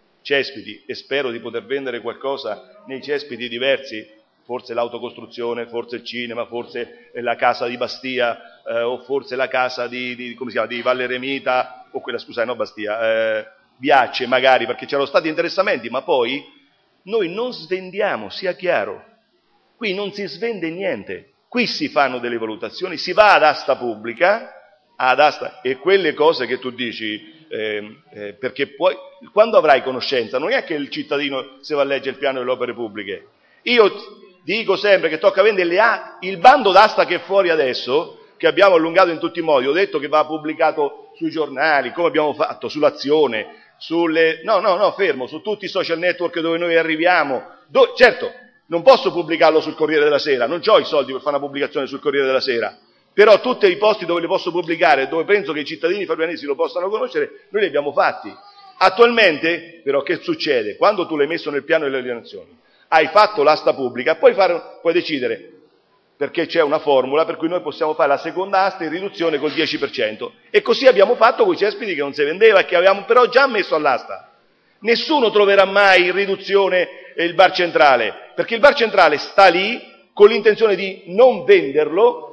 e spero di poter vendere qualcosa nei cespiti diversi, forse l'autocostruzione, forse il cinema, forse la casa di Bastia, o forse la casa come si chiama, di Valle Remita, o quella, scusate, no Bastia, Viace magari, perché c'erano stati interessamenti, ma poi noi non svendiamo, sia chiaro, qui non si svende niente, qui si fanno delle valutazioni, si va ad asta pubblica, e quelle cose che tu dici, perché poi quando avrai conoscenza, non è che il cittadino se va a leggere il piano delle opere pubbliche. Io dico sempre che tocca vendere il bando d'asta che è fuori adesso, che abbiamo allungato in tutti i modi, ho detto che va pubblicato sui giornali, come abbiamo fatto, sull'Azione, fermo, su tutti i social network dove noi arriviamo. Certo, non posso pubblicarlo sul Corriere della Sera, non ho i soldi per fare una pubblicazione sul Corriere della Sera, però tutti i posti dove li posso pubblicare, dove penso che i cittadini fabrianesi lo possano conoscere, noi li abbiamo fatti. Attualmente, però, che succede? Quando tu l'hai messo nel piano delle alienazioni, hai fatto l'asta pubblica, puoi decidere, perché c'è una formula per cui noi possiamo fare la seconda asta in riduzione col 10%. E così abbiamo fatto con i cespiti che non si vendeva e che avevamo però già messo all'asta. Nessuno troverà mai in riduzione il bar centrale, perché il bar centrale sta lì con l'intenzione di non venderlo,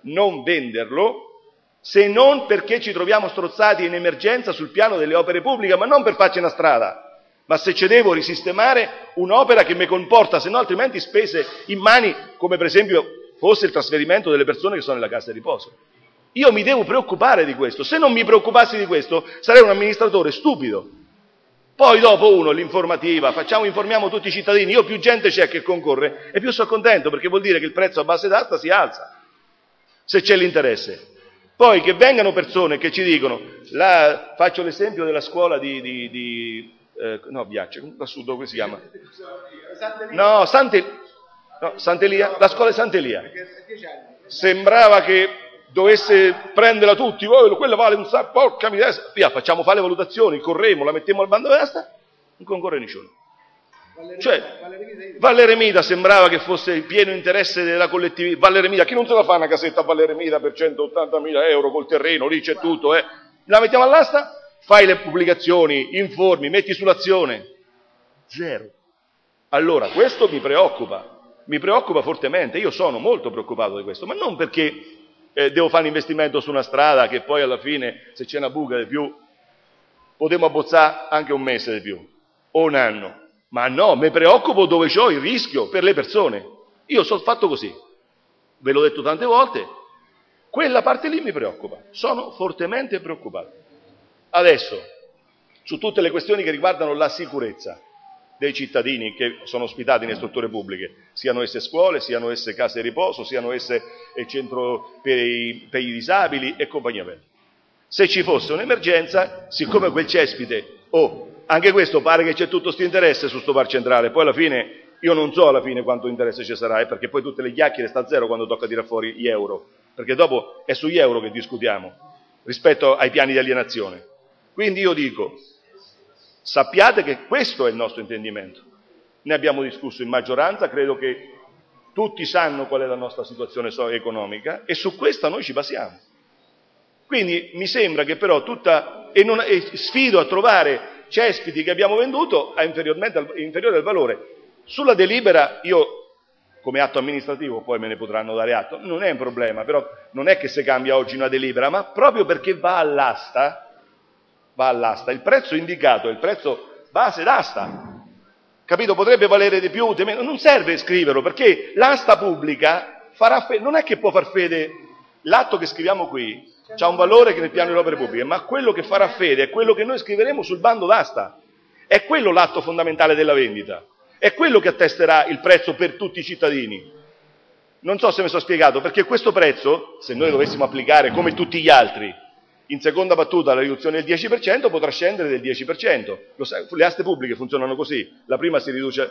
se non perché ci troviamo strozzati in emergenza sul piano delle opere pubbliche, ma non per farci una strada, ma se ci devo risistemare un'opera che mi comporta, se no altrimenti spese in mani, come per esempio fosse il trasferimento delle persone che sono nella casa di riposo. Io mi devo preoccupare di questo, se non mi preoccupassi di questo sarei un amministratore stupido. Poi dopo l'informativa, informiamo tutti i cittadini, più gente c'è che concorre e più sono contento, perché vuol dire che il prezzo a base d'asta si alza, se c'è l'interesse. Poi che vengano persone che ci dicono, faccio l'esempio della scuola Viace, da sud, come si chiama? Sant'Elia, la scuola di Sant'Elia. Sembrava che dovesse prenderla tutti, quella vale un sacco, porca miseria, facciamo fare le valutazioni, corremo, la mettiamo al bando d'asta, non concorre nessuno. Valle Remita sembrava che fosse il pieno interesse della collettività. Valle Remita, chi non se la fa una casetta a Valle Remita per 180.000 euro col terreno, lì c'è tutto, la mettiamo all'asta, fai le pubblicazioni, informi, metti sull'Azione, zero. Allora questo mi preoccupa fortemente, io sono molto preoccupato di questo, ma non perché devo fare un investimento su una strada che poi alla fine, se c'è una buca di più, potremo abbozzare anche un mese di più o un anno. Ma no, mi preoccupo dove c'ho il rischio per le persone. Io sono fatto così, ve l'ho detto tante volte, quella parte lì mi preoccupa, sono fortemente preoccupato. Adesso, su tutte le questioni che riguardano la sicurezza, dei cittadini che sono ospitati nelle strutture pubbliche, siano esse scuole, siano esse case di riposo, siano esse il centro per i disabili e compagnia bella. Se ci fosse un'emergenza, siccome quel cespite, anche questo pare che c'è tutto questo interesse su sto bar centrale, poi alla fine, io non so alla fine quanto interesse ci sarà, perché poi tutte le chiacchiere sta a zero quando tocca tirare fuori gli euro, perché dopo è sugli euro che discutiamo, rispetto ai piani di alienazione. Quindi io dico, sappiate che questo è il nostro intendimento. Ne abbiamo discusso in maggioranza, credo che tutti sanno qual è la nostra situazione economica e su questa noi ci basiamo. Quindi mi sembra che però sfido a trovare cespiti che abbiamo venduto a inferiore al valore. Sulla delibera io, come atto amministrativo, poi me ne potranno dare atto, non è un problema, però non è che se cambia oggi una delibera, ma proprio perché va all'asta, il prezzo indicato è il prezzo base d'asta, capito? Potrebbe valere di più, di meno, non serve scriverlo, perché l'asta pubblica non è che può far fede, l'atto che scriviamo qui c'ha un valore che nel piano delle opere pubbliche, ma quello che farà fede è quello che noi scriveremo sul bando d'asta, è quello l'atto fondamentale della vendita, è quello che attesterà il prezzo per tutti i cittadini. Non so se mi sono spiegato, perché questo prezzo, se noi dovessimo applicare come tutti gli altri, in seconda battuta la riduzione del 10%, potrà scendere del 10%. Le aste pubbliche funzionano così, la prima si riduce,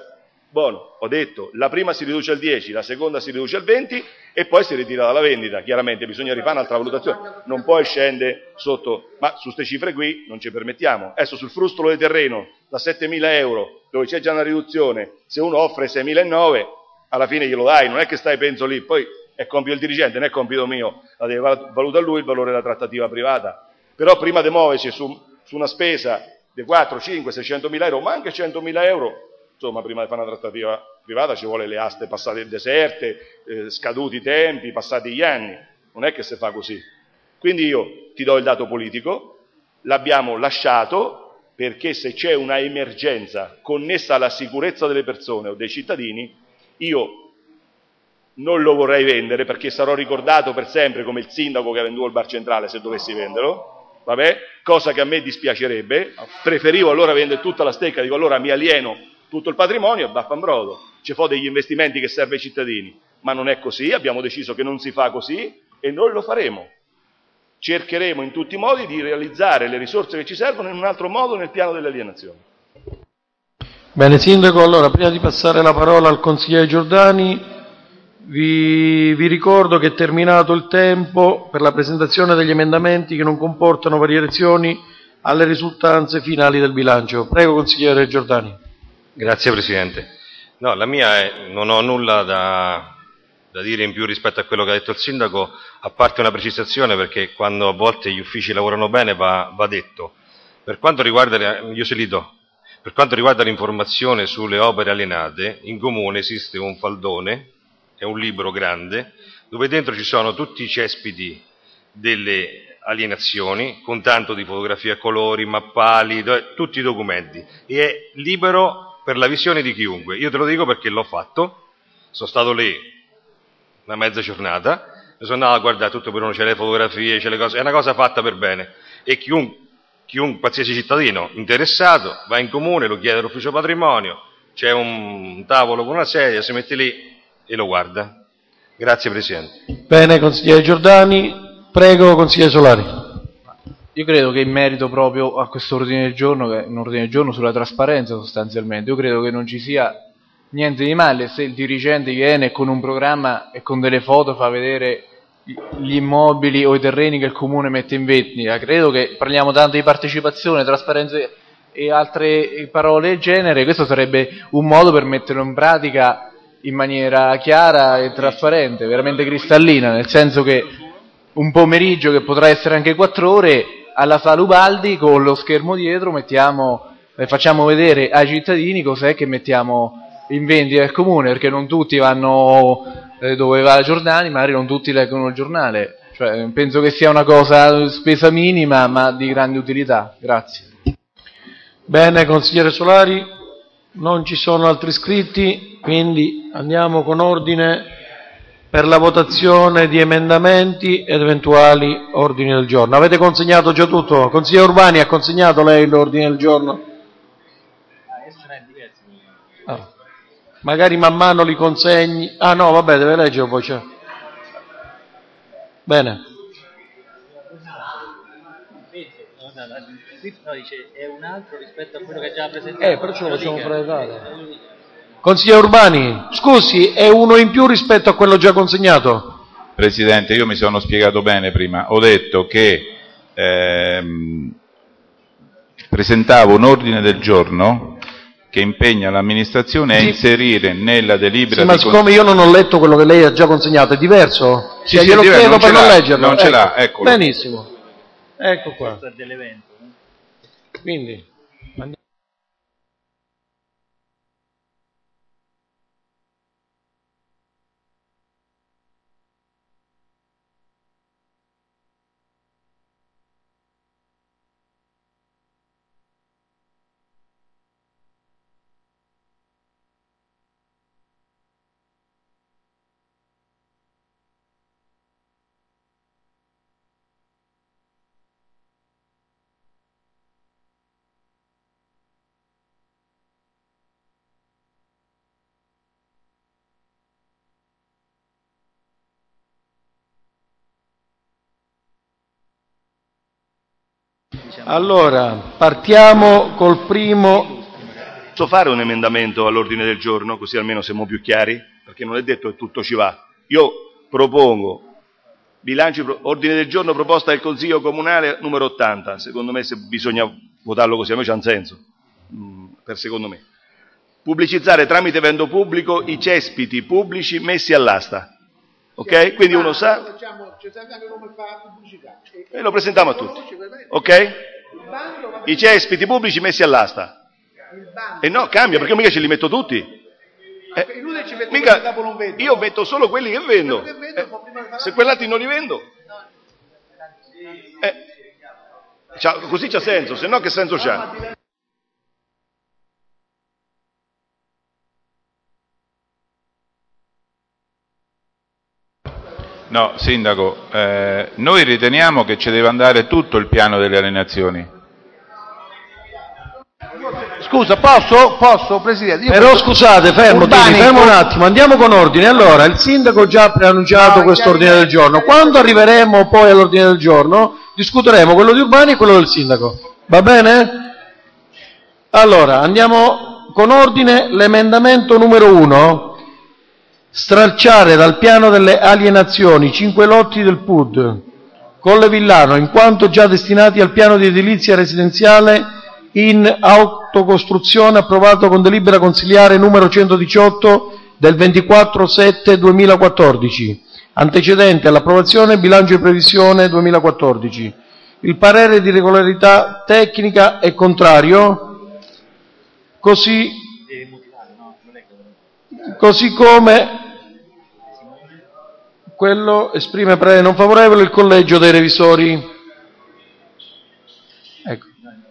la prima si riduce al 10, la seconda si riduce al 20 e poi si ritira dalla vendita. Chiaramente bisogna rifare un'altra valutazione, non poi scende sotto, ma su queste cifre qui non ci permettiamo. Adesso sul frustolo di terreno da 7.000 euro, dove c'è già una riduzione, se uno offre 6.900, alla fine glielo dai, non è che stai penso lì, poi è compito del dirigente, non è compito mio, la deve valutare lui il valore della trattativa privata. Però prima di muoversi su una spesa di 4, 5, 600.000 euro, ma anche 100.000 euro, insomma, prima di fare una trattativa privata ci vuole le aste passate deserte, scaduti i tempi, passati gli anni, non è che si fa così. Quindi io ti do il dato politico, l'abbiamo lasciato perché se c'è una emergenza connessa alla sicurezza delle persone o dei cittadini, io non lo vorrei vendere perché sarò ricordato per sempre come il sindaco che ha venduto il bar centrale se dovessi venderlo, cosa che a me dispiacerebbe, preferivo allora vendere tutta la stecca, dico allora mi alieno tutto il patrimonio e vaffanbrodo, ci fa degli investimenti che serve ai cittadini, ma non è così, abbiamo deciso che non si fa così e noi lo faremo. Cercheremo in tutti i modi di realizzare le risorse che ci servono in un altro modo nel piano delle alienazioni. Bene, Sindaco, allora prima di passare la parola al consigliere Giordani, vi ricordo che è terminato il tempo per la presentazione degli emendamenti che non comportano variazioni alle risultanze finali del bilancio. Prego, consigliere Giordani. Grazie Presidente. No, la mia non ho nulla da dire in più rispetto a quello che ha detto il Sindaco, a parte una precisazione, perché quando a volte gli uffici lavorano bene va detto. Per quanto riguarda l'informazione sulle opere alienate, in Comune esiste un faldone, è un libro grande, dove dentro ci sono tutti i cespiti delle alienazioni, con tanto di fotografie a colori, mappali, tutti i documenti, e è libero per la visione di chiunque. Io te lo dico perché l'ho fatto, sono stato lì una mezza giornata, mi sono andato a guardare tutto per uno, c'è le fotografie, c'è le cose, è una cosa fatta per bene, e chiunque, qualsiasi cittadino interessato, va in comune, lo chiede all'ufficio patrimonio, c'è un tavolo con una sedia, si mette lì e lo guarda. Grazie Presidente. Bene, consigliere Giordani. Prego, consigliere Solari. Io credo che in merito proprio a questo ordine del giorno, che è un ordine del giorno sulla trasparenza sostanzialmente, io credo che non ci sia niente di male se il dirigente viene con un programma e con delle foto fa vedere gli immobili o i terreni che il comune mette in vendita. Credo che parliamo tanto di partecipazione, trasparenza e altre parole del genere, questo sarebbe un modo per metterlo in pratica in maniera chiara e trasparente, veramente cristallina, nel senso che un pomeriggio che potrà essere anche 4 ore alla Sala Ubaldi con lo schermo dietro facciamo vedere ai cittadini cos'è che mettiamo in vendita al comune, perché non tutti vanno dove va il giornale, magari non tutti leggono il giornale, cioè, penso che sia una cosa spesa minima ma di grande utilità. Grazie. Bene, consigliere Solari, non ci sono altri iscritti, quindi andiamo con ordine per la votazione di emendamenti ed eventuali ordini del giorno. Avete consegnato già tutto? Consigliere Urbani, ha consegnato lei l'ordine del giorno? magari man mano li consegni. Ah no, vabbè, deve leggere poi. Cioè. Bene. No, dice, è un altro rispetto a quello che ha già presentato. Però ce lo facciamo presentare. Consigliere Urbani, scusi, è uno in più rispetto a quello già consegnato? Presidente, io mi sono spiegato bene prima. Ho detto che presentavo un ordine del giorno che impegna l'amministrazione a inserire nella delibera... Sì, ma siccome io non ho letto quello che lei ha già consegnato, è diverso? Sì, glielo chiedo per non leggerlo. Non ce l'ha, eccolo. Benissimo. Ecco qua. Questo è dell'evento. Quindi... Allora, partiamo col primo. Posso fare un emendamento all'ordine del giorno, così almeno siamo più chiari? Perché non è detto che tutto ci va. Io propongo ordine del giorno proposta del Consiglio Comunale numero 80. Secondo me se bisogna votarlo così, a me c'ha un senso, secondo me. Pubblicizzare tramite vendo pubblico i cespiti pubblici messi all'asta. Ok? Quindi uno sa... E lo presentiamo a tutti. Ok? I cespiti pubblici messi all'asta. E no, cambia, perché mica ce li metto tutti. Io metto solo quelli che vendo. Se quell'altri non li vendo. Così c'ha senso, se no che senso c'ha? No, Sindaco, noi riteniamo che ci deve andare tutto il piano delle alienazioni. Scusa, posso, Presidente? Però scusate, fermo un attimo, andiamo con ordine. Allora, il Sindaco già ha preannunciato questo ordine del giorno. Quando arriveremo poi all'ordine del giorno, discuteremo quello di Urbani e quello del Sindaco. Va bene? Allora, andiamo con ordine. L'emendamento numero 1. Stralciare dal piano delle alienazioni 5 lotti del PUD Colle Villano, in quanto già destinati al piano di edilizia residenziale in autocostruzione approvato con delibera consiliare numero 118 del 24/7/2014, antecedente all'approvazione bilancio di previsione 2014. Il parere di regolarità tecnica è contrario, così come quello esprime parere non favorevole il collegio dei revisori. Ecco.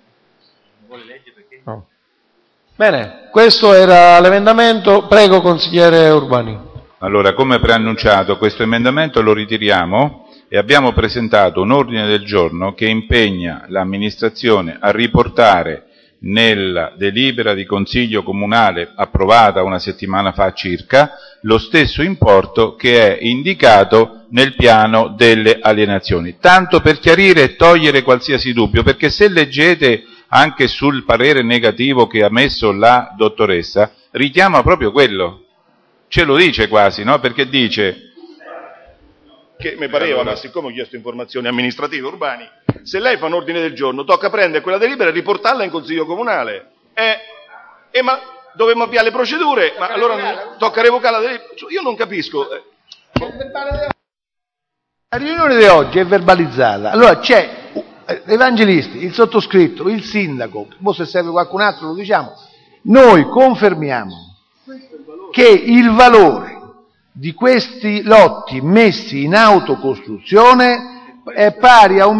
No. Bene, questo era l'emendamento. Prego, consigliere Urbani. Allora, come preannunciato, questo emendamento lo ritiriamo e abbiamo presentato un ordine del giorno che impegna l'amministrazione a riportare nella delibera di Consiglio Comunale approvata una settimana fa circa lo stesso importo che è indicato nel piano delle alienazioni. Tanto per chiarire e togliere qualsiasi dubbio, perché se leggete anche sul parere negativo che ha messo la dottoressa, richiama proprio quello. Ce lo dice quasi, no? Perché dice... Che mi pareva, ma siccome ho chiesto informazioni amministrative Urbani, se lei fa un ordine del giorno, tocca prendere quella delibera e riportarla in Consiglio Comunale. Ma dovremmo avviare le procedure, ma allora tocca revocare la delibera. Io non capisco. La riunione di oggi è verbalizzata. Allora c'è Evangelisti, il sottoscritto, il sindaco, se serve qualcun altro lo diciamo. Noi confermiamo che il valore di questi lotti messi in autocostruzione è pari a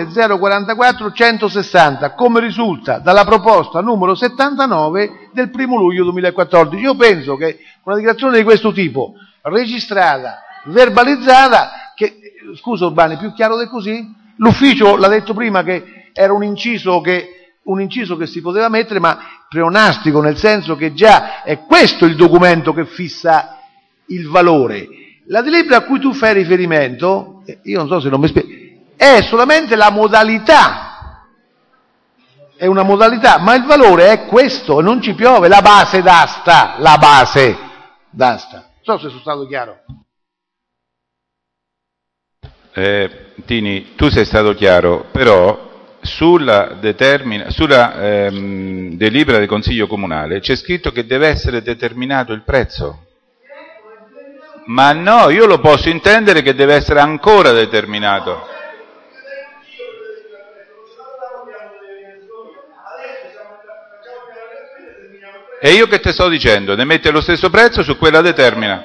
1.044.160, come risulta dalla proposta numero 79 del 1 luglio 2014. Io penso che una dichiarazione di questo tipo, registrata, verbalizzata, scusa Urbani, più chiaro di così? L'ufficio l'ha detto prima che era un inciso che un inciso che si poteva mettere, ma pleonastico, nel senso che già è questo il documento che fissa il valore. La delibera a cui tu fai riferimento, io non so se non mi spiego, è solamente la modalità, è una modalità, ma il valore è questo, non ci piove, la base d'asta, Non so se sono stato chiaro. Tini, tu sei stato chiaro, però sulla delibera del Consiglio Comunale c'è scritto che deve essere determinato il prezzo. Ma no, io lo posso intendere che deve essere ancora determinato. E io che te sto dicendo? Ne mette lo stesso prezzo su quella determina.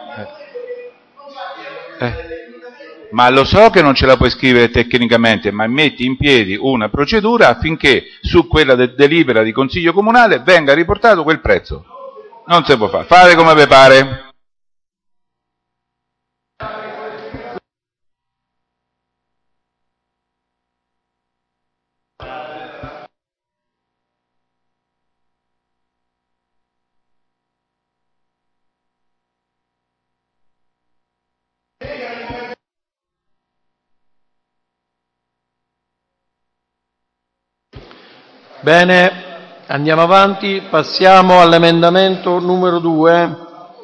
Ma lo so che non ce la puoi scrivere tecnicamente, ma metti in piedi una procedura affinché su quella delibera di Consiglio Comunale venga riportato quel prezzo. Non si può fare. Fare come vi pare. Bene, andiamo avanti, passiamo all'emendamento numero 2.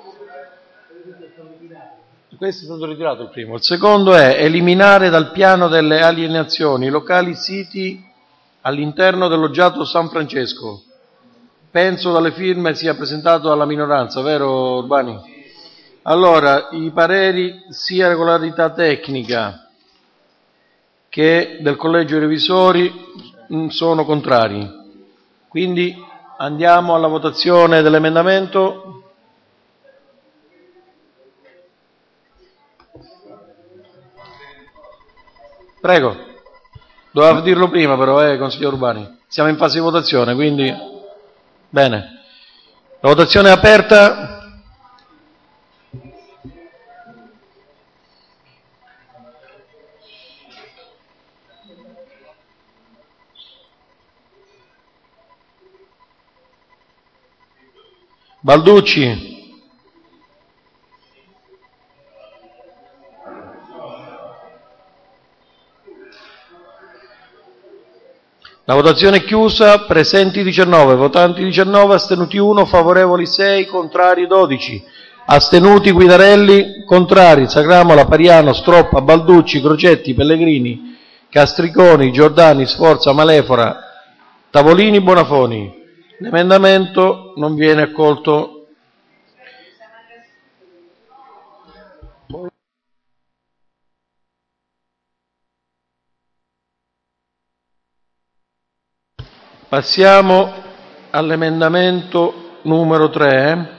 Questo è stato ritirato il primo. Il secondo è eliminare dal piano delle alienazioni locali siti all'interno dell'Oggiato San Francesco. Penso dalle firme sia presentato alla minoranza, vero Urbani? Allora, i pareri sia regolarità tecnica che del collegio dei revisori sono contrari. Quindi andiamo alla votazione dell'emendamento. Prego. Doveva dirlo prima però, consigliere Urbani. Siamo in fase di votazione, quindi... Bene. La votazione è aperta. Balducci. La votazione è chiusa, presenti 19, votanti 19, astenuti 1, favorevoli 6, contrari 12. Astenuti Guidarelli, contrari Sagramola, Pariano, Stroppa, Balducci, Crocetti, Pellegrini, Castriconi, Giordani, Sforza, Malefora, Tavolini, Bonafoni. L'emendamento non viene accolto. Passiamo all'emendamento numero 3.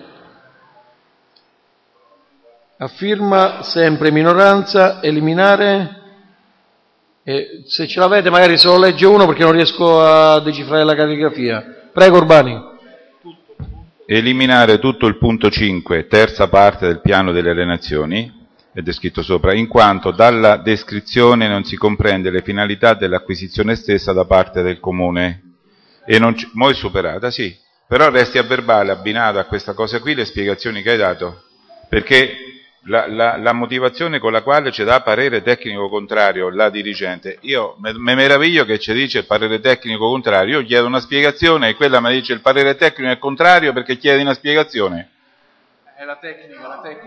A firma sempre minoranza, eliminare. Se ce l'avete magari se lo legge uno perché non riesco a decifrare la calligrafia. Prego Urbani. Eliminare tutto il punto 5, terza parte del piano delle alienazioni, è descritto sopra, in quanto dalla descrizione non si comprende le finalità dell'acquisizione stessa da parte del Comune. E non mo' è superata, sì, però resti a verbale abbinato a questa cosa qui le spiegazioni che hai dato, perché la motivazione con la quale ci dà parere tecnico contrario la dirigente, io mi meraviglio che ci dice il parere tecnico contrario, io chiedo una spiegazione e quella mi dice il parere tecnico è contrario perché chiedi una spiegazione. È la tecnica.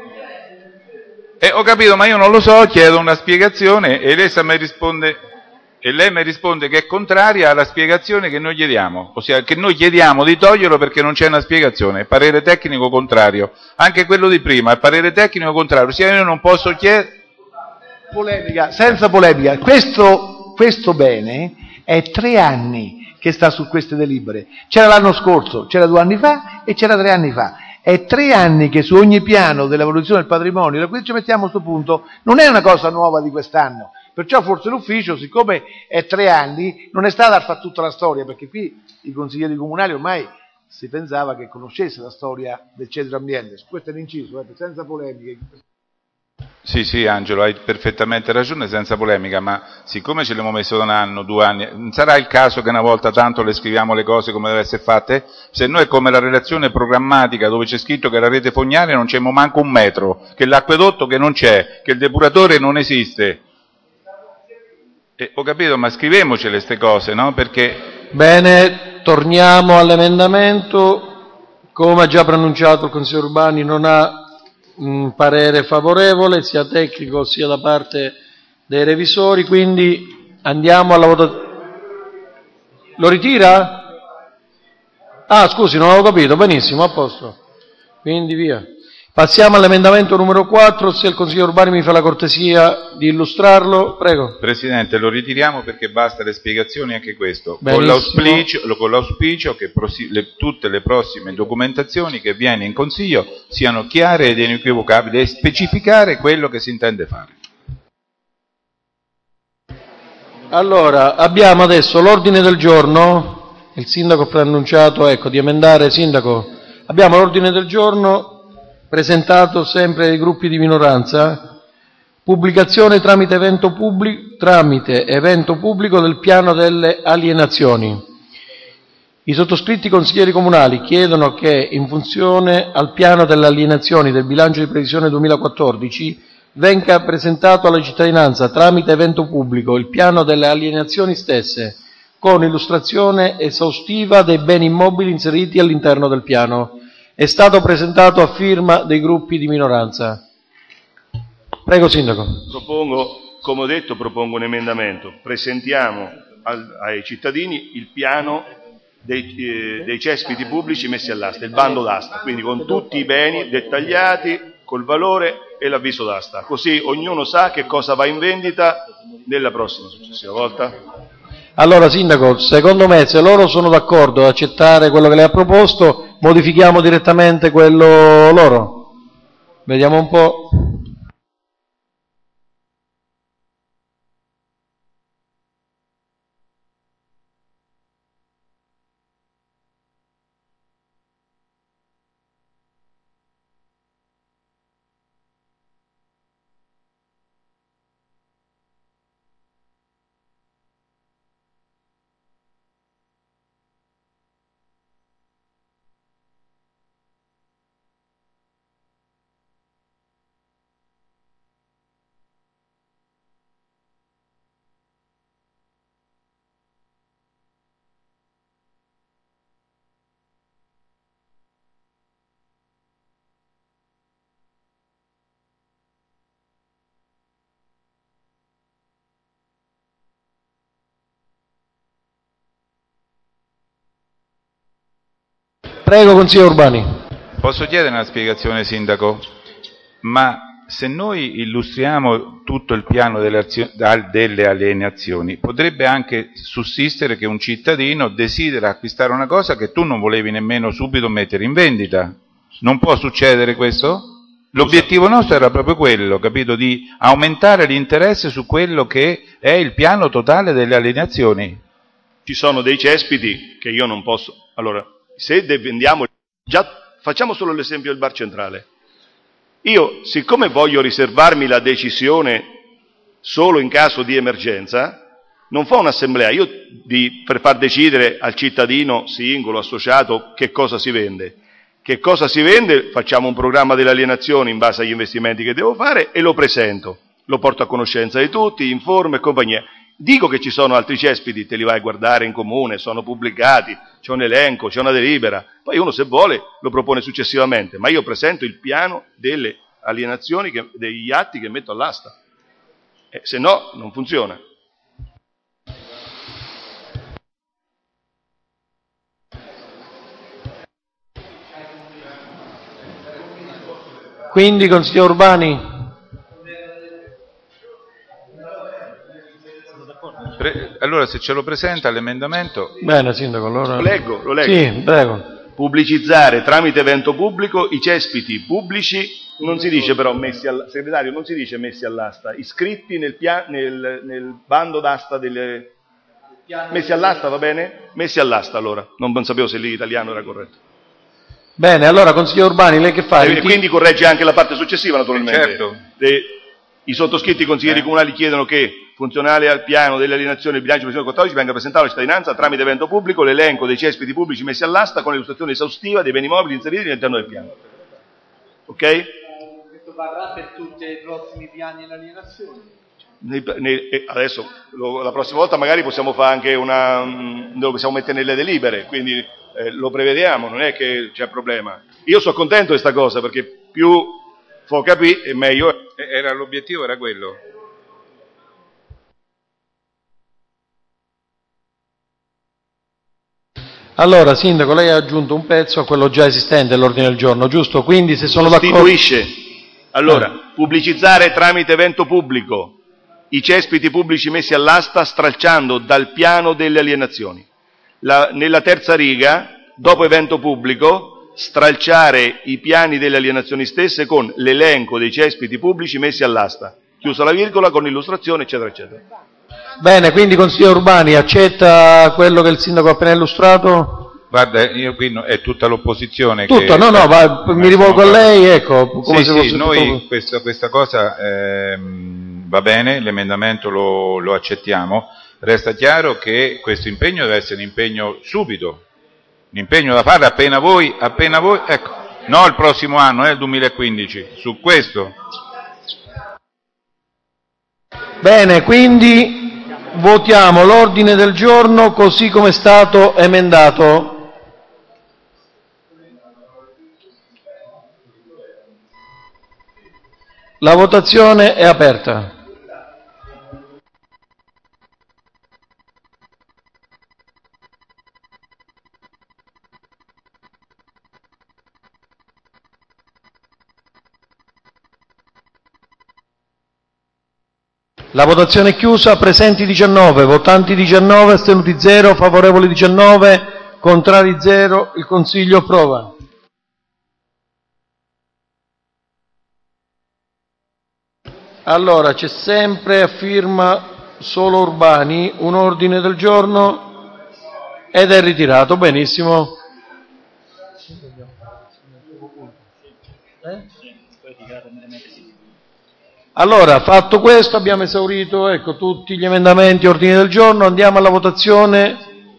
Ho capito, ma io non lo so, chiedo una spiegazione e lei mi risponde che è contraria alla spiegazione che noi chiediamo, ossia che noi chiediamo di toglierlo perché non c'è una spiegazione, parere tecnico contrario, anche quello di prima, è parere tecnico contrario, ossia io non posso chiedere... Polemica, senza polemica, questo bene è 3 anni che sta su queste delibere, c'era l'anno scorso, c'era 2 anni fa e c'era 3 anni fa, è 3 anni che su ogni piano dell'evoluzione del patrimonio, da qui ci mettiamo a questo punto, non è una cosa nuova di quest'anno. Perciò forse l'ufficio, siccome è 3 anni, non è stata a fare tutta la storia, perché qui i consiglieri comunali ormai si pensava che conoscesse la storia del centro ambiente. Questo è l'inciso, senza polemiche. Sì, Angelo, hai perfettamente ragione, senza polemica, ma siccome ce l'abbiamo messo da un anno, 2 anni, non sarà il caso che una volta tanto le scriviamo le cose come devono essere fatte? Se noi è come la relazione programmatica dove c'è scritto che la rete fognaria non c'è manco un metro, che l'acquedotto che non c'è, che il depuratore non esiste. Ho capito, ma scriviamocele queste cose, no? Perché... Bene, torniamo all'emendamento. Come ha già preannunciato il consigliere Urbani, non ha un parere favorevole sia tecnico sia da parte dei revisori, quindi andiamo alla votazione. Lo ritira? Ah, scusi, non avevo capito, benissimo, a posto. Quindi via. Passiamo all'emendamento numero 4, se il consigliere Urbani mi fa la cortesia di illustrarlo, prego. Presidente, lo ritiriamo perché basta le spiegazioni anche questo, Benissimo. con l'auspicio che tutte le prossime documentazioni che viene in Consiglio siano chiare ed inequivocabili e specificare quello che si intende fare. Allora, abbiamo adesso l'ordine del giorno, il sindaco ha preannunciato, di emendare, sindaco, abbiamo l'ordine del giorno presentato sempre dai gruppi di minoranza, pubblicazione tramite evento pubblico del piano delle alienazioni. I sottoscritti consiglieri comunali chiedono che, in funzione al piano delle alienazioni del bilancio di previsione 2014, venga presentato alla cittadinanza tramite evento pubblico il piano delle alienazioni stesse, con illustrazione esaustiva dei beni immobili inseriti all'interno del piano. È stato presentato a firma dei gruppi di minoranza. Prego, sindaco. Come ho detto, propongo un emendamento. Presentiamo ai cittadini il piano dei cespiti pubblici messi all'asta, il bando d'asta, quindi con tutti i beni dettagliati, col valore e l'avviso d'asta. Così ognuno sa che cosa va in vendita nella prossima successiva volta. Allora, sindaco, secondo me, se loro sono d'accordo ad accettare quello che lei ha proposto, modifichiamo direttamente quello loro. Vediamo un po'. Prego, consigliere Urbani. Posso chiedere una spiegazione, sindaco? Ma se noi illustriamo tutto il piano delle alienazioni, potrebbe anche sussistere che un cittadino desidera acquistare una cosa che tu non volevi nemmeno subito mettere in vendita. Non può succedere questo? L'obiettivo nostro era proprio quello, capito? Di aumentare l'interesse su quello che è il piano totale delle alienazioni. Ci sono dei cespiti che io non posso... Allora, se vendiamo... Già facciamo solo l'esempio del bar centrale. Io, siccome voglio riservarmi la decisione solo in caso di emergenza, non fa un'assemblea per far decidere al cittadino singolo, associato, che cosa si vende. Che cosa si vende? Facciamo un programma delle alienazioni in base agli investimenti che devo fare e lo presento. Lo porto a conoscenza di tutti, informo e compagnia. Dico che ci sono altri cespiti, te li vai a guardare in comune, sono pubblicati, c'è un elenco, c'è una delibera. Poi uno, se vuole, lo propone successivamente, ma io presento il piano delle alienazioni, degli atti che metto all'asta. Se no, non funziona. Quindi, consigliere Urbani. Allora, se ce lo presenta l'emendamento... Bene, sindaco, allora... Lo leggo. Sì, prego. Pubblicizzare tramite evento pubblico i cespiti pubblici, non si dice però segretario, non si dice messi all'asta, iscritti nel bando d'asta delle... Messi all'asta, va bene? Messi all'asta, allora. Non sapevo se l'italiano era corretto. Bene, allora, consigliere Urbani, lei che fa? E quindi corregge anche la parte successiva, naturalmente. Certo. I sottoscritti consiglieri comunali chiedono che, funzionale al piano delle alienazioni del bilancio 2014, venga presentato alla cittadinanza tramite evento pubblico l'elenco dei cespiti pubblici messi all'asta con l'illustrazione esaustiva dei beni mobili inseriti all'interno del piano. Ok? Questo varrà per tutti i prossimi piani di alienazione? Adesso, la prossima volta magari possiamo fare anche lo possiamo mettere nelle delibere, quindi lo prevediamo, non è che c'è problema. Io sono contento di questa cosa, perché più fo capì e meglio è. L'obiettivo era quello. Allora, Sindaco, lei ha aggiunto un pezzo a quello già esistente all'ordine del giorno, giusto? Quindi se sono d'accordo... Costituisce. Allora, pubblicizzare tramite evento pubblico i cespiti pubblici messi all'asta stralciando dal piano delle alienazioni. Nella terza riga, dopo evento pubblico, stralciare i piani delle alienazioni stesse con l'elenco dei cespiti pubblici messi all'asta, chiusa la virgola, con illustrazione, eccetera, eccetera. Bene, quindi consigliere Urbani, accetta quello che il Sindaco ha appena illustrato? Guarda, io qui è tutta l'opposizione Tutto, che... mi rivolgo a lei, ecco. Come sì, noi questa cosa va bene, l'emendamento lo accettiamo, resta chiaro che questo impegno deve essere un impegno subito, un impegno da fare appena voi, ecco, no il prossimo anno, il 2015, su questo. Bene, quindi votiamo l'ordine del giorno così come è stato emendato. La votazione è aperta. La votazione è chiusa, presenti 19, votanti 19, astenuti 0, favorevoli 19, contrari 0, il Consiglio approva. Allora, c'è sempre a firma solo Urbani un ordine del giorno ed è ritirato, benissimo. Allora, fatto questo, abbiamo esaurito tutti gli emendamenti e ordini del giorno, andiamo alla votazione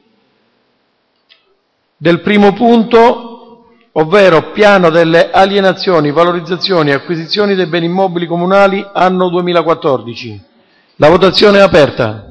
del primo punto, ovvero piano delle alienazioni, valorizzazioni e acquisizioni dei beni immobili comunali anno 2014. La votazione è aperta.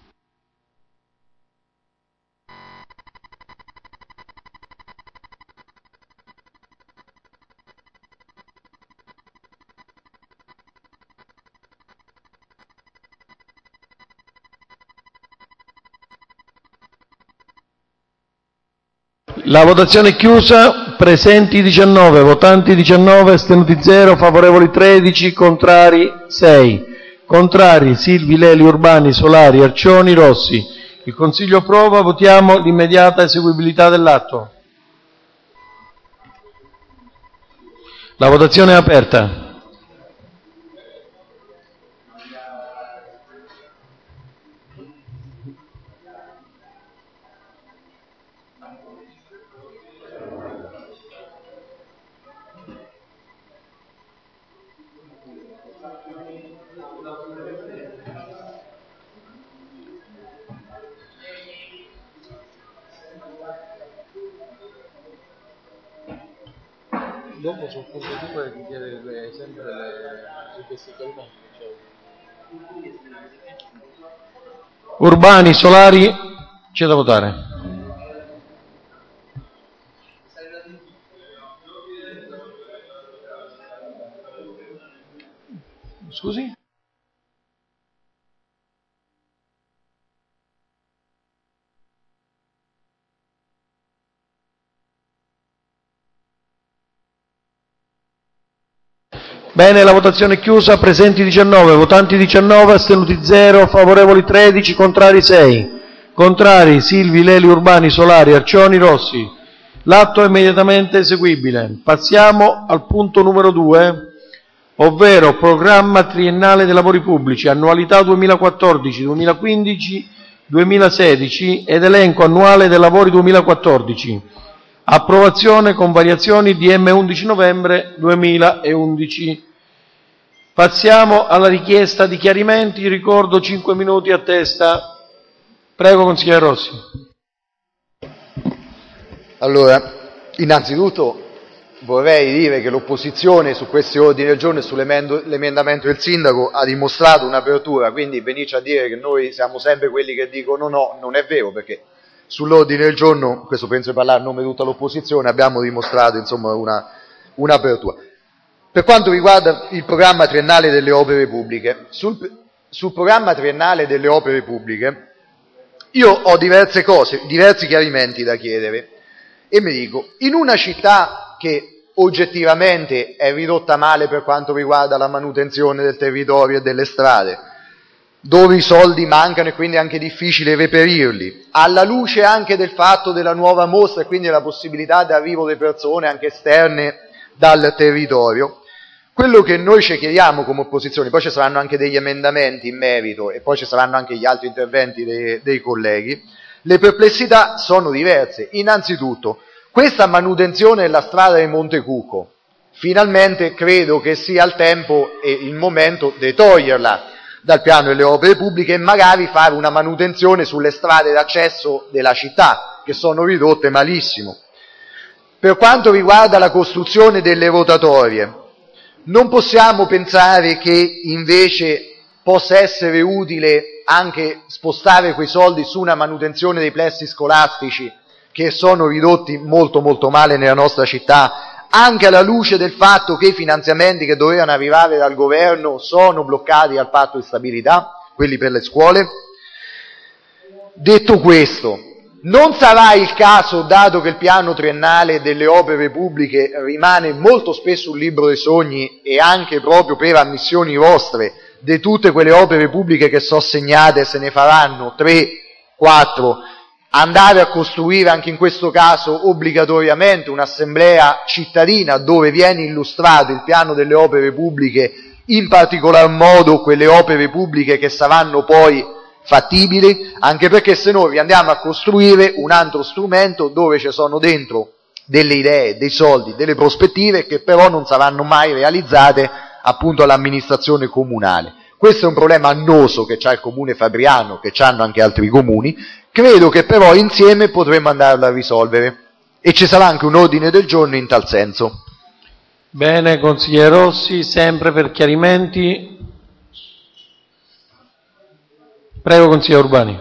La votazione è chiusa, presenti 19, votanti 19, astenuti 0, favorevoli 13, contrari 6. Contrari Silvi, Leli, Urbani, Solari, Arcioni, Rossi. Il Consiglio approva, votiamo l'immediata eseguibilità dell'atto. La votazione è aperta. Dopo sul punto 2 ti chiede sempre su questi elementi. Urbani, Solari, c'è da votare. Scusi? Bene, la votazione è chiusa, presenti 19, votanti 19, astenuti 0, favorevoli 13, contrari 6. Contrari Silvi, Leli, Urbani, Solari, Arcioni, Rossi. L'atto è immediatamente eseguibile. Passiamo al punto numero 2, ovvero programma triennale dei lavori pubblici, annualità 2014, 2015, 2016 ed elenco annuale dei lavori 2014. Approvazione con variazioni di M11 novembre 2011. Passiamo alla richiesta di chiarimenti, ricordo 5 minuti a testa. Prego, consigliere Rossi. Allora, innanzitutto vorrei dire che l'opposizione su questi ordini del giorno e sull'emendamento del sindaco ha dimostrato un'apertura, quindi venirci a dire che noi siamo sempre quelli che dicono no, non è vero, perché sull'ordine del giorno, questo penso di parlare a nome di tutta l'opposizione, abbiamo dimostrato insomma un'apertura. Per quanto riguarda il programma triennale delle opere pubbliche, sul programma triennale delle opere pubbliche io ho diversi chiarimenti da chiedere e mi dico, in una città che oggettivamente è ridotta male per quanto riguarda la manutenzione del territorio e delle strade, dove i soldi mancano e quindi è anche difficile reperirli, alla luce anche del fatto della nuova mostra e quindi della possibilità di arrivo di persone anche esterne dal territorio, quello che noi ci chiediamo come opposizione, poi ci saranno anche degli emendamenti in merito e poi ci saranno anche gli altri interventi dei colleghi, le perplessità sono diverse. Innanzitutto, questa manutenzione della strada di Montecucco, finalmente credo che sia il tempo e il momento di toglierla dal piano delle opere pubbliche e magari fare una manutenzione sulle strade d'accesso della città, che sono ridotte malissimo. Per quanto riguarda la costruzione delle rotatorie, non possiamo pensare che invece possa essere utile anche spostare quei soldi su una manutenzione dei plessi scolastici che sono ridotti molto molto male nella nostra città, anche alla luce del fatto che i finanziamenti che dovevano arrivare dal governo sono bloccati dal patto di stabilità, quelli per le scuole. Detto questo, non sarà il caso, dato che il piano triennale delle opere pubbliche rimane molto spesso un libro dei sogni e anche proprio per ammissioni vostre, di tutte quelle opere pubbliche che sono segnate, se ne faranno 3, 4, andare a costruire anche in questo caso obbligatoriamente un'assemblea cittadina dove viene illustrato il piano delle opere pubbliche, in particolar modo quelle opere pubbliche che saranno poi fattibili, anche perché se noi andiamo a costruire un altro strumento dove ci sono dentro delle idee, dei soldi, delle prospettive che però non saranno mai realizzate appunto all'amministrazione comunale. Questo è un problema annoso che c'ha il comune fabriano, che c'hanno anche altri comuni, credo che però insieme potremmo andarlo a risolvere e ci sarà anche un ordine del giorno in tal senso. Bene, consigliere Rossi, sempre per chiarimenti. Prego, consigliere Urbani.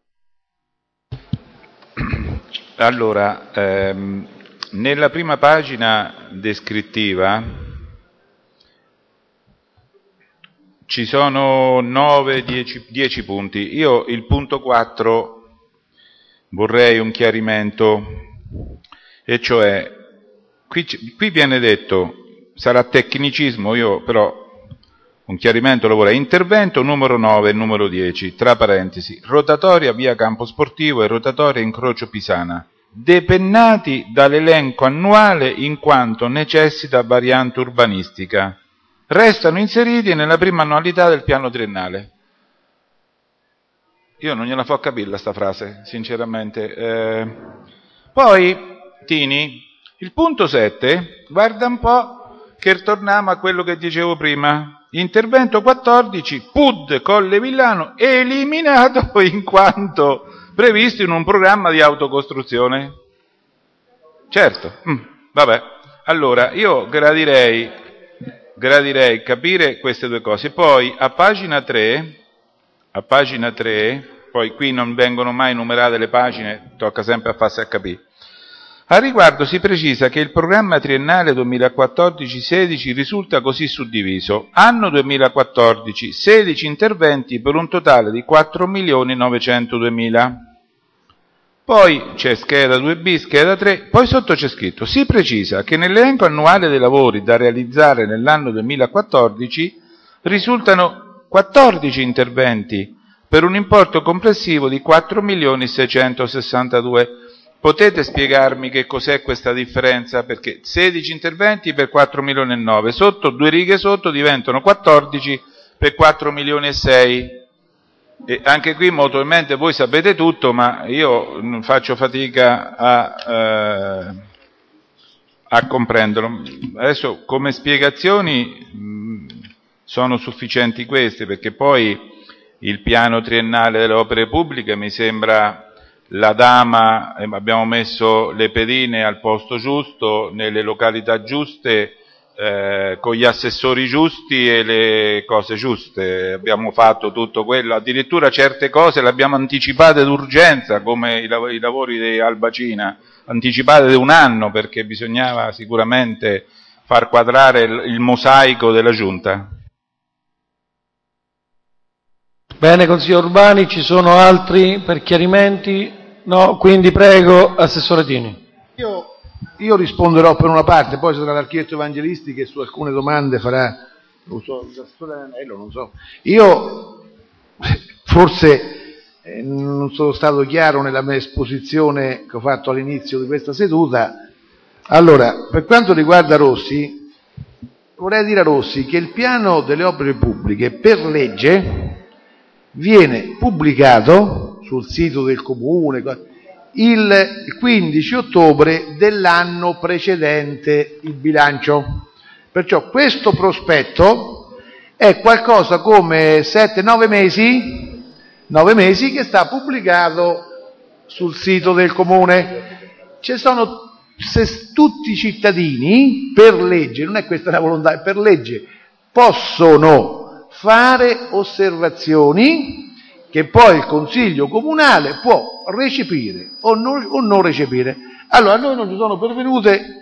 Allora, nella prima pagina descrittiva ci sono 10 punti. Io il punto 4 vorrei un chiarimento, e cioè, qui viene detto, sarà tecnicismo, io però un chiarimento lo vorrei. Intervento numero 9 e numero 10, tra parentesi, rotatoria via Campo Sportivo e rotatoria incrocio Pisana, depennati dall'elenco annuale in quanto necessita variante urbanistica. Restano inseriti nella prima annualità del piano triennale. Io non gliela fo capire sta frase, sinceramente. Poi, Tini, il punto 7, guarda un po' che torniamo a quello che dicevo prima. Intervento 14, PUD Colle Villano, eliminato in quanto previsto in un programma di autocostruzione. Certo, vabbè. Allora, io gradirei capire queste due cose. Poi, a pagina 3, poi qui non vengono mai numerate le pagine, tocca sempre a farsi a capire. A riguardo si precisa che il programma triennale 2014-16 risulta così suddiviso. Anno 2014, 16 interventi per un totale di 4.902.000. Poi c'è scheda 2B, scheda 3, poi sotto c'è scritto: si precisa che nell'elenco annuale dei lavori da realizzare nell'anno 2014 risultano 14 interventi per un importo complessivo di 4.662.000. Potete spiegarmi che cos'è questa differenza? Perché 16 interventi per 4.900.000, sotto, 2 righe sotto, diventano 14 per 4.600.000. E anche qui molto probabilmente voi sapete tutto, ma io faccio fatica a comprenderlo. Adesso come spiegazioni sono sufficienti questi, perché poi il piano triennale delle opere pubbliche mi sembra la dama, abbiamo messo le pedine al posto giusto, nelle località giuste, con gli assessori giusti e le cose giuste, abbiamo fatto tutto quello, addirittura certe cose le abbiamo anticipate d'urgenza, come i lavori di Albacina, anticipate di un anno, perché bisognava sicuramente far quadrare il mosaico della Giunta. Bene, consigliere Urbani, ci sono altri per chiarimenti? No, quindi prego, Assessore Dini. Io risponderò per una parte, poi sarà l'architetto Evangelisti che su alcune domande farà, non so. Io forse non sono stato chiaro nella mia esposizione che ho fatto all'inizio di questa seduta. Allora, per quanto riguarda Rossi, vorrei dire a Rossi che il piano delle opere pubbliche per legge viene pubblicato sul sito del Comune il 15 ottobre dell'anno precedente il bilancio. Perciò questo prospetto è qualcosa come 9 mesi che sta pubblicato sul sito del Comune. Ci sono, se tutti i cittadini, per legge, non è questa la volontà, è per legge, possono fare osservazioni che poi il Consiglio Comunale può recepire o non recepire. Allora, a noi non ci sono pervenute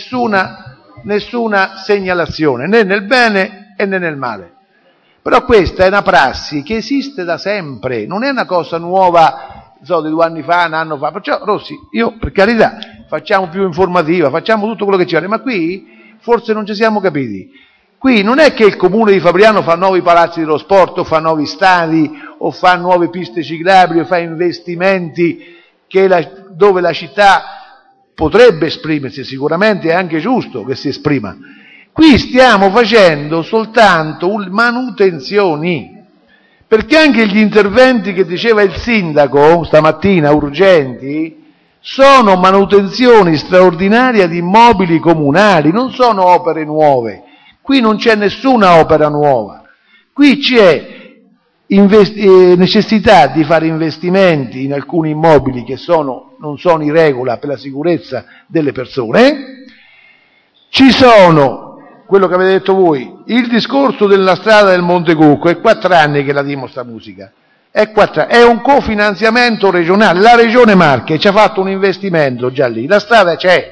nessuna segnalazione, né nel bene né nel male. Però questa è una prassi che esiste da sempre, non è una cosa nuova, di 2 anni fa, un anno fa. Perciò, Rossi, io, per carità, facciamo più informativa, facciamo tutto quello che ci vuole, ma qui forse non ci siamo capiti. Qui non è che il Comune di Fabriano fa nuovi palazzi dello sport, o fa nuovi stadi, o fa nuove piste ciclabili, o fa investimenti dove la città potrebbe esprimersi, sicuramente è anche giusto che si esprima. Qui stiamo facendo soltanto manutenzioni, perché anche gli interventi che diceva il sindaco stamattina, urgenti, sono manutenzioni straordinarie di immobili comunali, non sono opere nuove. Qui non c'è nessuna opera nuova, qui c'è necessità di fare investimenti in alcuni immobili che non sono in regola per la sicurezza delle persone. Ci sono, quello che avete detto voi, il discorso della strada del Monte Cucco, è 4 anni che la dimostra musica, è un cofinanziamento regionale, la Regione Marche ci ha fatto un investimento già lì, la strada c'è,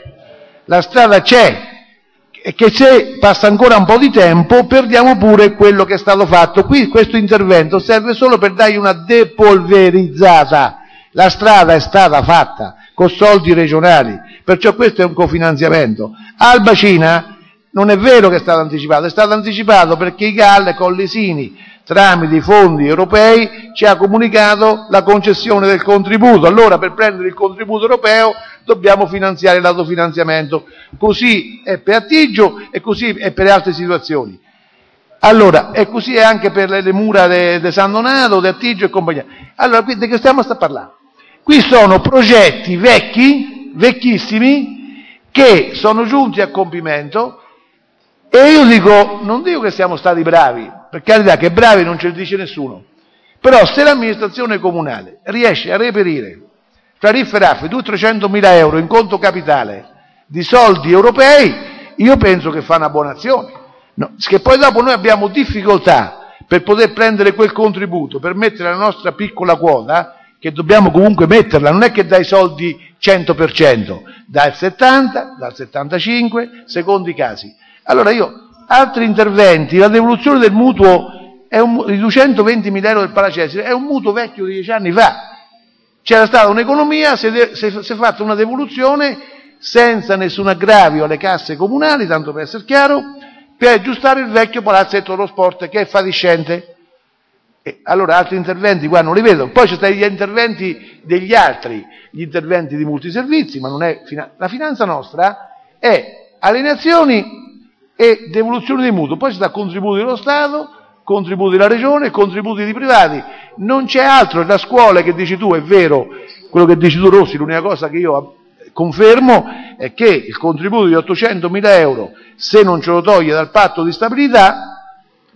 e che se passa ancora un po' di tempo perdiamo pure quello che è stato fatto. Qui questo intervento serve solo per dargli una depolverizzata. La strada è stata fatta con soldi regionali, perciò questo è un cofinanziamento. Albacina non è vero che è stato anticipato perché i GAL con Lesini, tramite i fondi europei, ci ha comunicato la concessione del contributo. Allora, per prendere il contributo europeo dobbiamo finanziare l'autofinanziamento. Così è per Attigio e così è per altre situazioni. Allora, e così è anche per le mura di San Donato, di Attigio e compagnia. Allora, qui di che stiamo a parlare? Qui sono progetti vecchissimi, che sono giunti a compimento, e io non dico che siamo stati bravi, per carità che bravi non ce lo dice nessuno, però se l'amministrazione comunale riesce a reperire tra RIF e RAF 200-300 mila euro in conto capitale di soldi europei, io penso che fa una buona azione. No, che poi dopo noi abbiamo difficoltà per poter prendere quel contributo, per mettere la nostra piccola quota, che dobbiamo comunque metterla, non è che dai soldi 100%, dal 70%, dal 75%, secondo i casi. Allora altri interventi, la devoluzione del mutuo di 220.000 euro del Palacesi, è un mutuo vecchio di 10 anni fa. C'era stata un'economia, si è fatta una devoluzione senza nessun aggravio alle casse comunali, tanto per essere chiaro, per aggiustare il vecchio palazzetto dello sport che è fatiscente. E allora altri interventi qua non li vedo. Poi ci sono gli interventi degli altri, gli interventi di multiservizi, ma non è la finanza nostra è alienazioni e devoluzione dei mutui. Poi ci sta contributi dello Stato, contributi della Regione, contributi di privati. Non c'è altro. La scuola che dici tu, è vero, quello che dici tu Rossi, l'unica cosa che io confermo è che il contributo di 800.000 euro, se non ce lo toglie dal patto di stabilità,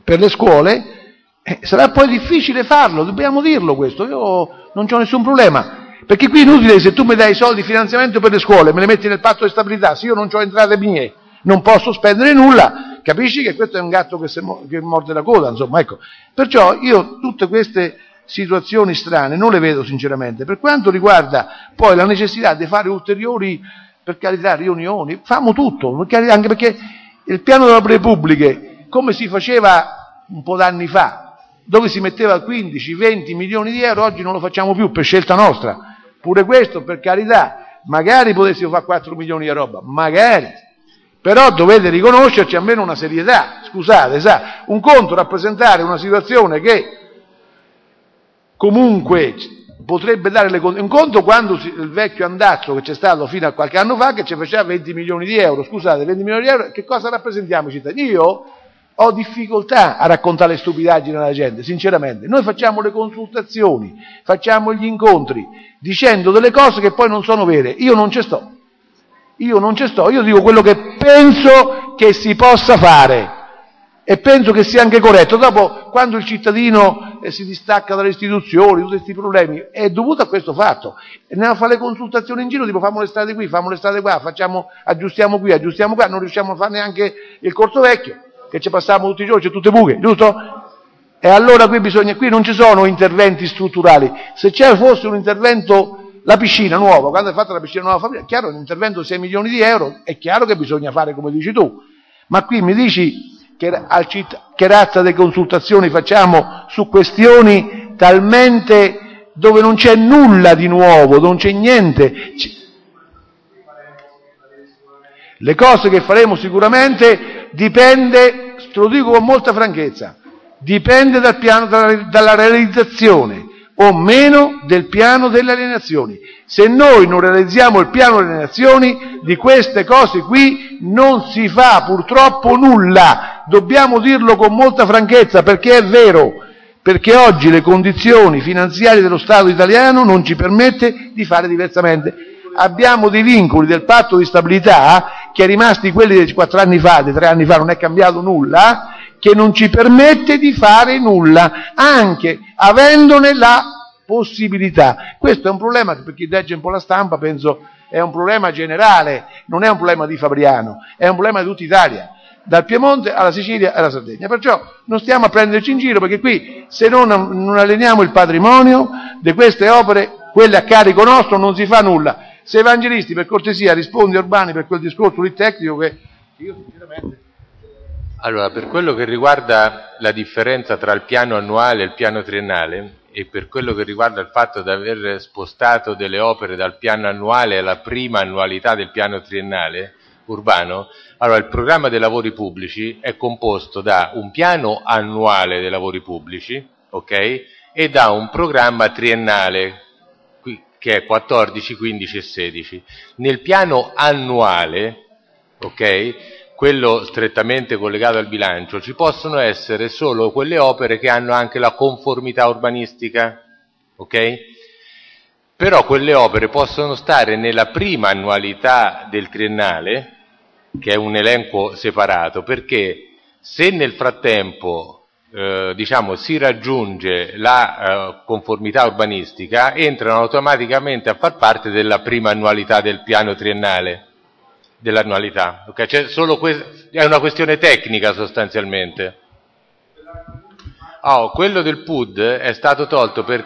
per le scuole, sarà poi difficile farlo, dobbiamo dirlo questo, io non c'ho nessun problema, perché qui è inutile se tu mi dai i soldi di finanziamento per le scuole, me li metti nel patto di stabilità, se io non ho entrate mie, non posso spendere nulla, capisci che questo è un gatto che morde la coda, insomma, ecco. Perciò io tutte queste situazioni strane non le vedo sinceramente. Per quanto riguarda poi la necessità di fare ulteriori, per carità, riunioni, famo tutto, anche perché il piano delle opere pubbliche, come si faceva un po' d'anni fa, dove si metteva 15-20 milioni di euro, oggi non lo facciamo più per scelta nostra. Pure questo, per carità, magari potessimo fare 4 milioni di roba, magari, però dovete riconoscerci almeno una serietà. Scusate, sa, un conto rappresentare una situazione che comunque potrebbe dare un conto quando il vecchio andazzo che c'è stato fino a qualche anno fa che ci faceva 20 milioni di euro, scusate, 20 milioni di euro, che cosa rappresentiamo i cittadini? Io ho difficoltà a raccontare le stupidaggini alla gente, sinceramente. Noi facciamo le consultazioni, facciamo gli incontri, dicendo delle cose che poi non sono vere. Io non ci sto, io dico quello che penso che si possa fare e penso che sia anche corretto. Dopo, quando il cittadino si distacca dalle istituzioni, tutti questi problemi, è dovuto a questo fatto. E andiamo a fare le consultazioni in giro, tipo famo le strade qui, famo le strade qua, aggiustiamo qui, aggiustiamo qua, non riusciamo a fare neanche il corso vecchio, che ci passiamo tutti i giorni, c'è tutte buche, giusto? E allora qui non ci sono interventi strutturali. Se fosse un intervento, la piscina nuova, quando è fatta la piscina nuova famiglia, è chiaro, un intervento di 6 milioni di euro, è chiaro che bisogna fare come dici tu, ma qui mi dici che razza di consultazioni facciamo su questioni talmente dove non c'è nulla di nuovo, non c'è niente. Le cose che faremo sicuramente dipende, te lo dico con molta franchezza, dipende dal piano, dalla realizzazione o meno del piano delle alienazioni. Se noi non realizziamo il piano delle alienazioni, di queste cose qui non si fa purtroppo nulla. Dobbiamo dirlo con molta franchezza, perché è vero, perché oggi le condizioni finanziarie dello Stato italiano non ci permette di fare diversamente. Abbiamo dei vincoli del patto di stabilità, che è rimasti quelli di 4 anni fa, di 3 anni fa, non è cambiato nulla, che non ci permette di fare nulla, anche avendone la possibilità. Questo è un problema che per chi legge un po' la stampa penso è un problema generale, non è un problema di Fabriano, è un problema di tutta Italia, dal Piemonte alla Sicilia e alla Sardegna. Perciò non stiamo a prenderci in giro, perché qui se non alleniamo il patrimonio di queste opere, quelle a carico nostro, non si fa nulla. Se Evangelisti, per cortesia, rispondi Urbani per quel discorso lì tecnico che io sinceramente... Allora, per quello che riguarda la differenza tra il piano annuale e il piano triennale, e per quello che riguarda il fatto di aver spostato delle opere dal piano annuale alla prima annualità del piano triennale urbano, allora il programma dei lavori pubblici è composto da un piano annuale dei lavori pubblici, ok? E da un programma triennale, che è 14, 15 e 16. Nel piano annuale, ok? Quello strettamente collegato al bilancio, ci possono essere solo quelle opere che hanno anche la conformità urbanistica, ok? Però quelle opere possono stare nella prima annualità del triennale, che è un elenco separato, perché se nel frattempo si raggiunge la conformità urbanistica, entrano automaticamente a far parte della prima annualità del piano triennale. Dell'annualità, ok? C'è solo è una questione tecnica sostanzialmente. Quello del PUD è stato tolto per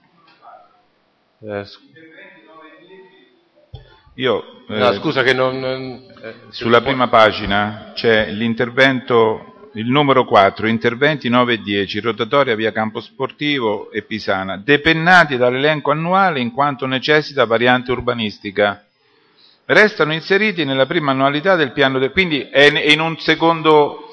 scusa che non sulla prima pagina c'è l'intervento, il numero 4, interventi 9 e 10, rotatoria via Campo Sportivo e Pisana, depennati dall'elenco annuale in quanto necessita variante urbanistica. Restano inseriti nella prima annualità del piano quindi è in un secondo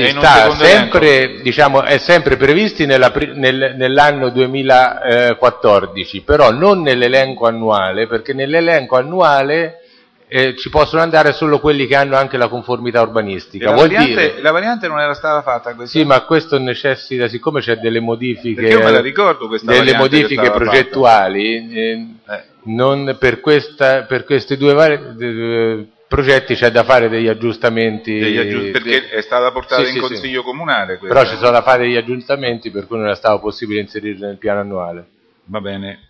è sempre previsti nell'anno 2014, però non nell'elenco annuale, perché nell'elenco annuale ci possono andare solo quelli che hanno anche la conformità urbanistica. La variante non era stata fatta questa? Sì, ma questo necessita, siccome c'è delle modifiche, io me la ricordo questa delle modifiche progettuali, non per queste progetti c'è da fare degli aggiustamenti. Perché è stata portata in consiglio comunale. Questa. Però ci sono da fare degli aggiustamenti per cui non è stato possibile inserirli nel piano annuale. Va bene.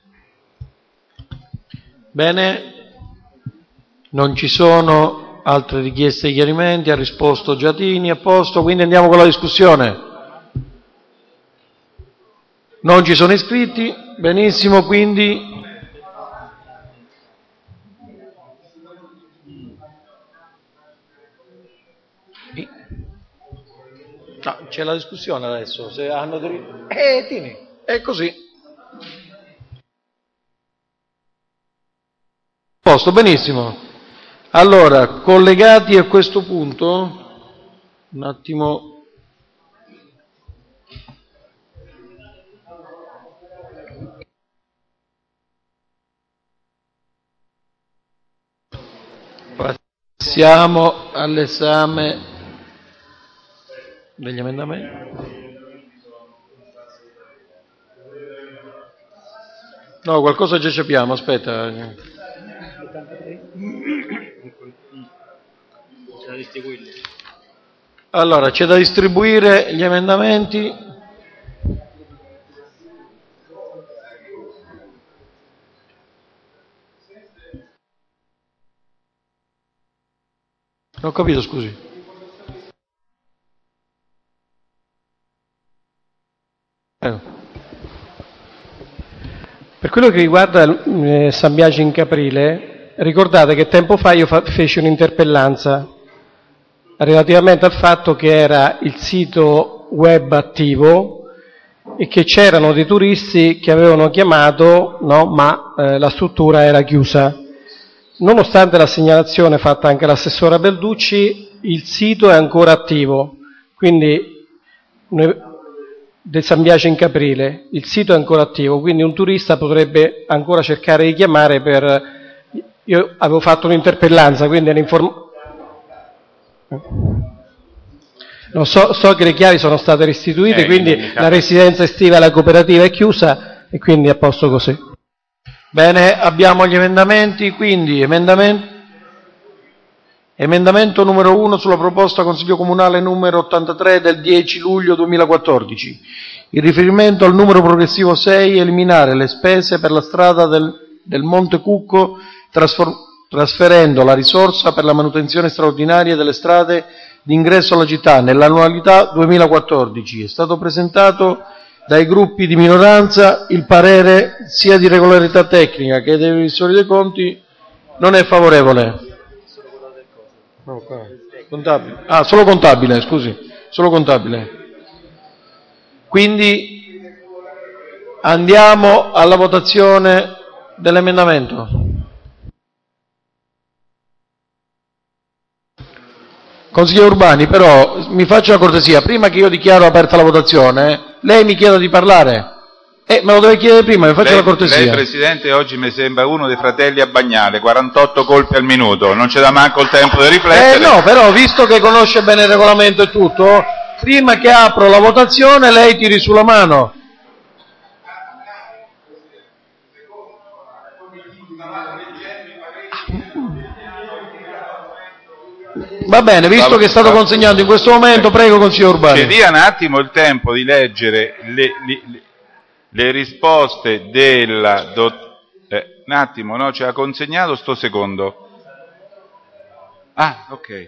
Bene, non ci sono altre richieste di chiarimenti, ha risposto Giatini, a posto, quindi andiamo con la discussione. Non ci sono iscritti, benissimo, quindi no, c'è la discussione adesso, se hanno Tini, è così. Posto, benissimo. Allora, collegati a questo punto, un attimo. Passiamo all'esame degli emendamenti. No, qualcosa già ci abbiamo, aspetta. Allora, c'è da distribuire gli emendamenti. Non ho capito, scusi. Per quello che riguarda San Biagio in Caprile, ricordate che tempo fa io feci un'interpellanza relativamente al fatto che era il sito web attivo e che c'erano dei turisti che avevano chiamato, no, ma la struttura era chiusa. Nonostante la segnalazione fatta anche all'assessora Belducci, il sito è ancora attivo, quindi del San Biagio in Caprile, il sito è ancora attivo, quindi un turista potrebbe ancora cercare di chiamare Io avevo fatto un'interpellanza, quindi no, so che le chiavi sono state restituite, quindi la residenza estiva e la cooperativa è chiusa e quindi a posto così. Bene, abbiamo gli emendamenti, quindi emendamento numero 1 sulla proposta Consiglio Comunale numero 83 del 10 luglio 2014. Il riferimento al numero progressivo 6, eliminare le spese per la strada del Monte Cucco, trasferendo la risorsa per la manutenzione straordinaria delle strade d'ingresso alla città nell'annualità 2014. È stato presentato dai gruppi di minoranza, il parere sia di regolarità tecnica che dei revisori dei conti non è favorevole. Contabile. Solo contabile, scusi, solo contabile. Quindi andiamo alla votazione dell'emendamento. Consigliere Urbani, però mi faccia una cortesia, prima che io dichiaro aperta la votazione, lei mi chieda di parlare. Me lo deve chiedere prima, mi faccia la cortesia. Lei, Presidente, oggi mi sembra uno dei fratelli a Bagnale, 48 colpi al minuto, non ci dà manco il tempo di riflettere. No, però, visto che conosce bene il regolamento e tutto, prima che apro la votazione, lei tiri sulla mano. Va bene, visto che è stato consegnato in questo momento, prego, consigliere Urbani. Ci dia un attimo il tempo di leggere le risposte della... un attimo, no? Ci ha consegnato sto secondo. Ok.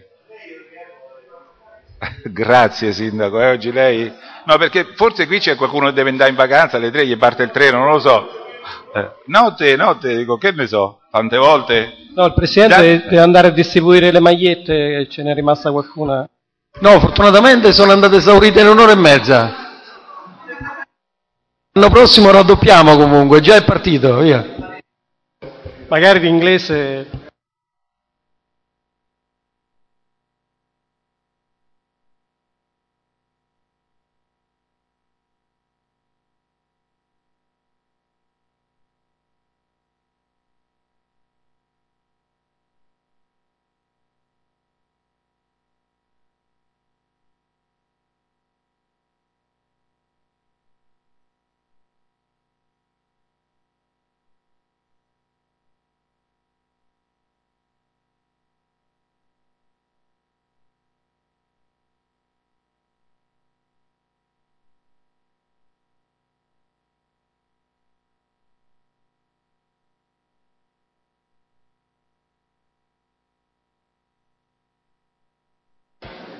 Grazie, Sindaco. Oggi lei... No, perché forse qui c'è qualcuno che deve andare in vacanza, alle 3 gli parte il treno, non lo so. Notte, dico, che ne so, tante volte... No, il Presidente deve andare a distribuire le magliette, ce n'è rimasta qualcuna. No, fortunatamente sono andate esaurite in un'ora e mezza. L'anno prossimo raddoppiamo comunque, già è partito, via. Magari l'inglese...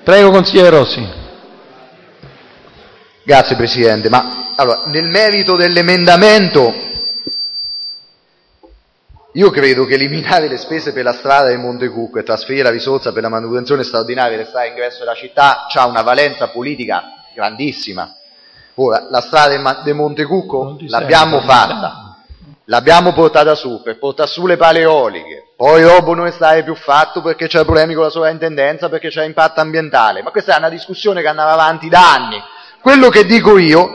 Prego, consigliere Rossi. Grazie Presidente, ma allora, nel merito dell'emendamento io credo che eliminare le spese per la strada di Montecucco e trasferire la risorsa per la manutenzione straordinaria delle strade ingresso della città ha una valenza politica grandissima. Ora, la strada di Montecucco l'abbiamo fatta, l'abbiamo portata su per portare su le pale eoliche, poi dopo non è stato più fatto perché c'era problemi con la sovrintendenza, perché c'era impatto ambientale, ma questa è una discussione che andava avanti da anni. Quello che dico io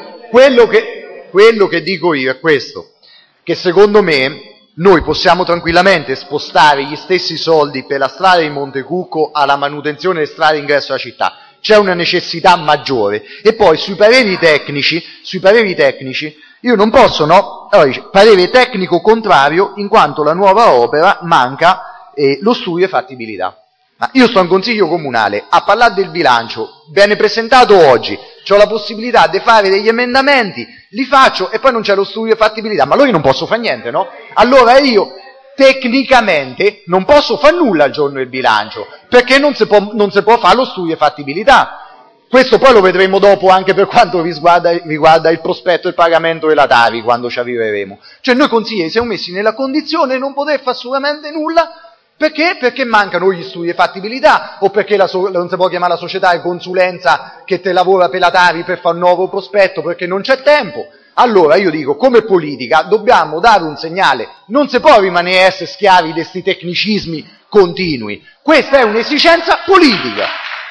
è questo, che secondo me noi possiamo tranquillamente spostare gli stessi soldi per la strada di Montecucco alla manutenzione delle strade ingresso alla città. C'è una necessità maggiore. E poi sui pareri tecnici io non posso, no? Allora dice, parere tecnico contrario in quanto la nuova opera manca lo studio di fattibilità. Ma io sto in consiglio comunale a parlare del bilancio, viene presentato oggi, ho la possibilità di fare degli emendamenti, li faccio e poi non c'è lo studio di fattibilità, ma allora io non posso fare niente, no? Allora io tecnicamente non posso fare nulla al giorno del bilancio, perché non si può fare lo studio di fattibilità. Questo poi lo vedremo dopo anche per quanto riguarda il prospetto e il pagamento della TARI, quando ci arriveremo. Cioè noi consiglieri siamo messi nella condizione di non poter fare assolutamente nulla. Perché? Perché mancano gli studi di fattibilità o perché non si può chiamare la società di consulenza che te lavora per la TARI per fare un nuovo prospetto perché non c'è tempo. Allora io dico, come politica dobbiamo dare un segnale, non si può rimanere essere schiavi di questi tecnicismi continui. Questa è un'esigenza politica.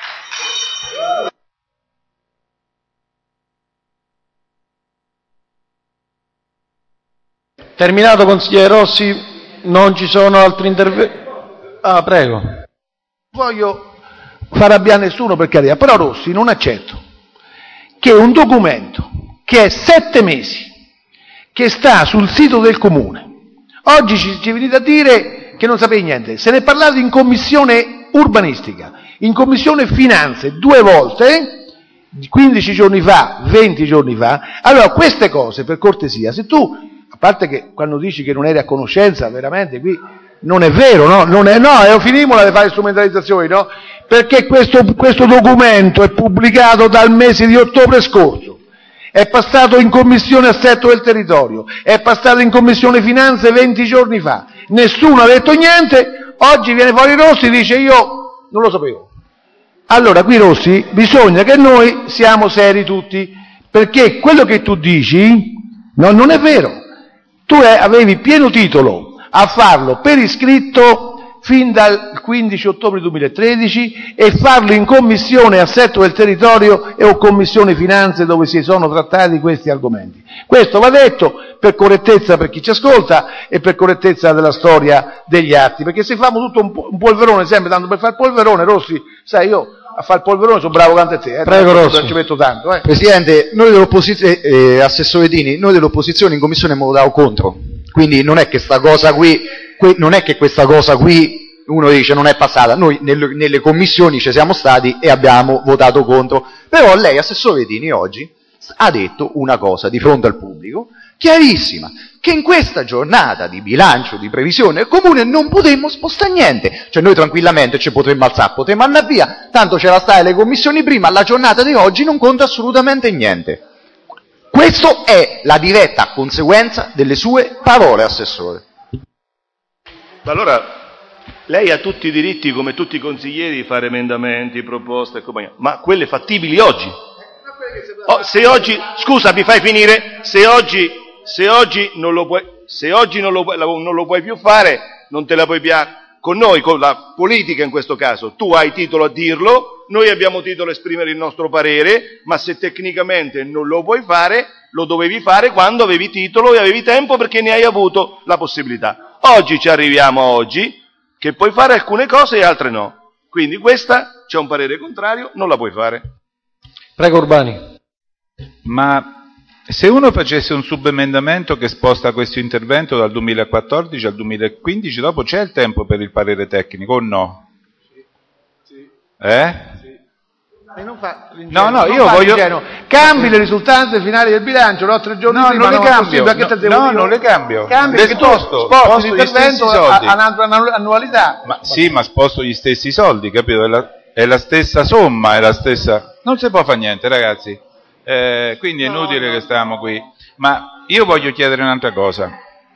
Terminato, consigliere Rossi, non ci sono altri interventi. Ah, prego. Voglio far arrabbiare nessuno per carità, però Rossi non accetto che un documento che è 7 mesi, che sta sul sito del comune, oggi ci venite a dire che non sapete niente, se ne è parlato in commissione urbanistica, in commissione finanze 2 volte, 15 giorni fa, 20 giorni fa, allora queste cose per cortesia, se tu, a parte che quando dici che non eri a conoscenza, veramente qui non è vero, no? Finimola di fare strumentalizzazioni, no? Perché questo documento è pubblicato dal mese di ottobre scorso, è passato in commissione assetto del territorio, è passato in commissione finanze 20 giorni fa, nessuno ha detto niente, oggi viene fuori Rossi e dice io non lo sapevo. Allora qui Rossi bisogna che noi siamo seri tutti, perché quello che tu dici non è vero, tu avevi pieno titolo a farlo per iscritto fin dal 15 ottobre 2013 e farlo in commissione assetto del territorio o commissione finanze dove si sono trattati questi argomenti. Questo va detto per correttezza per chi ci ascolta e per correttezza della storia degli atti, perché se famo tutto un polverone sempre tanto per fare polverone, Rossi, sai io a fare il polverone sono bravo quanto te, Prego, Rossi. Non ci metto tanto. Presidente, noi dell'opposizione, Assessore Dini, noi dell'opposizione in commissione abbiamo votato contro. Quindi non è che questa cosa qui uno dice non è passata, noi nelle commissioni ci siamo stati e abbiamo votato contro, però lei, Assessore Dini, oggi ha detto una cosa di fronte al pubblico chiarissima, che in questa giornata di bilancio, di previsione del comune non potremmo spostare niente, cioè noi tranquillamente ci potremmo alzare, potremmo andare via, tanto c'era state le commissioni prima, la giornata di oggi non conta assolutamente niente. Questa è la diretta conseguenza delle sue parole, Assessore. Allora, lei ha tutti i diritti, come tutti i consiglieri, di fare emendamenti, proposte e compagnia, ma quelle fattibili oggi. Se oggi, scusa, mi fai finire? Se oggi non lo puoi più fare, non te la puoi più con noi, con la politica in questo caso. Tu hai titolo a dirlo, noi abbiamo titolo a esprimere il nostro parere, ma se tecnicamente non lo puoi fare, lo dovevi fare quando avevi titolo e avevi tempo perché ne hai avuto la possibilità. Oggi ci arriviamo oggi che puoi fare alcune cose e altre no. Quindi questa c'è un parere contrario, non la puoi fare. Prego Urbani. Ma se uno facesse un subemendamento che sposta questo intervento dal 2014 al 2015, dopo c'è il tempo per il parere tecnico o no? Sì. Io voglio... Cambi le risultanze finali del bilancio, no? 3 giorni prima, non le cambio. Non le cambio. Cambi perché tu sposti l'intervento a un'annualità. Ma sì, ma sposto gli stessi soldi, capito? è la stessa somma, è la stessa... Non si può fare niente, ragazzi. Quindi è inutile che stiamo qui. Ma io voglio chiedere un'altra cosa.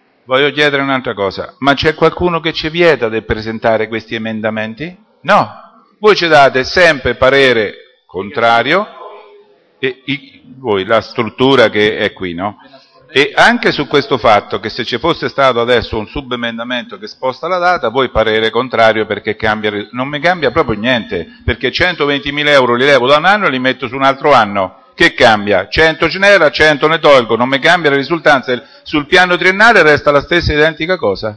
Ma c'è qualcuno che ci vieta di presentare questi emendamenti? No. Voi ci date sempre parere contrario, e voi, la struttura che è qui, no? E anche su questo fatto che se ci fosse stato adesso un subemendamento che sposta la data, voi parere contrario perché non mi cambia proprio niente, perché 120.000 euro li levo da un anno e li metto su un altro anno. Che cambia? 100 ce n'era, 100 ne tolgo, non mi cambia la risultanza. Sul piano triennale resta la stessa identica cosa.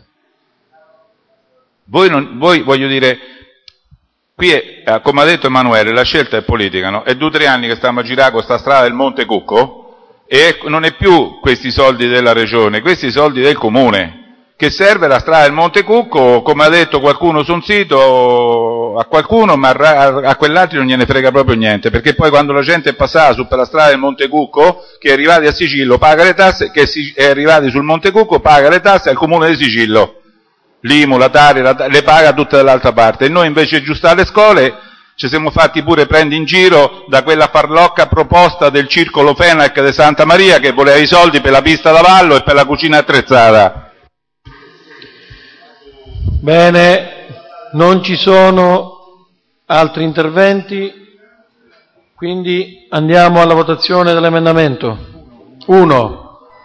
Voi voglio dire, qui è, come ha detto Emanuele, la scelta è politica, no? È 2 o 3 anni che stiamo a girare con sta strada del Monte Cucco e non è più questi soldi della regione, questi soldi del comune. Che serve la strada del Monte Cucco, come ha detto qualcuno su un sito, a qualcuno, ma a quell'altro non gliene frega proprio niente, perché poi quando la gente è passata su per la strada del Monte Cucco, che è arrivati a Sicillo, paga le tasse, che è arrivati sul Monte Cucco, paga le tasse al comune di Sicillo. L'IMU, la Tari, le paga tutte dall'altra parte. E noi invece aggiustare le scuole ci siamo fatti pure prendere in giro da quella farlocca proposta del circolo Fenac di Santa Maria che voleva i soldi per la pista da ballo e per la cucina attrezzata. Bene, non ci sono altri interventi, quindi andiamo alla votazione dell'emendamento. 1.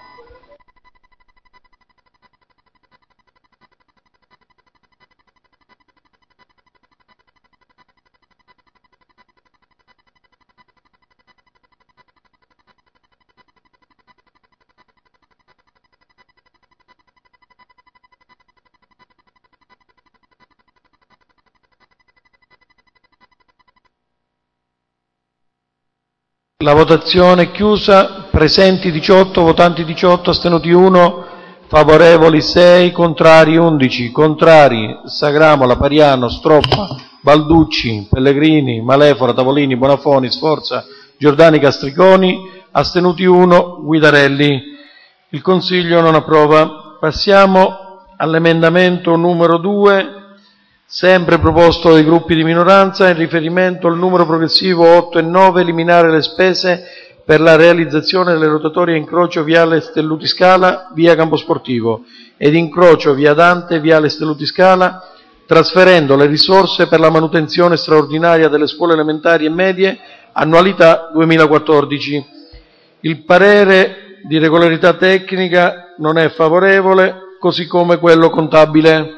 La votazione è chiusa, presenti 18, votanti 18, astenuti 1, favorevoli 6, contrari 11, contrari Sagramola, Pariano, Stroppa, Balducci, Pellegrini, Malefora, Tavolini, Bonafoni, Sforza, Giordani, Castriconi, astenuti 1, Guidarelli. Il Consiglio non approva. Passiamo all'emendamento numero 2, sempre proposto dai gruppi di minoranza, in riferimento al numero progressivo 8 e 9, eliminare le spese per la realizzazione delle rotatorie incrocio Viale Stelluti Scala, via Camposportivo, ed incrocio via Dante, Viale Stelluti Scala, trasferendo le risorse per la manutenzione straordinaria delle scuole elementari e medie, annualità 2014. Il parere di regolarità tecnica non è favorevole, così come quello contabile.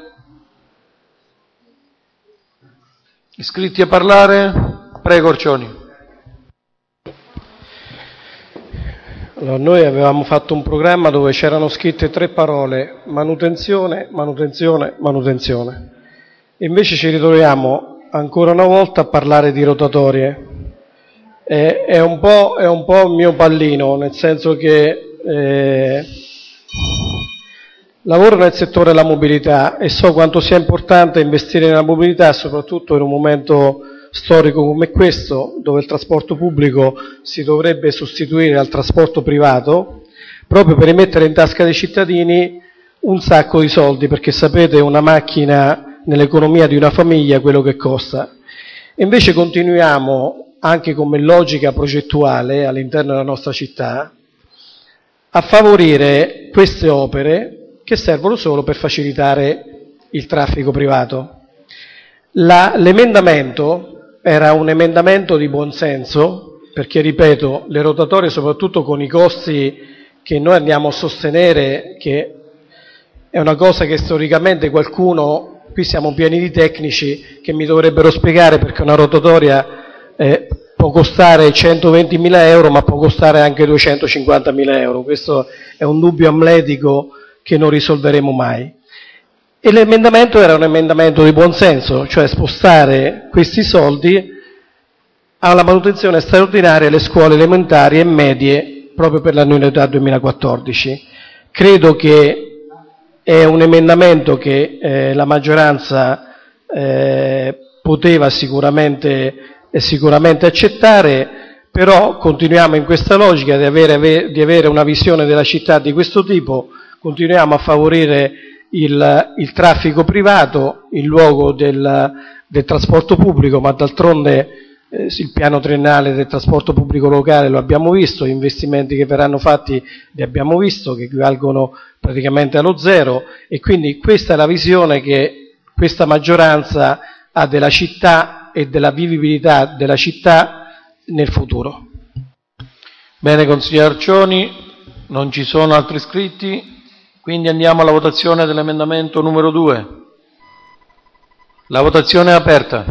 Iscritti a parlare? Prego, Orcioni. Allora, noi avevamo fatto un programma dove c'erano scritte 3 parole: manutenzione, manutenzione, manutenzione. E invece ci ritroviamo ancora una volta a parlare di rotatorie. È un po' il mio pallino, nel senso che lavoro nel settore della mobilità e so quanto sia importante investire nella mobilità, soprattutto in un momento storico come questo, dove il trasporto pubblico si dovrebbe sostituire al trasporto privato, proprio per rimettere in tasca dei cittadini un sacco di soldi, perché sapete una macchina nell'economia di una famiglia quello che costa. E invece continuiamo, anche come logica progettuale all'interno della nostra città, a favorire queste opere che servono solo per facilitare il traffico privato. L'emendamento era un emendamento di buonsenso, perché, ripeto, le rotatorie, soprattutto con i costi che noi andiamo a sostenere, che è una cosa che storicamente qualcuno, qui siamo pieni di tecnici che mi dovrebbero spiegare perché una rotatoria può costare 120.000 euro, ma può costare anche 250.000 euro. Questo è un dubbio amletico che non risolveremo mai. E l'emendamento era un emendamento di buonsenso, cioè spostare questi soldi alla manutenzione straordinaria delle scuole elementari e medie proprio per l'annualità 2014. Credo che è un emendamento che la maggioranza poteva sicuramente accettare, però continuiamo in questa logica di avere una visione della città di questo tipo. Continuiamo a favorire il traffico privato in luogo del trasporto pubblico, ma d'altronde il piano triennale del trasporto pubblico locale lo abbiamo visto, gli investimenti che verranno fatti li abbiamo visto, che equivalgono praticamente allo zero, e quindi questa è la visione che questa maggioranza ha della città e della vivibilità della città nel futuro. Bene, consigliere Arcioni, non ci sono altri iscritti, quindi andiamo alla votazione dell'emendamento numero 2. La votazione è aperta.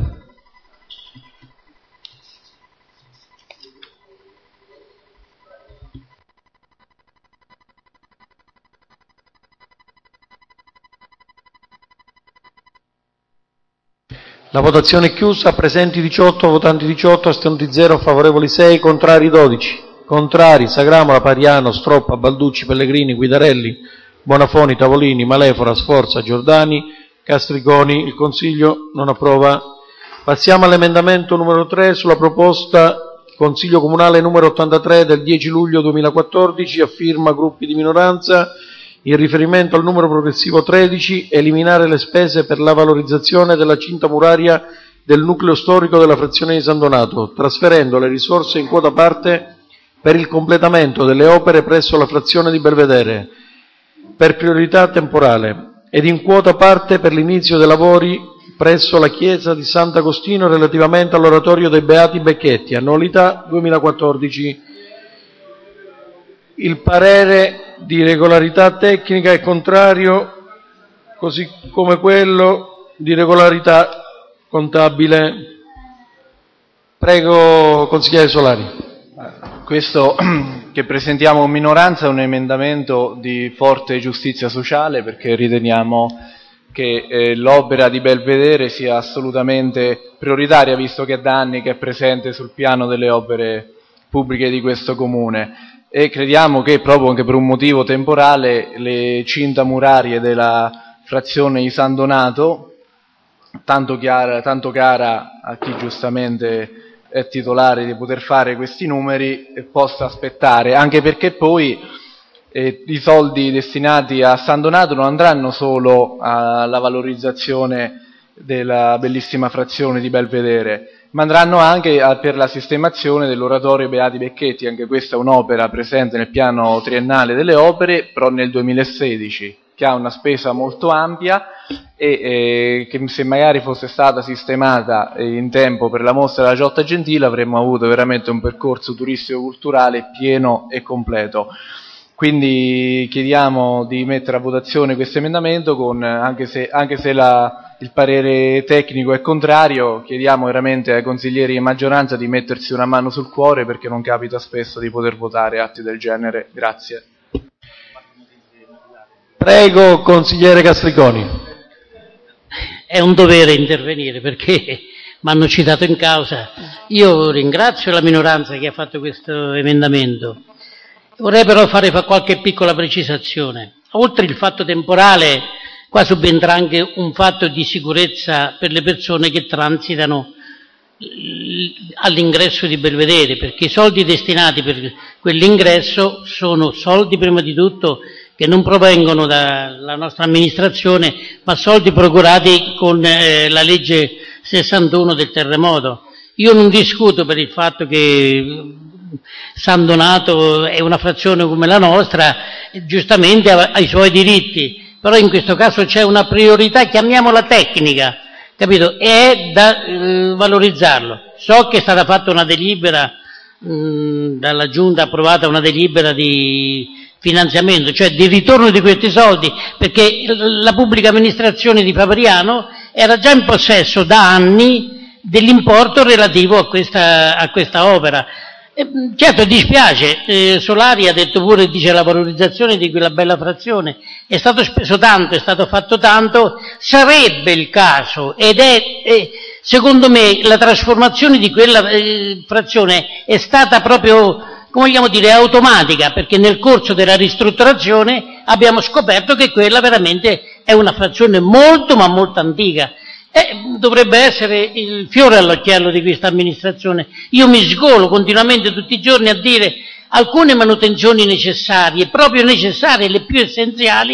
La votazione è chiusa, presenti 18, votanti 18, astenuti 0, favorevoli 6, contrari 12. Contrari: Sagramola, Pariano, Stroppa, Balducci, Pellegrini, Guidarelli, Bonafoni, Tavolini, Malefora, Sforza, Giordani, Castriconi. Il Consiglio non approva. Passiamo all'emendamento numero 3 sulla proposta Consiglio Comunale numero 83 del 10 luglio 2014 a firma gruppi di minoranza in riferimento al numero progressivo 13, eliminare le spese per la valorizzazione della cinta muraria del nucleo storico della frazione di San Donato, trasferendo le risorse in quota parte per il completamento delle opere presso la frazione di Belvedere, per priorità temporale, ed in quota parte per l'inizio dei lavori presso la chiesa di Sant'Agostino relativamente all'oratorio dei Beati Becchetti, annualità 2014. Il parere di regolarità tecnica è contrario, così come quello di regolarità contabile. Prego, consigliere Solari. Questo che presentiamo in minoranza è un emendamento di forte giustizia sociale, perché riteniamo che l'opera di Belvedere sia assolutamente prioritaria, visto che è da anni che è presente sul piano delle opere pubbliche di questo comune, e crediamo che proprio anche per un motivo temporale le cinta murarie della frazione di San Donato, tanto cara a chi giustamente è titolare di poter fare questi numeri, possa aspettare, anche perché poi i soldi destinati a San Donato non andranno solo alla valorizzazione della bellissima frazione di Belvedere, ma andranno anche per la sistemazione dell'oratorio Beati Becchetti. Anche questa è un'opera presente nel piano triennale delle opere, però nel 2016, che ha una spesa molto ampia e che se magari fosse stata sistemata in tempo per la mostra della Giotta Gentile avremmo avuto veramente un percorso turistico-culturale pieno e completo. Quindi chiediamo di mettere a votazione questo emendamento, anche se il parere tecnico è contrario, chiediamo veramente ai consiglieri di maggioranza di mettersi una mano sul cuore, perché non capita spesso di poter votare atti del genere. Grazie. Prego, consigliere Castriconi. È un dovere intervenire perché mi hanno citato in causa. Io ringrazio la minoranza che ha fatto questo emendamento. Vorrei però fare qualche piccola precisazione. Oltre il fatto temporale, qua subentra anche un fatto di sicurezza per le persone che transitano all'ingresso di Belvedere, perché i soldi destinati per quell'ingresso sono soldi prima di tutto che non provengono dalla nostra amministrazione, ma soldi procurati con la legge 61 del terremoto. Io non discuto per il fatto che San Donato è una frazione come la nostra, giustamente ha i suoi diritti, però in questo caso c'è una priorità, chiamiamola tecnica, capito? E è da valorizzarlo. So che è stata fatta una delibera, dalla Giunta approvata una delibera di finanziamento, cioè di ritorno di questi soldi, perché la pubblica amministrazione di Fabriano era già in possesso da anni dell'importo relativo a questa opera. Certo dispiace, Solari ha detto pure, dice la valorizzazione di quella bella frazione, è stato speso tanto, è stato fatto tanto, sarebbe il caso, ed è secondo me la trasformazione di quella frazione è stata proprio, come vogliamo dire, automatica, perché nel corso della ristrutturazione abbiamo scoperto che quella veramente è una frazione molto ma molto antica. Dovrebbe essere il fiore all'occhiello di questa amministrazione. Io mi sgolo continuamente tutti i giorni a dire alcune manutenzioni necessarie, proprio necessarie, le più essenziali,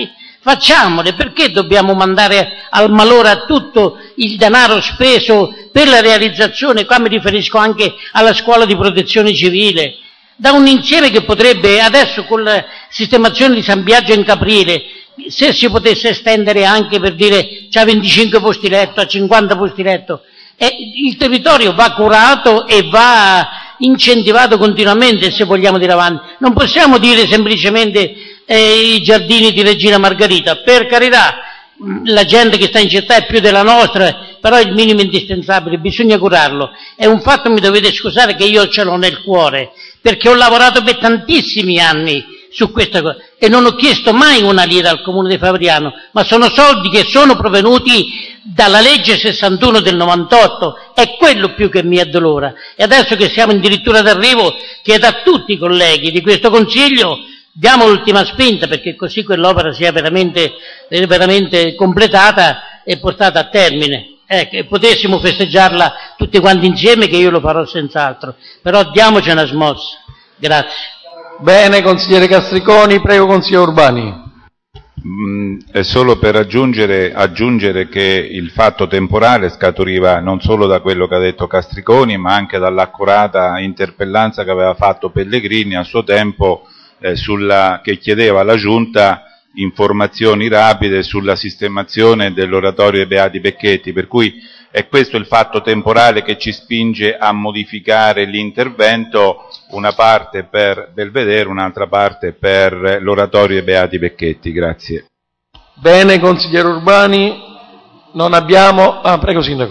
Facciamole, perché dobbiamo mandare al malora tutto il denaro speso per la realizzazione, qua mi riferisco anche alla scuola di protezione civile, da un insieme che potrebbe, adesso con la sistemazione di San Biagio in Caprile, se si potesse estendere anche per dire c'ha 25 posti letto, a 50 posti letto, il territorio va curato e va incentivato continuamente, se vogliamo dire avanti. Non possiamo dire semplicemente i giardini di Regina Margherita, per carità, la gente che sta in città è più della nostra, però è il minimo indispensabile, bisogna curarlo. È un fatto, mi dovete scusare, che io ce l'ho nel cuore, perché ho lavorato per tantissimi anni su questa cosa e non ho chiesto mai una lira al Comune di Fabriano, ma sono soldi che sono provenuti dalla legge 61 del 98, è quello più che mi addolora. E adesso che siamo addirittura d'arrivo, chiedo a tutti i colleghi di questo Consiglio, diamo l'ultima spinta perché così quell'opera sia veramente completata e portata a termine. E potessimo festeggiarla tutti quanti insieme, che io lo farò senz'altro, però diamoci una smossa. Grazie. Bene, consigliere Castriconi, prego consigliere Urbani. È solo per aggiungere che il fatto temporale scaturiva non solo da quello che ha detto Castriconi, ma anche dall'accurata interpellanza che aveva fatto Pellegrini a suo tempo, che chiedeva alla Giunta informazioni rapide sulla sistemazione dell'oratorio dei Beati Becchetti, per cui è questo il fatto temporale che ci spinge a modificare l'intervento, una parte per Belvedere, un'altra parte per l'oratorio dei Beati Becchetti. Grazie. Bene, consigliere Urbani, non abbiamo... prego Sindaco.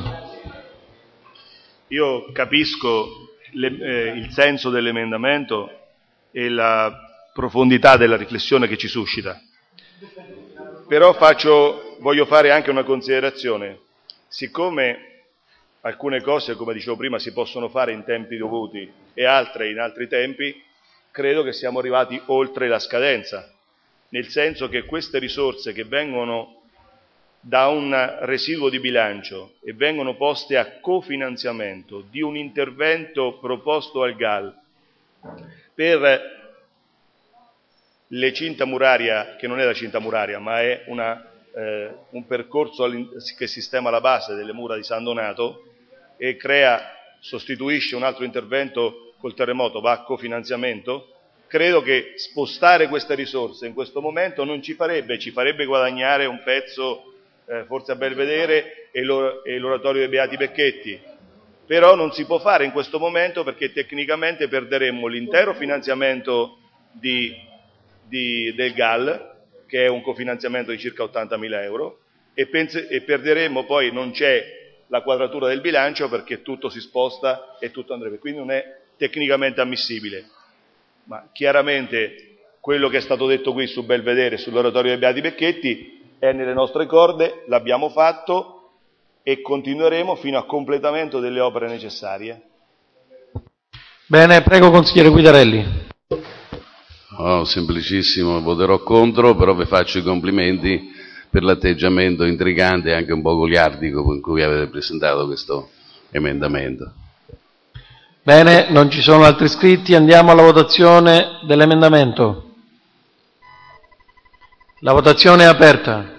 Io capisco il senso dell'emendamento e la profondità della riflessione che ci suscita, però voglio fare anche una considerazione. Siccome alcune cose, come dicevo prima, si possono fare in tempi dovuti e altre in altri tempi, credo che siamo arrivati oltre la scadenza, nel senso che queste risorse che vengono da un residuo di bilancio e vengono poste a cofinanziamento di un intervento proposto al GAL per le cinta muraria, che non è la cinta muraria, ma è un percorso che sistema la base delle mura di San Donato e sostituisce un altro intervento col terremoto, va a cofinanziamento. Credo che spostare queste risorse in questo momento non ci farebbe guadagnare un pezzo forse a Belvedere e l'oratorio dei Beati Becchetti, però non si può fare in questo momento perché tecnicamente perderemmo l'intero finanziamento del GAL, che è un cofinanziamento di circa 80.000 euro, e perderemmo poi, non c'è la quadratura del bilancio perché tutto si sposta e tutto andrebbe, quindi non è tecnicamente ammissibile. Ma chiaramente quello che è stato detto qui su Belvedere e sull'oratorio dei Beati Becchetti è nelle nostre corde, l'abbiamo fatto e continueremo fino a completamento delle opere necessarie. Bene, prego consigliere Guidarelli. Semplicissimo, voterò contro, però vi faccio i complimenti per l'atteggiamento intrigante e anche un po' goliardico con cui avete presentato questo emendamento. Bene, non ci sono altri iscritti, andiamo alla votazione dell'emendamento. La votazione è aperta.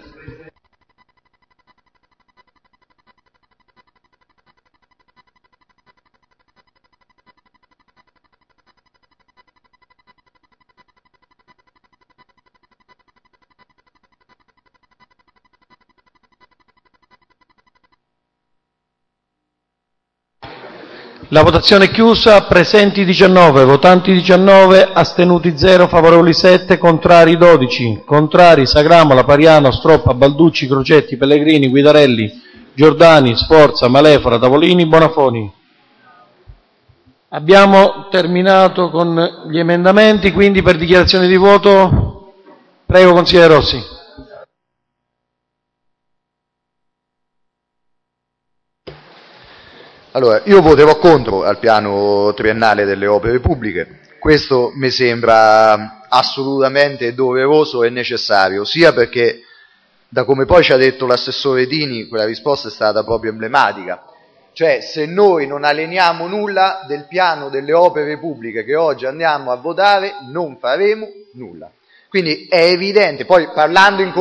La votazione è chiusa, presenti 19, votanti 19, astenuti 0, favorevoli 7, contrari 12. Contrari Sagramola, Pariano, Stroppa, Balducci, Crocetti, Pellegrini, Guidarelli, Giordani, Sforza, Malefora, Tavolini, Bonafoni. Abbiamo terminato con gli emendamenti, quindi per dichiarazione di voto, prego consigliere Rossi. Allora, io voterò contro al piano triennale delle opere pubbliche. Questo mi sembra assolutamente doveroso e necessario, sia perché, da come poi ci ha detto l'assessore Dini, quella risposta è stata proprio emblematica. Cioè, se noi non alleniamo nulla del piano delle opere pubbliche che oggi andiamo a votare, non faremo nulla. Quindi è evidente, poi parlando in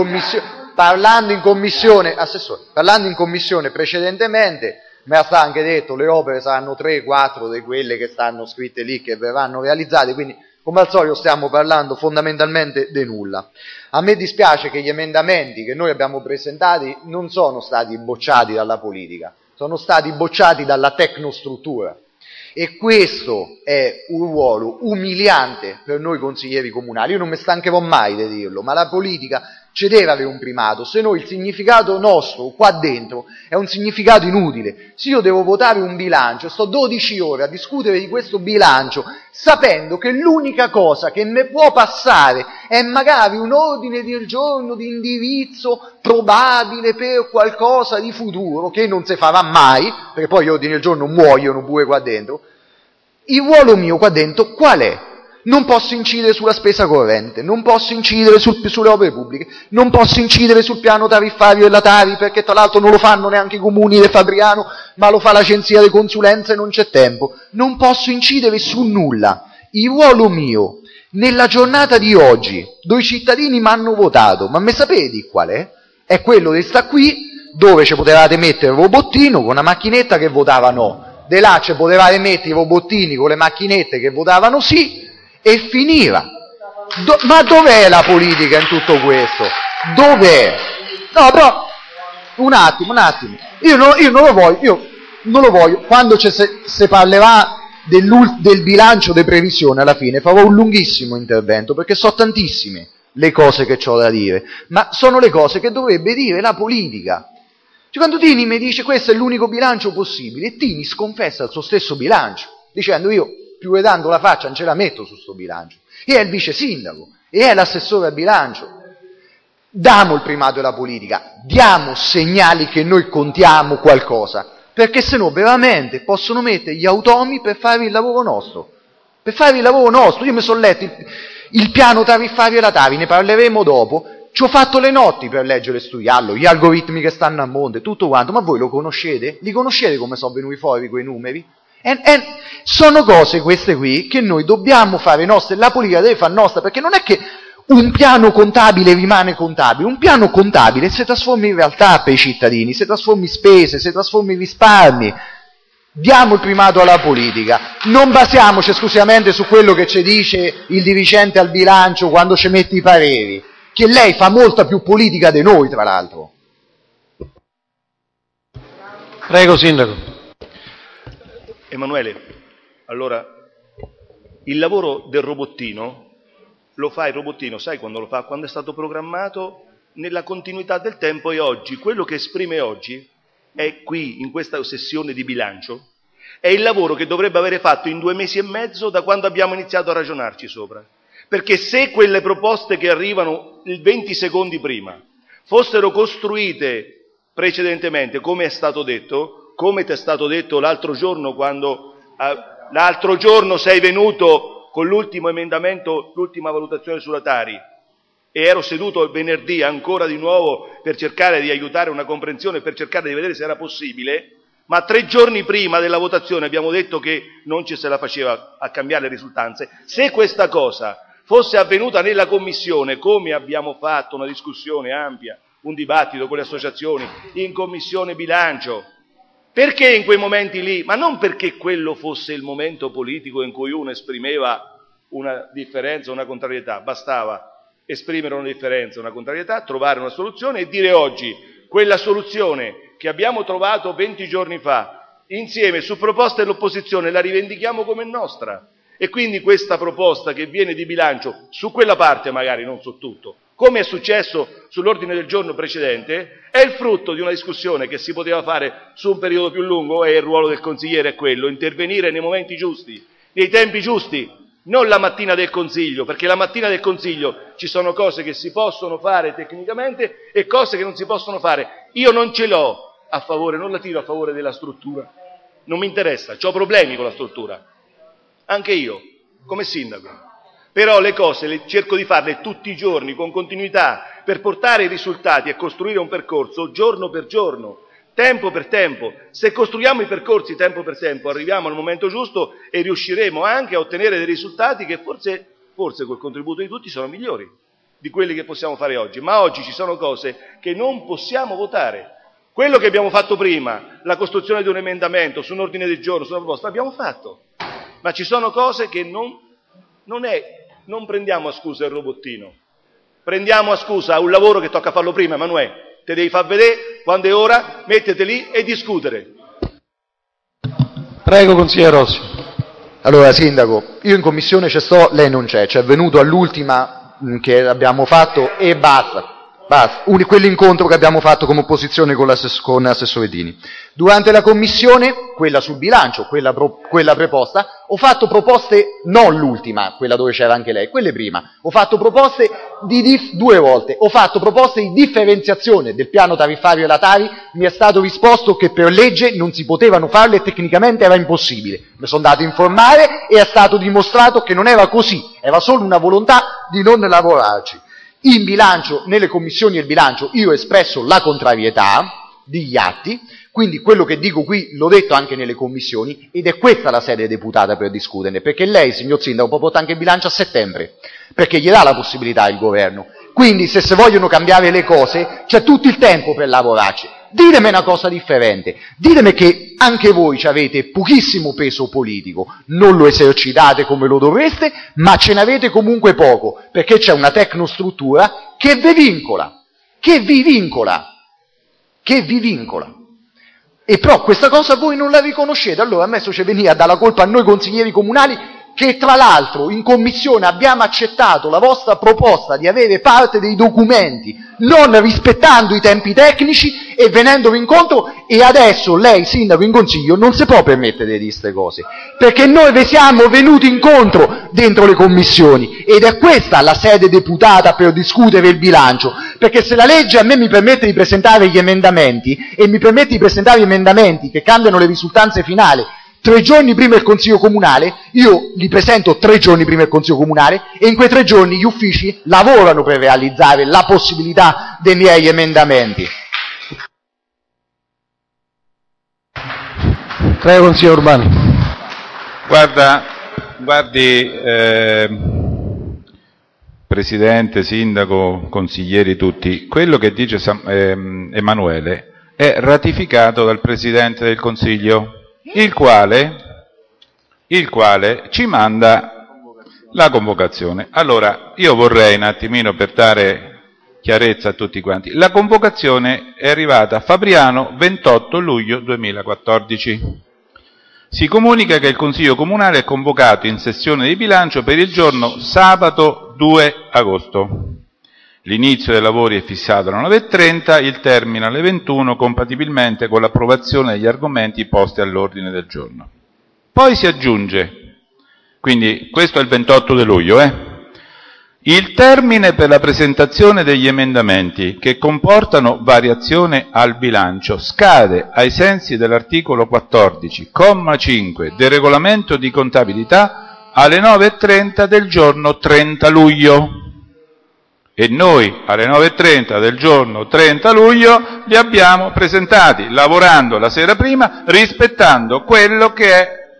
commissione, Assessore, parlando in commissione precedentemente, mi è stato anche detto le opere saranno 3-4 di quelle che stanno scritte lì che verranno realizzate, quindi come al solito stiamo parlando fondamentalmente di nulla. A me dispiace che gli emendamenti che noi abbiamo presentati non sono stati bocciati dalla politica, sono stati bocciati dalla tecnostruttura. E questo è un ruolo umiliante per noi consiglieri comunali. Io non mi stancherò mai di dirlo, ma la politica ci deve avere un primato, se no il significato nostro qua dentro è un significato inutile. Se io devo votare un bilancio, sto 12 ore a discutere di questo bilancio, sapendo che l'unica cosa che mi può passare è magari un ordine del giorno di indirizzo probabile per qualcosa di futuro, che non si farà mai, perché poi gli ordini del giorno muoiono pure qua dentro. Il ruolo mio qua dentro qual è? Non posso incidere sulla spesa corrente, non posso incidere sulle opere pubbliche, non posso incidere sul piano tariffario della Tari, perché tra l'altro non lo fanno neanche i comuni di Fabriano, ma lo fa l'agenzia di consulenza e non c'è tempo. Non posso incidere su nulla. Il ruolo mio, nella giornata di oggi, dove i cittadini mi hanno votato, ma me sapete qual è? È quello di sta qui, dove ci potevate mettere il robottino con una macchinetta che votava no, de là ci potevate mettere i robottini con le macchinette che votavano sì, e finiva. Ma dov'è la politica in tutto questo? Dov'è? No, però, un attimo. Io non lo voglio. Quando se parlerà del bilancio di previsione, alla fine farò un lunghissimo intervento, perché so tantissime le cose che ho da dire, ma sono le cose che dovrebbe dire la politica. Cioè, quando Tini mi dice questo è l'unico bilancio possibile, e Tini sconfessa il suo stesso bilancio, dicendo io più che dando la faccia non ce la metto su sto bilancio, e è il vice sindaco, e è l'assessore al bilancio. Diamo il primato della politica, diamo segnali che noi contiamo qualcosa, perché se no veramente possono mettere gli automi per fare il lavoro nostro. Io mi sono letto il piano tariffario della Tari, ne parleremo dopo, ci ho fatto le notti per leggere e studiarlo, gli algoritmi che stanno a monte, tutto quanto, ma voi lo conoscete? Li conoscete come sono venuti fuori quei numeri? Sono cose queste qui che noi dobbiamo fare nostre, la politica deve fare nostra, perché non è che un piano contabile rimane contabile, un piano contabile si trasforma in realtà per i cittadini, si trasforma in spese, si trasforma in risparmi. Diamo il primato alla politica, non basiamoci esclusivamente su quello che ci dice il dirigente al bilancio quando ci mette i pareri, che lei fa molta più politica di noi, tra l'altro. Prego, Sindaco. Emanuele, allora, il lavoro del robottino lo fa il robottino, sai quando lo fa? Quando è stato programmato nella continuità del tempo, e oggi, quello che esprime oggi, è qui, in questa sessione di bilancio, è il lavoro che dovrebbe avere fatto in 2 mesi e mezzo da quando abbiamo iniziato a ragionarci sopra. Perché se quelle proposte che arrivano 20 secondi prima fossero costruite precedentemente, come è stato detto, come ti è stato detto l'altro giorno quando l'altro giorno sei venuto con l'ultimo emendamento, l'ultima valutazione sulla Tari, e ero seduto il venerdì ancora di nuovo per cercare di aiutare una comprensione, per cercare di vedere se era possibile, ma 3 giorni prima della votazione abbiamo detto che non ci se la faceva a cambiare le risultanze. Se questa cosa fosse avvenuta nella Commissione, come abbiamo fatto una discussione ampia, un dibattito con le associazioni, in Commissione Bilancio, perché in quei momenti lì? Ma non perché quello fosse il momento politico in cui uno esprimeva una differenza, una contrarietà, bastava esprimere una differenza, una contrarietà, trovare una soluzione e dire oggi quella soluzione che abbiamo trovato 20 giorni fa, insieme su proposta dell'opposizione, la rivendichiamo come nostra. E quindi questa proposta che viene di bilancio, su quella parte magari, non su tutto, come è successo sull'ordine del giorno precedente, è il frutto di una discussione che si poteva fare su un periodo più lungo, e il ruolo del consigliere è quello, intervenire nei momenti giusti, nei tempi giusti, non la mattina del Consiglio, perché la mattina del Consiglio ci sono cose che si possono fare tecnicamente e cose che non si possono fare. Io non ce l'ho a favore, non la tiro a favore della struttura, non mi interessa, ho problemi con la struttura, anche io, come sindaco. Però le cose cerco di farle tutti i giorni, con continuità, per portare i risultati e costruire un percorso giorno per giorno, tempo per tempo. Se costruiamo i percorsi tempo per tempo, arriviamo al momento giusto e riusciremo anche a ottenere dei risultati che forse col contributo di tutti sono migliori. di quelli che possiamo fare oggi, ma oggi ci sono cose che non possiamo votare. Quello che abbiamo fatto prima, la costruzione di un emendamento su un ordine del giorno, su una proposta, l'abbiamo fatto, ma ci sono cose che non prendiamo a scusa il robottino, prendiamo a scusa un lavoro che tocca farlo prima. Emanuele, te devi far vedere, quando è ora, mettete lì e discutere. Prego, consigliere Rossi. Allora, Sindaco, io in commissione ci sto, lei non c'è venuto all'ultima che abbiamo fatto e basta. Quell'incontro che abbiamo fatto come opposizione con l'assessore Dini. Durante la commissione, quella sul bilancio, quella preposta, ho fatto proposte, non l'ultima, quella dove c'era anche lei, quelle prima. Ho fatto proposte due volte, ho fatto proposte di differenziazione del piano tariffario della Tari, mi è stato risposto che per legge non si potevano farle e tecnicamente era impossibile. Mi sono andato a informare e è stato dimostrato che non era così, era solo una volontà di non lavorarci. In bilancio, nelle commissioni del bilancio, io ho espresso la contrarietà degli atti, quindi quello che dico qui l'ho detto anche nelle commissioni ed è questa la sede deputata per discuterne, perché lei, signor Sindaco, può portare anche il bilancio a settembre, perché gli dà la possibilità il governo. Quindi se si vogliono cambiare le cose c'è tutto il tempo per lavorarci. Ditemi una cosa differente, ditemi che anche voi avete pochissimo peso politico, non lo esercitate come lo dovreste, ma ce n'avete comunque poco, perché c'è una tecnostruttura che vi vincola. E però questa cosa voi non la riconoscete, allora adesso ci veniva a dare la colpa a noi consiglieri comunali, che tra l'altro in commissione abbiamo accettato la vostra proposta di avere parte dei documenti, non rispettando i tempi tecnici e venendovi incontro, e adesso lei, sindaco, in consiglio non si può permettere di queste cose, perché noi vi siamo venuti incontro dentro le commissioni ed è questa la sede deputata per discutere il bilancio, perché se la legge a me mi permette di presentare gli emendamenti e mi permette di presentare gli emendamenti che cambiano le risultanze finali 3 giorni prima del Consiglio Comunale, io li presento 3 giorni prima del Consiglio Comunale e in quei 3 giorni gli uffici lavorano per realizzare la possibilità dei miei emendamenti. Prego, consigliere Urbani. Guardi, Presidente, Sindaco, consiglieri tutti, quello che dice Emanuele è ratificato dal Presidente del Consiglio, il quale ci manda la convocazione. Allora, io vorrei un attimino, per dare chiarezza a tutti quanti, la convocazione è arrivata a Fabriano 28 luglio 2014. Si comunica che il Consiglio Comunale è convocato in sessione di bilancio per il giorno sabato 2 agosto. L'inizio dei lavori è fissato alle 9:30, il termine alle 21, compatibilmente con l'approvazione degli argomenti posti all'ordine del giorno. Poi si aggiunge, quindi questo è il 28 di luglio, il termine per la presentazione degli emendamenti che comportano variazione al bilancio scade ai sensi dell'articolo 14, comma 5 del regolamento di contabilità alle 9:30 del giorno 30 luglio. E noi alle 9:30 del giorno 30 luglio li abbiamo presentati, lavorando la sera prima, rispettando quello che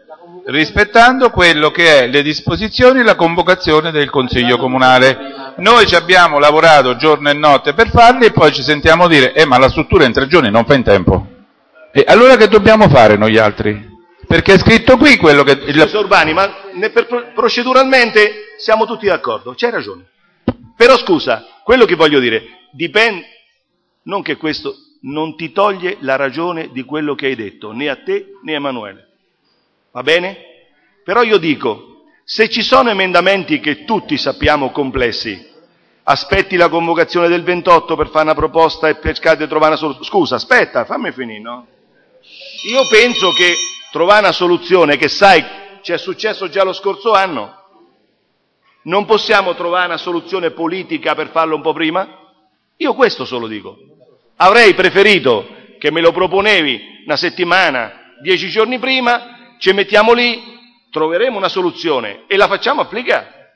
è le disposizioni e la convocazione del Consiglio Comunale. Noi ci abbiamo lavorato giorno e notte per farli e poi ci sentiamo dire ma la struttura in 3 giorni non fa in tempo. E allora che dobbiamo fare noi altri? Perché è scritto qui quello che... Scusa Urbani, ma proceduralmente siamo tutti d'accordo, c'hai ragione. Però scusa, quello che voglio dire, dipende, non che questo non ti toglie la ragione di quello che hai detto, né a te né a Emanuele, va bene? Però io dico, se ci sono emendamenti che tutti sappiamo complessi, aspetti la convocazione del 28 per fare una proposta e cercare di trovare una soluzione. Scusa, aspetta, fammi finire, no? Io penso che trovare una soluzione, che sai, ci è successo già lo scorso anno, non possiamo trovare una soluzione politica per farlo un po' prima? Io questo solo dico. Avrei preferito che me lo proponevi una settimana, 10 giorni prima, ci mettiamo lì, troveremo una soluzione e la facciamo applicare.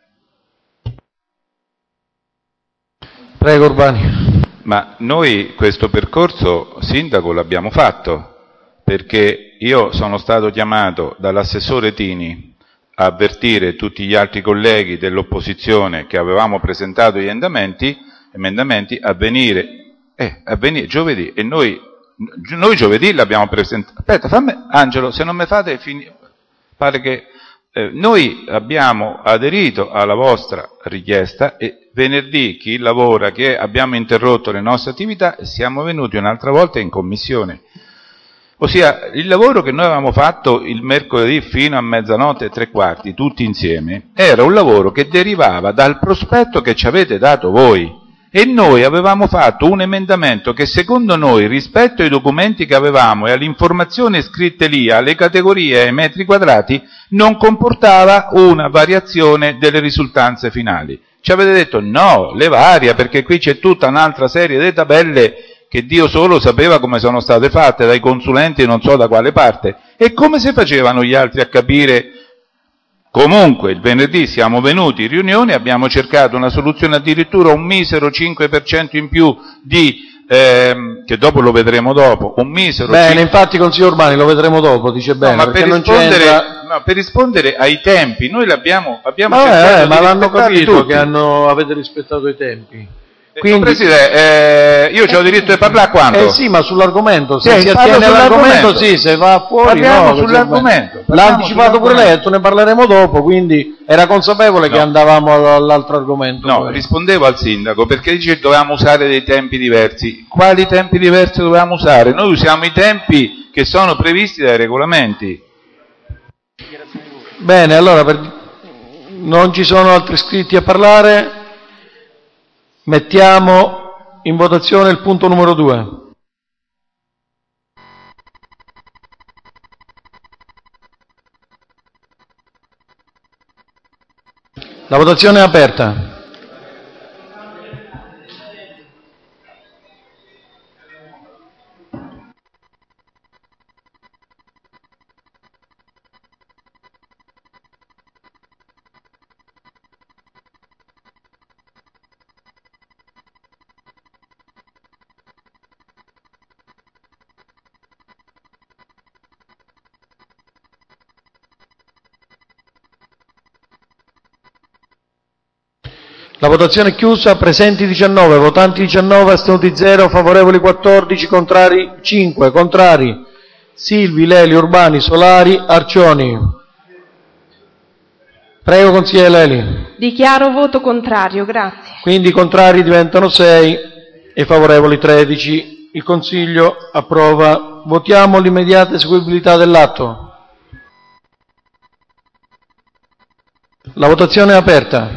Prego Urbani. Ma noi questo percorso, Sindaco, l'abbiamo fatto, perché io sono stato chiamato dall'assessore Tini a avvertire tutti gli altri colleghi dell'opposizione che avevamo presentato gli emendamenti a venire giovedì, e noi giovedì l'abbiamo presentato. Aspetta, Angelo, se non mi fate finire, pare che noi abbiamo aderito alla vostra richiesta e venerdì chi lavora, che abbiamo interrotto le nostre attività e siamo venuti un'altra volta in commissione. Ossia, il lavoro che noi avevamo fatto il mercoledì fino a 00:03, tutti insieme, era un lavoro che derivava dal prospetto che ci avete dato voi. E noi avevamo fatto un emendamento che secondo noi, rispetto ai documenti che avevamo e alle informazioni scritte lì, alle categorie e ai metri quadrati, non comportava una variazione delle risultanze finali. Ci avete detto no, le varia, perché qui c'è tutta un'altra serie di tabelle che Dio solo sapeva come sono state fatte dai consulenti non so da quale parte. E come si facevano gli altri a capire? Comunque il venerdì siamo venuti in riunione, abbiamo cercato una soluzione, addirittura un misero 5% in più che dopo lo vedremo dopo, un misero... Bene, infatti consigliere Urbani, lo vedremo dopo, dice bene, no, ma per rispondere ai tempi, noi abbiamo cercato ma l'hanno capito tutti. Che avete rispettato i tempi. Quindi, Presidente, io ho diritto di parlare quando? Sì, ma sull'argomento, se si attiene all'argomento sì, se va fuori parliamo sull'argomento. L'ha anticipato pure lei, ne parleremo dopo, quindi era consapevole che andavamo all'altro argomento. No, rispondevo al sindaco perché dice che dovevamo usare dei tempi diversi. Quali tempi diversi dovevamo usare? Noi usiamo i tempi che sono previsti dai regolamenti. Bene, allora non ci sono altri iscritti a parlare. Mettiamo in votazione il punto numero 2. La votazione è aperta. La votazione è chiusa, presenti 19, votanti 19, astenuti 0, favorevoli 14, contrari 5, contrari Silvi, Leli, Urbani, Solari, Arcioni. Prego, consigliere Leli. Dichiaro voto contrario, grazie. Quindi i contrari diventano 6 e favorevoli 13. Il Consiglio approva. Votiamo l'immediata eseguibilità dell'atto. La votazione è aperta.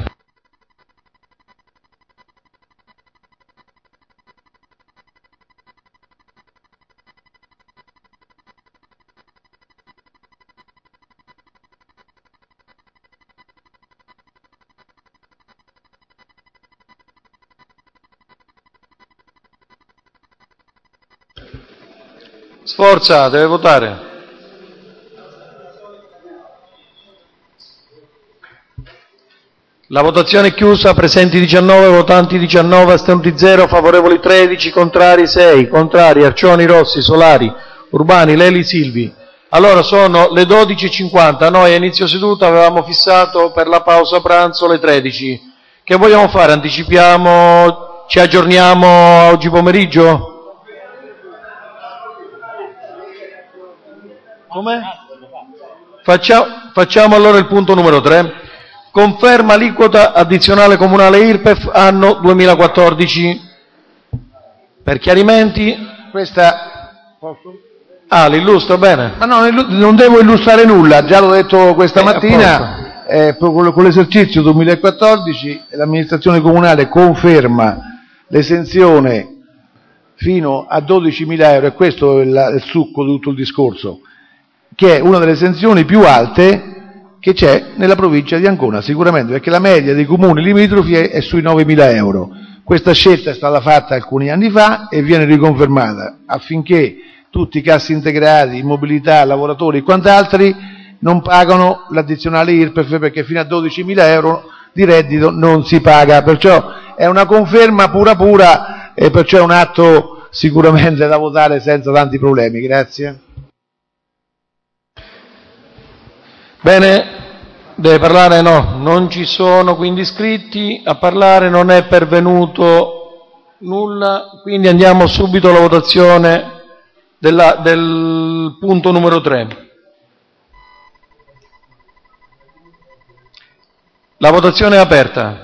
Sforza, deve votare. La votazione è chiusa, presenti 19, votanti 19, astenuti 0, favorevoli 13, contrari 6, contrari Arcioni, Rossi, Solari, Urbani, Leli, Silvi. Allora sono le 12:50, noi a inizio seduta avevamo fissato per la pausa pranzo le 13. Che vogliamo fare? Anticipiamo, ci aggiorniamo oggi pomeriggio? Come? Facciamo allora il punto numero 3. Conferma aliquota addizionale comunale IRPEF anno 2014. Per chiarimenti? L'illustro, bene. Ma no, non devo illustrare nulla, già l'ho detto questa mattina, con l'esercizio 2014 l'amministrazione comunale conferma l'esenzione fino a 12.000 euro, e questo è il succo di tutto il discorso, che è una delle esenzioni più alte che c'è nella provincia di Ancona, sicuramente, perché la media dei comuni limitrofi è sui 9.000 euro. Questa scelta è stata fatta alcuni anni fa e viene riconfermata affinché tutti i cassi integrati, immobilità, lavoratori e quant'altri non pagano l'addizionale IRPEF, perché fino a 12.000 euro di reddito non si paga. Perciò è una conferma pura e perciò è un atto sicuramente da votare senza tanti problemi. Grazie. Bene, Deve parlare? No, non ci sono quindi iscritti a parlare, non è pervenuto nulla, quindi andiamo subito alla votazione del punto numero 3. La votazione è aperta.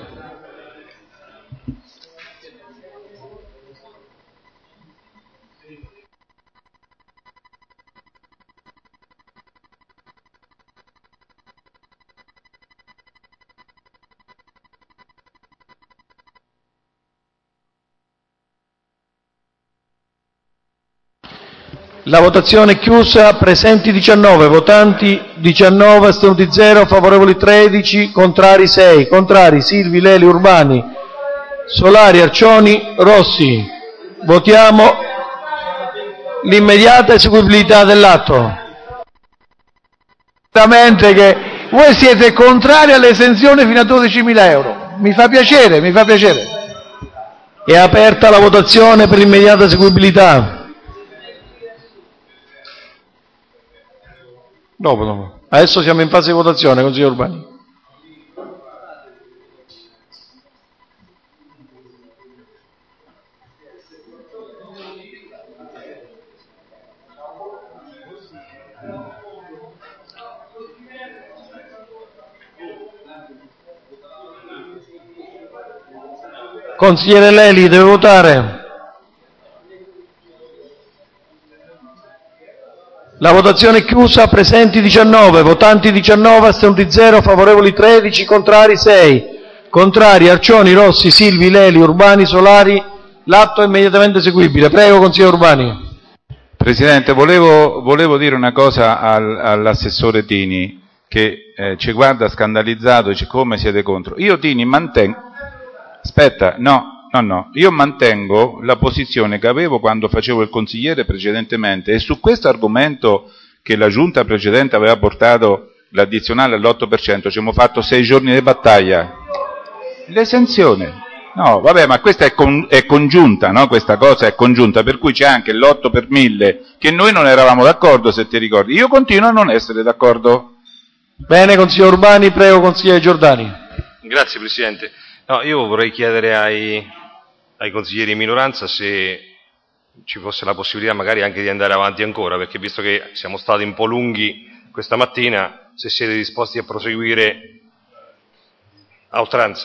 La votazione è chiusa, presenti 19, votanti 19, astenuti 0, favorevoli 13, contrari 6. Contrari Silvi, Leli, Urbani, Solari, Arcioni, Rossi. Votiamo l'immediata eseguibilità dell'atto. Esattamente che voi siete contrari all'esenzione fino a 12.000 euro. Mi fa piacere, mi fa piacere. È aperta la votazione per l'immediata eseguibilità. Dopo. Adesso siamo in fase di votazione, consigliere Urbani. Consigliere Leli, deve votare. La votazione è chiusa, presenti 19, votanti 19, astenuti 0, favorevoli 13, contrari 6. Contrari Arcioni, Rossi, Silvi, Leli, Urbani, Solari. L'atto è immediatamente eseguibile. Prego, consigliere Urbani. Presidente, volevo dire una cosa all'assessore Tini, che ci guarda scandalizzato, dice come siete contro. Io Tini mantengo... Aspetta, no, io mantengo la posizione che avevo quando facevo il consigliere precedentemente, e su questo argomento che la giunta precedente aveva portato l'addizionale all'8%, ci abbiamo fatto 6 giorni di battaglia. L'esenzione. No, vabbè, ma questa è congiunta, no? Questa cosa è congiunta, per cui c'è anche l'8 per 1000, che noi non eravamo d'accordo, se ti ricordi. Io continuo a non essere d'accordo. Bene, consigliere Urbani, prego, consigliere Giordani. Grazie, Presidente. No, io vorrei chiedere ai consiglieri di minoranza se ci fosse la possibilità magari anche di andare avanti ancora, perché visto che siamo stati un po' lunghi questa mattina, se siete disposti a proseguire a oltranza.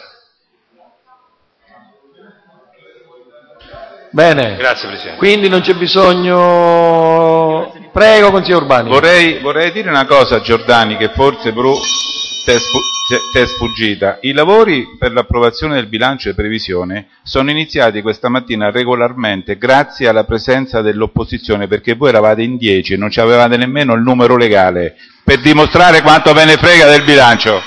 Bene. Grazie, Presidente. Quindi non c'è bisogno... Prego, consigliere Urbani. Vorrei dire una cosa a Giordani, che forse ti è sfuggita. I lavori per l'approvazione del bilancio di previsione sono iniziati questa mattina regolarmente grazie alla presenza dell'opposizione, perché voi eravate in 10 e non ci avevate nemmeno il numero legale per dimostrare quanto ve ne frega del bilancio.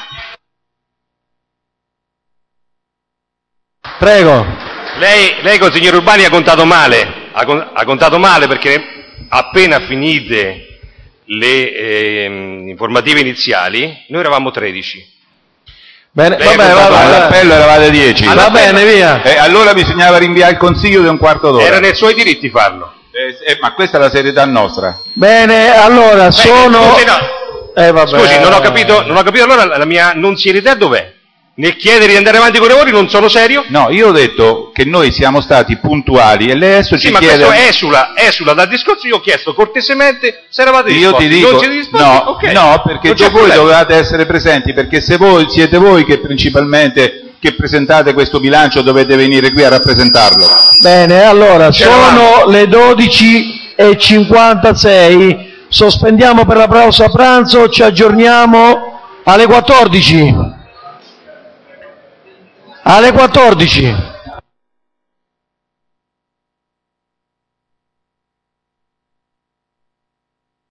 Prego. Lei consigliere Urbani ha contato male, ha contato male, perché appena finite le informative iniziali noi eravamo 13. Bene, all'appello eravate 10. Va bene, via. Allora bisognava rinviare il consiglio di un quarto d'ora. Era nei suoi diritti farlo. Ma questa è la serietà nostra. Bene, allora sono... Scusi, non ho capito allora la mia non serietà dov'è? Nel chiedere di andare avanti con i lavori non sono serio? No, io ho detto che noi siamo stati puntuali e lei adesso ci chiede... Sì, ma questo esula dal discorso. Io ho chiesto cortesemente se eravate disposti. Io ti dico, non siete disposti? no, Okay. no, perché voi dovevate essere presenti, perché se voi siete voi che principalmente che presentate questo bilancio dovete venire qui a rappresentarlo. Bene, allora sono le 12:56, sospendiamo per la pausa pranzo, ci aggiorniamo alle 14. Alle 14.